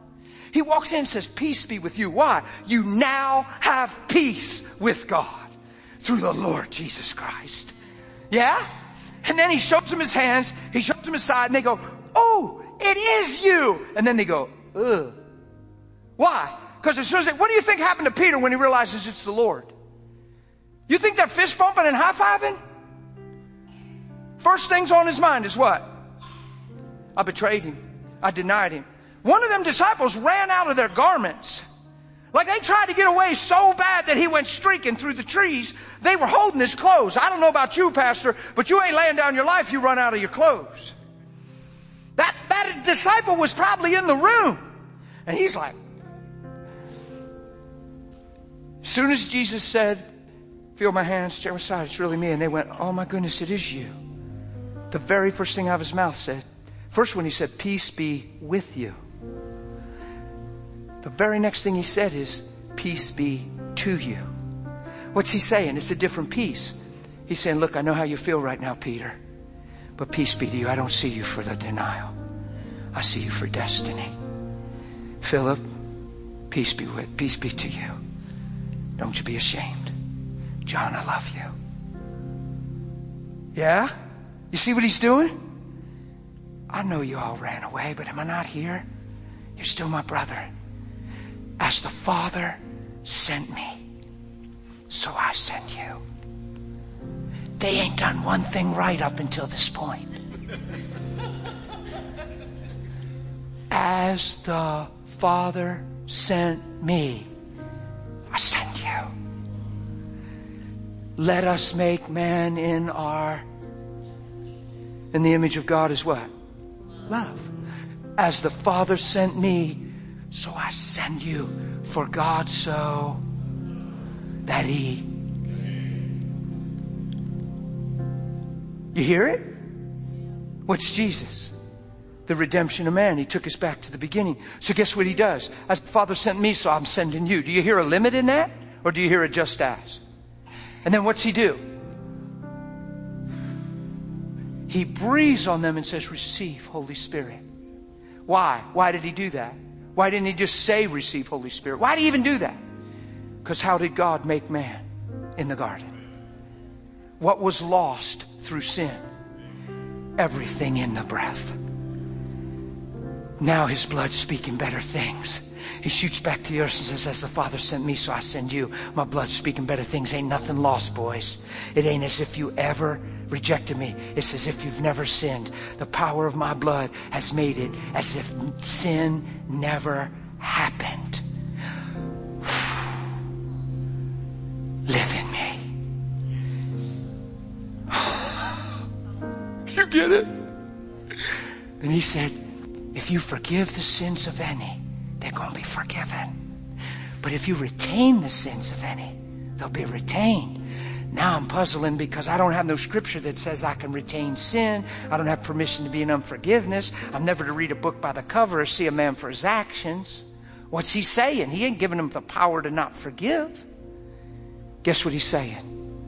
He walks in and says, peace be with you. Why? You now have peace with God through the Lord Jesus Christ. Yeah? And then he shows them his hands. He shows them his side and they go, oh, it is you. And then they go, ugh. Why? Because as soon as what do you think happened to Peter when he realizes it's the Lord? You think they're fist bumping and high-fiving? First things on his mind is what? I betrayed him. I denied him. One of them disciples ran out of their garments. Like they tried to get away so bad that he went streaking through the trees. They were holding his clothes. I don't know about you, Pastor, but you ain't laying down your life, you run out of your clothes. That disciple was probably in the room. And he's like, as soon as Jesus said, feel my hands, stare aside, it's really me. And they went, oh my goodness, it is you. The very first thing out of his mouth said, first when he said, peace be with you. The very next thing he said is, peace be to you. What's he saying? It's a different peace. He's saying, look, I know how you feel right now, Peter, but peace be to you. I don't see you for the denial. I see you for destiny. Philip, peace be to you. Don't you be ashamed. John, I love you. Yeah? You see what he's doing? I know you all ran away, but am I not here? You're still my brother. As the Father sent me, so I send you. They ain't done one thing right up until this point. As the Father sent me, I send you. Let us make man in the image of God is what? Love. As the Father sent me, so I send you. For God so that He. You hear it? What's Jesus? The redemption of man. He took us back to the beginning. So guess what He does? As the Father sent me, so I'm sending you. Do you hear a limit in that? Or do you hear a just as? And then what's He do? He breathes on them and says, receive Holy Spirit. Why? Why did He do that? Why didn't He just say, receive Holy Spirit? Why did He even do that? Because how did God make man in the garden? What was lost through sin? Everything in the breath. Now His blood's speaking better things. He shoots back to the earth and says, as the Father sent me, so I send you. My blood's speaking better things. Ain't nothing lost, boys. It ain't as if you ever rejected me. It's as if you've never sinned. The power of my blood has made it as if sin never happened. Live in me. You get it? And He said, if you forgive the sins of any, they're going to be forgiven. But if you retain the sins of any, they'll be retained. Now I'm puzzling because I don't have no scripture that says I can retain sin. I don't have permission to be in unforgiveness. I'm never to read a book by the cover or see a man for his actions. What's He saying? He ain't giving him the power to not forgive. Guess what He's saying?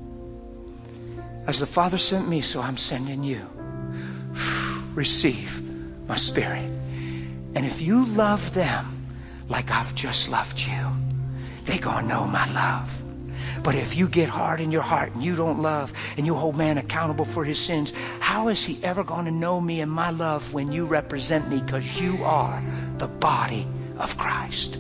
As the Father sent me, so I'm sending you. Receive my Spirit. And if you love them like I've just loved you, they're going to know my love. But if you get hard in your heart and you don't love and you hold man accountable for his sins, how is he ever going to know me and my love when you represent me? Because you are the body of Christ.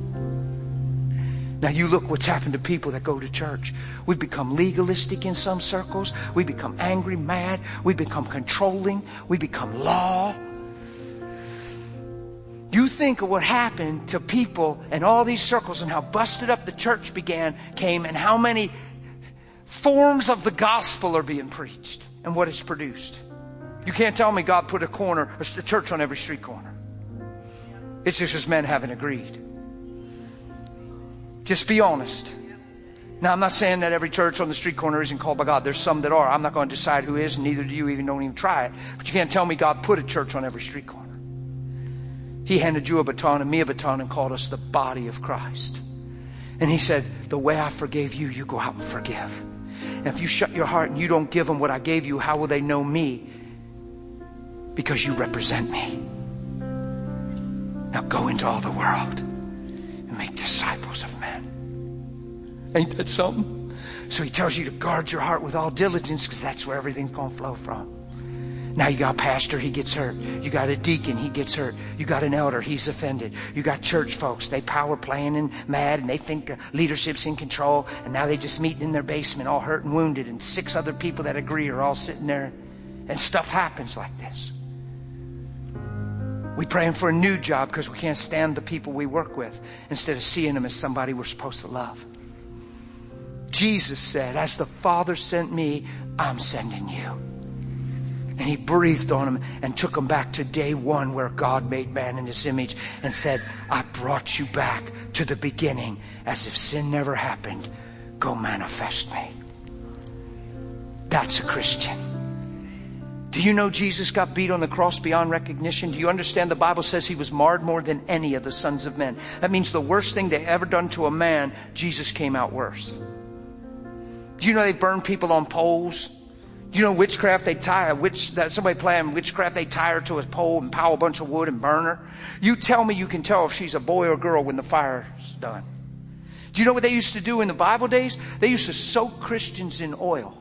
Now you look what's happened to people that go to church. We become legalistic in some circles. We become angry, mad. We become controlling. We become law. You think of what happened to people in all these circles and how busted up the church came and how many forms of the gospel are being preached and what it's produced. You can't tell me God put a church on every street corner. It's just because men haven't agreed. Just be honest. Now, I'm not saying that every church on the street corner isn't called by God. There's some that are. I'm not going to decide who is, and neither do you, don't even try it. But you can't tell me God put a church on every street corner. He handed you a baton and me a baton and called us the body of Christ. And He said, the way I forgave you, you go out and forgive. And if you shut your heart and you don't give them what I gave you, how will they know me? Because you represent me. Now go into all the world and make disciples of men. Ain't that something? So he tells you to guard your heart with all diligence, because that's where everything's going to flow from. Now you got a pastor, he gets hurt. You got a deacon, he gets hurt. You got an elder, he's offended. You got church folks, they power playing and mad, and they think leadership's in control, and now they just meet in their basement all hurt and wounded, and 6 other people that agree are all sitting there, and stuff happens like this. We praying for a new job because we can't stand the people we work with, instead of seeing them as somebody we're supposed to love. Jesus said, as the Father sent me, I'm sending you. And he breathed on him and took him back to day 1, where God made man in his image, and said, I brought you back to the beginning, as if sin never happened. Go manifest me. That's a Christian. Do you know Jesus got beat on the cross beyond recognition? Do you understand the Bible says he was marred more than any of the sons of men? That means the worst thing they ever done to a man, Jesus came out worse. Do you know they burn people on poles? Do you know witchcraft? They tie somebody playing witchcraft, they tie her to a pole and pile a bunch of wood and burn her. You tell me you can tell if she's a boy or girl when the fire's done. Do you know what they used to do in the Bible days? They used to soak Christians in oil.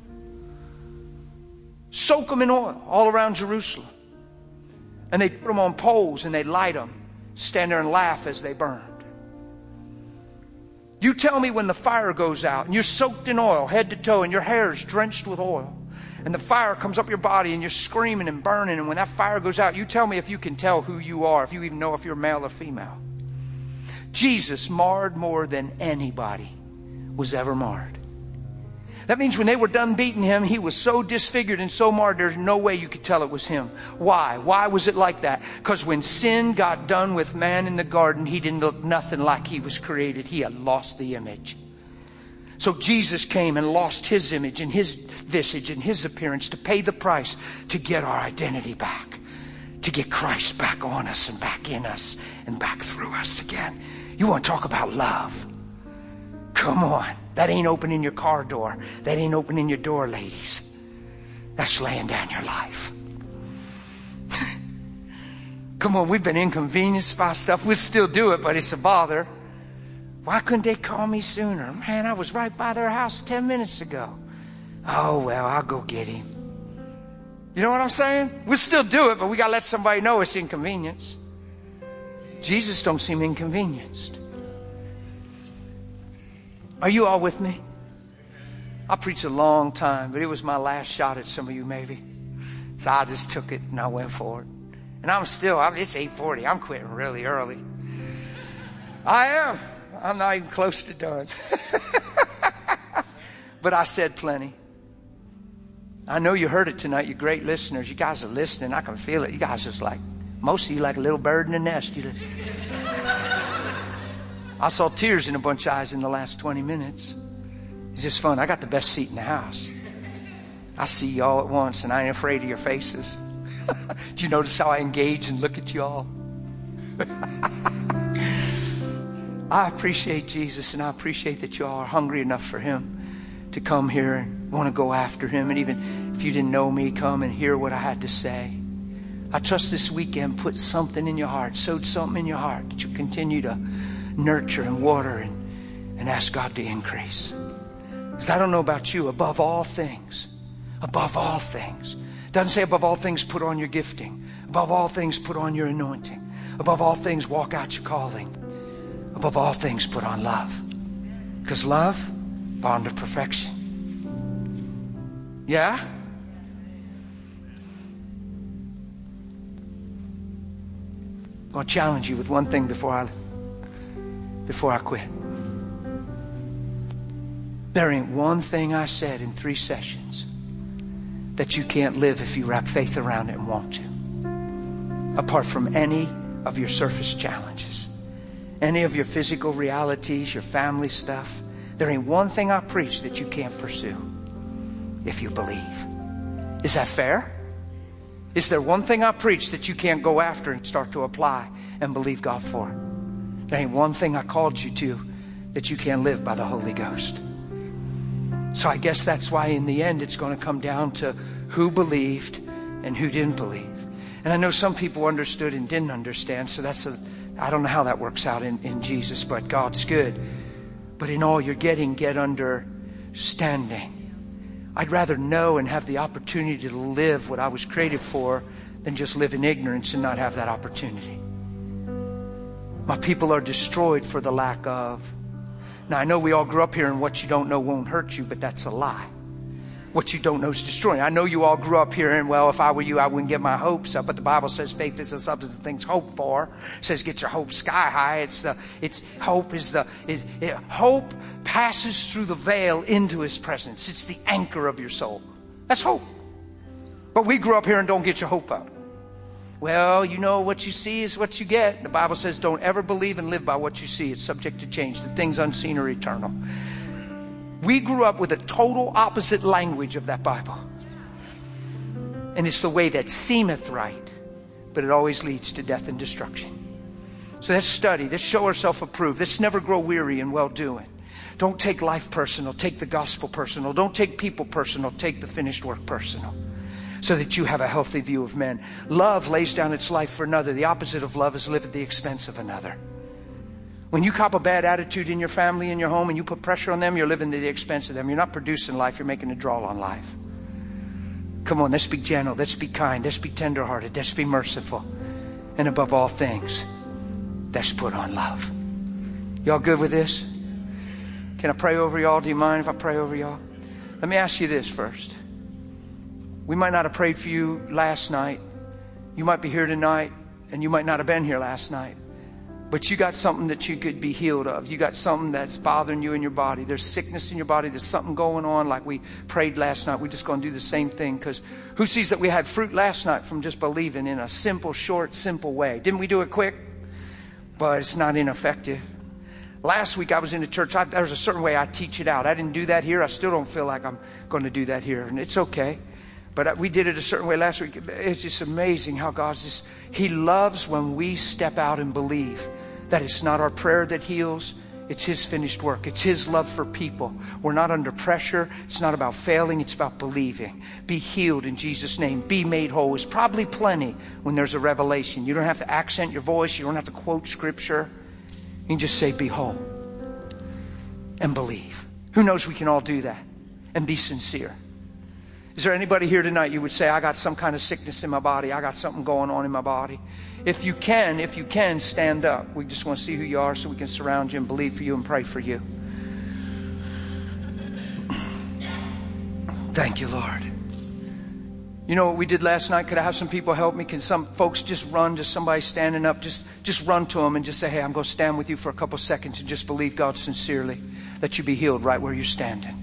Soak them in oil all around Jerusalem. And they'd put them on poles and they'd light them. Stand there and laugh as they burned. You tell me when the fire goes out and you're soaked in oil head to toe and your hair is drenched with oil and the fire comes up your body and you're screaming and burning, and when that fire goes out, you tell me if you can tell who you are, if you even know if you're male or female. Jesus marred more than anybody was ever marred. That means when they were done beating him, he was so disfigured and so marred, there's no way you could tell it was him. Why? Why was it like that? Because when sin got done with man in the garden, he didn't look nothing like he was created. He had lost the image. So Jesus came and lost his image and his visage and his appearance to pay the price to get our identity back, to get Christ back on us and back in us and back through us again. You want to talk about love? Come on. That ain't opening your car door. That ain't opening your door, ladies. That's laying down your life. Come on, we've been inconvenienced by stuff. We'll still do it, but it's a bother. Why couldn't they call me sooner? Man, I was right by their house 10 minutes ago. Oh, well, I'll go get him. You know what I'm saying? We'll still do it, but we got to let somebody know it's inconvenience. Jesus don't seem inconvenienced. Are you all with me? I preached a long time, but it was my last shot at some of you maybe. So I just took it and I went for it. And it's 8:40. I'm quitting really early. I am. I'm not even close to done. But I said plenty. I know you heard it tonight. You're great listeners. You guys are listening. I can feel it. You guys just like, most of you like a little bird in the nest. I saw tears in a bunch of eyes in the last 20 minutes. It's just fun. I got the best seat in the house. I see you all at once and I ain't afraid of your faces. Do you notice how I engage and look at you all? I appreciate Jesus, and I appreciate that you all are hungry enough for him to come here and want to go after him. And even if you didn't know me, come and hear what I had to say. I trust this weekend put something in your heart, sowed something in your heart that you continue to nurture and water and ask God to increase. Because I don't know about you, above all things, doesn't say above all things put on your gifting, above all things put on your anointing, above all things walk out your calling, above all things put on love. Because love, bond of perfection. Yeah? I'm going to challenge you with one thing before I quit. There ain't one thing I said in 3 sessions that you can't live if you wrap faith around it and want to. Apart from any of your surface challenges, any of your physical realities, your family stuff, there ain't one thing I preach that you can't pursue if you believe. Is that fair? Is there one thing I preach that you can't go after and start to apply and believe God for? There ain't one thing I called you to that you can't live by the Holy Ghost. So I guess that's why in the end it's going to come down to who believed and who didn't believe. And I know some people understood and didn't understand. So I don't know how that works out in Jesus, but God's good. But in all you're getting, get understanding. I'd rather know and have the opportunity to live what I was created for than just live in ignorance and not have that opportunity. My people are destroyed for the lack of. Now, I know we all grew up here and what you don't know won't hurt you, but that's a lie. What you don't know is destroying. I know you all grew up here and, well, if I were you, I wouldn't get my hopes up. But the Bible says faith is the substance of things hoped for. It says get your hope sky high. Hope passes through the veil into His presence. It's the anchor of your soul. That's hope. But we grew up here and don't get your hope up. Well, you know, what you see is what you get. The Bible says don't ever believe and live by what you see. It's subject to change. The things unseen are eternal. We grew up with a total opposite language of that Bible. And it's the way that seemeth right, but it always leads to death and destruction. So let's study. Let's show ourselves approved. Let's never grow weary in well-doing. Don't take life personal. Take the gospel personal. Don't take people personal. Take the finished work personal. So that you have a healthy view of men. Love lays down its life for another. The opposite of love is live at the expense of another. When you cop a bad attitude in your family, in your home, and you put pressure on them, you're living at the expense of them. You're not producing life. You're making a draw on life. Come on, let's be gentle. Let's be kind. Let's be tenderhearted. Let's be merciful. And above all things, let's put on love. Y'all good with this? Can I pray over y'all? Do you mind if I pray over y'all? Let me ask you this first. We might not have prayed for you last night. You might be here tonight, and you might not have been here last night. But you got something that you could be healed of. You got something that's bothering you in your body. There's sickness in your body. There's something going on like we prayed last night. We're just going to do the same thing because who sees that we had fruit last night from just believing in a simple, short, simple way? Didn't we do it quick? But it's not ineffective. Last week I was in the church. There's a certain way I teach it out. I didn't do that here. I still don't feel like I'm going to do that here. And it's okay. But we did it a certain way last week. It's just amazing how He loves when we step out and believe that it's not our prayer that heals. It's His finished work. It's His love for people. We're not under pressure. It's not about failing. It's about believing. Be healed in Jesus' name. Be made whole. It's probably plenty when there's a revelation. You don't have to accent your voice. You don't have to quote scripture. You can just say, be whole. And believe. Who knows we can all do that. And be sincere. Is there anybody here tonight you would say, I got some kind of sickness in my body. I got something going on in my body. If you can, stand up. We just want to see who you are so we can surround you and believe for you and pray for you. Thank you, Lord. You know what we did last night? Could I have some people help me? Can some folks just run to somebody standing up? Just run to them and just say, hey, I'm going to stand with you for a couple seconds and just believe God sincerely that you be healed right where you're standing.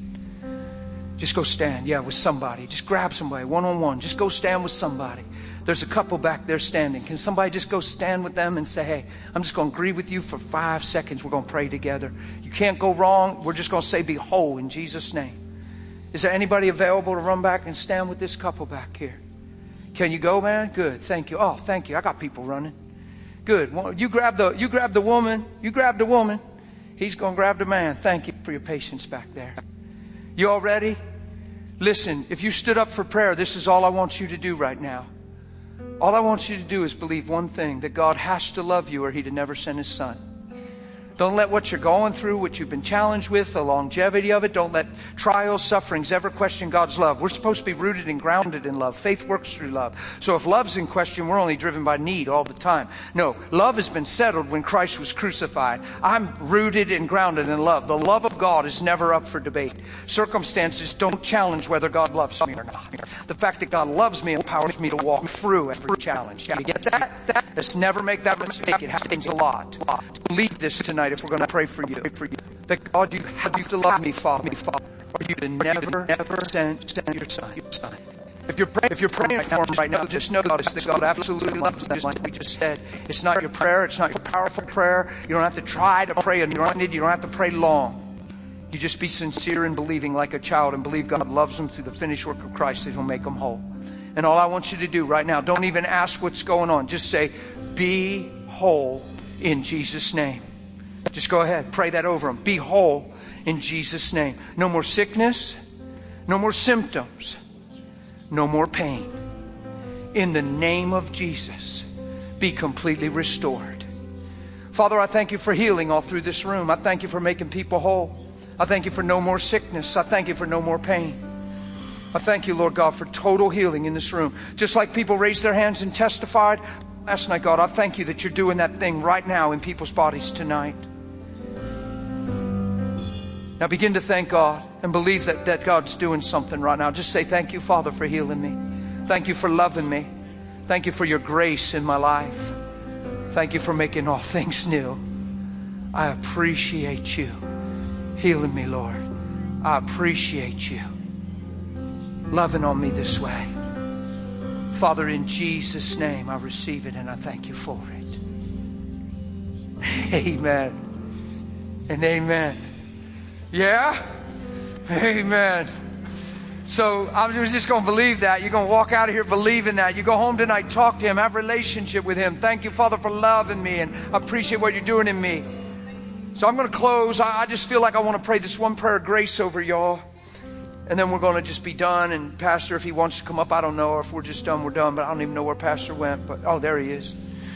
Just go stand, with somebody. Just grab somebody, one-on-one. Just go stand with somebody. There's a couple back there standing. Can somebody just go stand with them and say, hey, I'm just going to agree with you for 5 seconds. We're going to pray together. You can't go wrong. We're just going to say, be whole in Jesus' name. Is there anybody available to run back and stand with this couple back here? Can you go, man? Good. Thank you. Oh, thank you. I got people running. Good. You grab the woman. You grab the woman. He's going to grab the man. Thank you for your patience back there. You all ready? Listen, if you stood up for prayer, this is all I want you to do right now. All I want you to do is believe one thing, that God has to love you or He'd have never sent His Son. Don't let what you're going through, what you've been challenged with, the longevity of it, don't let trials, sufferings ever question God's love. We're supposed to be rooted and grounded in love. Faith works through love. So if love's in question, we're only driven by need all the time. No, love has been settled when Christ was crucified. I'm rooted and grounded in love. The love of God is never up for debate. Circumstances don't challenge whether God loves me or not. The fact that God loves me empowers me to walk through every challenge. You get that? Let's never make that mistake. It happens a lot. Believe this tonight if we're going to pray for you. That God, you have to love me, Father, or you to never send your Son. If you're praying for Him right now, just know that God absolutely loves you, just like we just said. It's not your prayer. It's not your powerful prayer. You don't have to try to pray anointed. You don't have to pray long. You just be sincere in believing like a child and believe God loves them through the finished work of Christ that He'll make them whole. And all I want you to do right now, don't even ask what's going on. Just say, be whole in Jesus' name. Just go ahead. Pray that over them. Be whole in Jesus' name. No more sickness. No more symptoms. No more pain. in the name of Jesus, be completely restored. Father, I thank you for healing all through this room. I thank you for making people whole. I thank you for no more sickness. I thank you for no more pain. I thank you, Lord God, for total healing in this room. Just like people raised their hands and testified last night, God, I thank you that you're doing that thing right now in people's bodies tonight. Now begin to thank God and believe that God's doing something right now. Just say, thank you, Father, for healing me. Thank you for loving me. Thank you for your grace in my life. Thank you for making all things new. I appreciate you healing me, Lord. I appreciate you loving on me this way. Father, in Jesus' name, I receive it and I thank you for it. Amen and amen. Yeah? Amen. So I was just going to believe that. You're going to walk out of here believing that. You go home tonight, talk to Him, have a relationship with Him. Thank you, Father, for loving me, and I appreciate what you're doing in me. So I'm going to close. I just feel like I want to pray this one prayer of grace over y'all. And then we're going to just be done. And Pastor, if he wants to come up, I don't know. Or if we're just done, we're done. But I don't even know where Pastor went. But oh, there he is.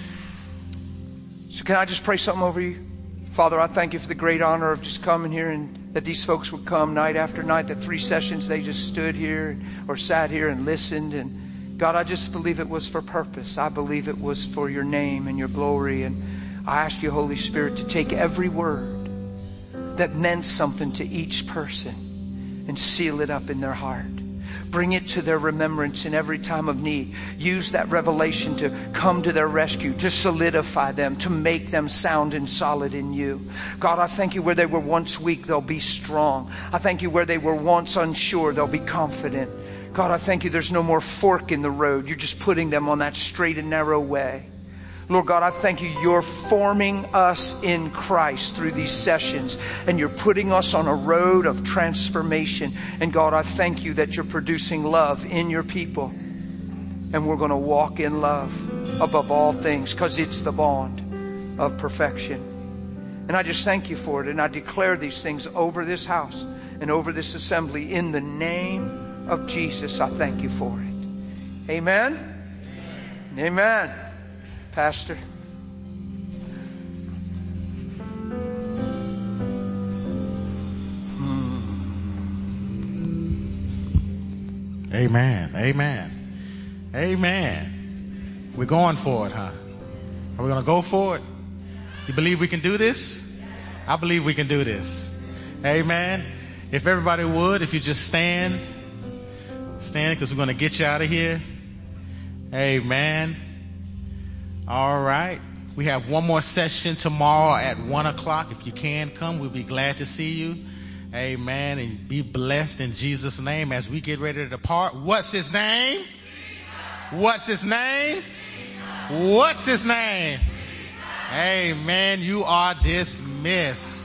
So can I just pray something over you? Father, I thank you for the great honor of just coming here, and that these folks would come night after night. The 3 sessions they just stood here or sat here and listened. And God, I just believe it was for purpose. I believe it was for your name and your glory. And I ask you, Holy Spirit, to take every word that meant something to each person and seal it up in their heart. Bring it to their remembrance in every time of need. Use that revelation to come to their rescue, to solidify them, to make them sound and solid in you. God, I thank you where they were once weak, they'll be strong. I thank you where they were once unsure, they'll be confident. God, I thank you there's no more fork in the road. You're just putting them on that straight and narrow way. Lord God, I thank you. You're forming us in Christ through these sessions, and you're putting us on a road of transformation. And God, I thank you that you're producing love in your people, and we're going to walk in love above all things, because it's the bond of perfection. And I just thank you for it, and I declare these things over this house and over this assembly in the name of Jesus. I thank you for it. Amen. Amen. Pastor. Amen. Amen. Amen. We're going for it, huh? Are we going to go for it? You believe we can do this? I believe we can do this. Amen. If everybody would, if you just stand, because we're going to get you out of here. Amen. All right. We have one more session tomorrow at 1 o'clock. If you can come, we'll be glad to see you. Amen. And be blessed in Jesus' name as we get ready to depart. What's his name? Jesus. What's his name? Jesus. What's his name? Jesus. Amen. You are dismissed.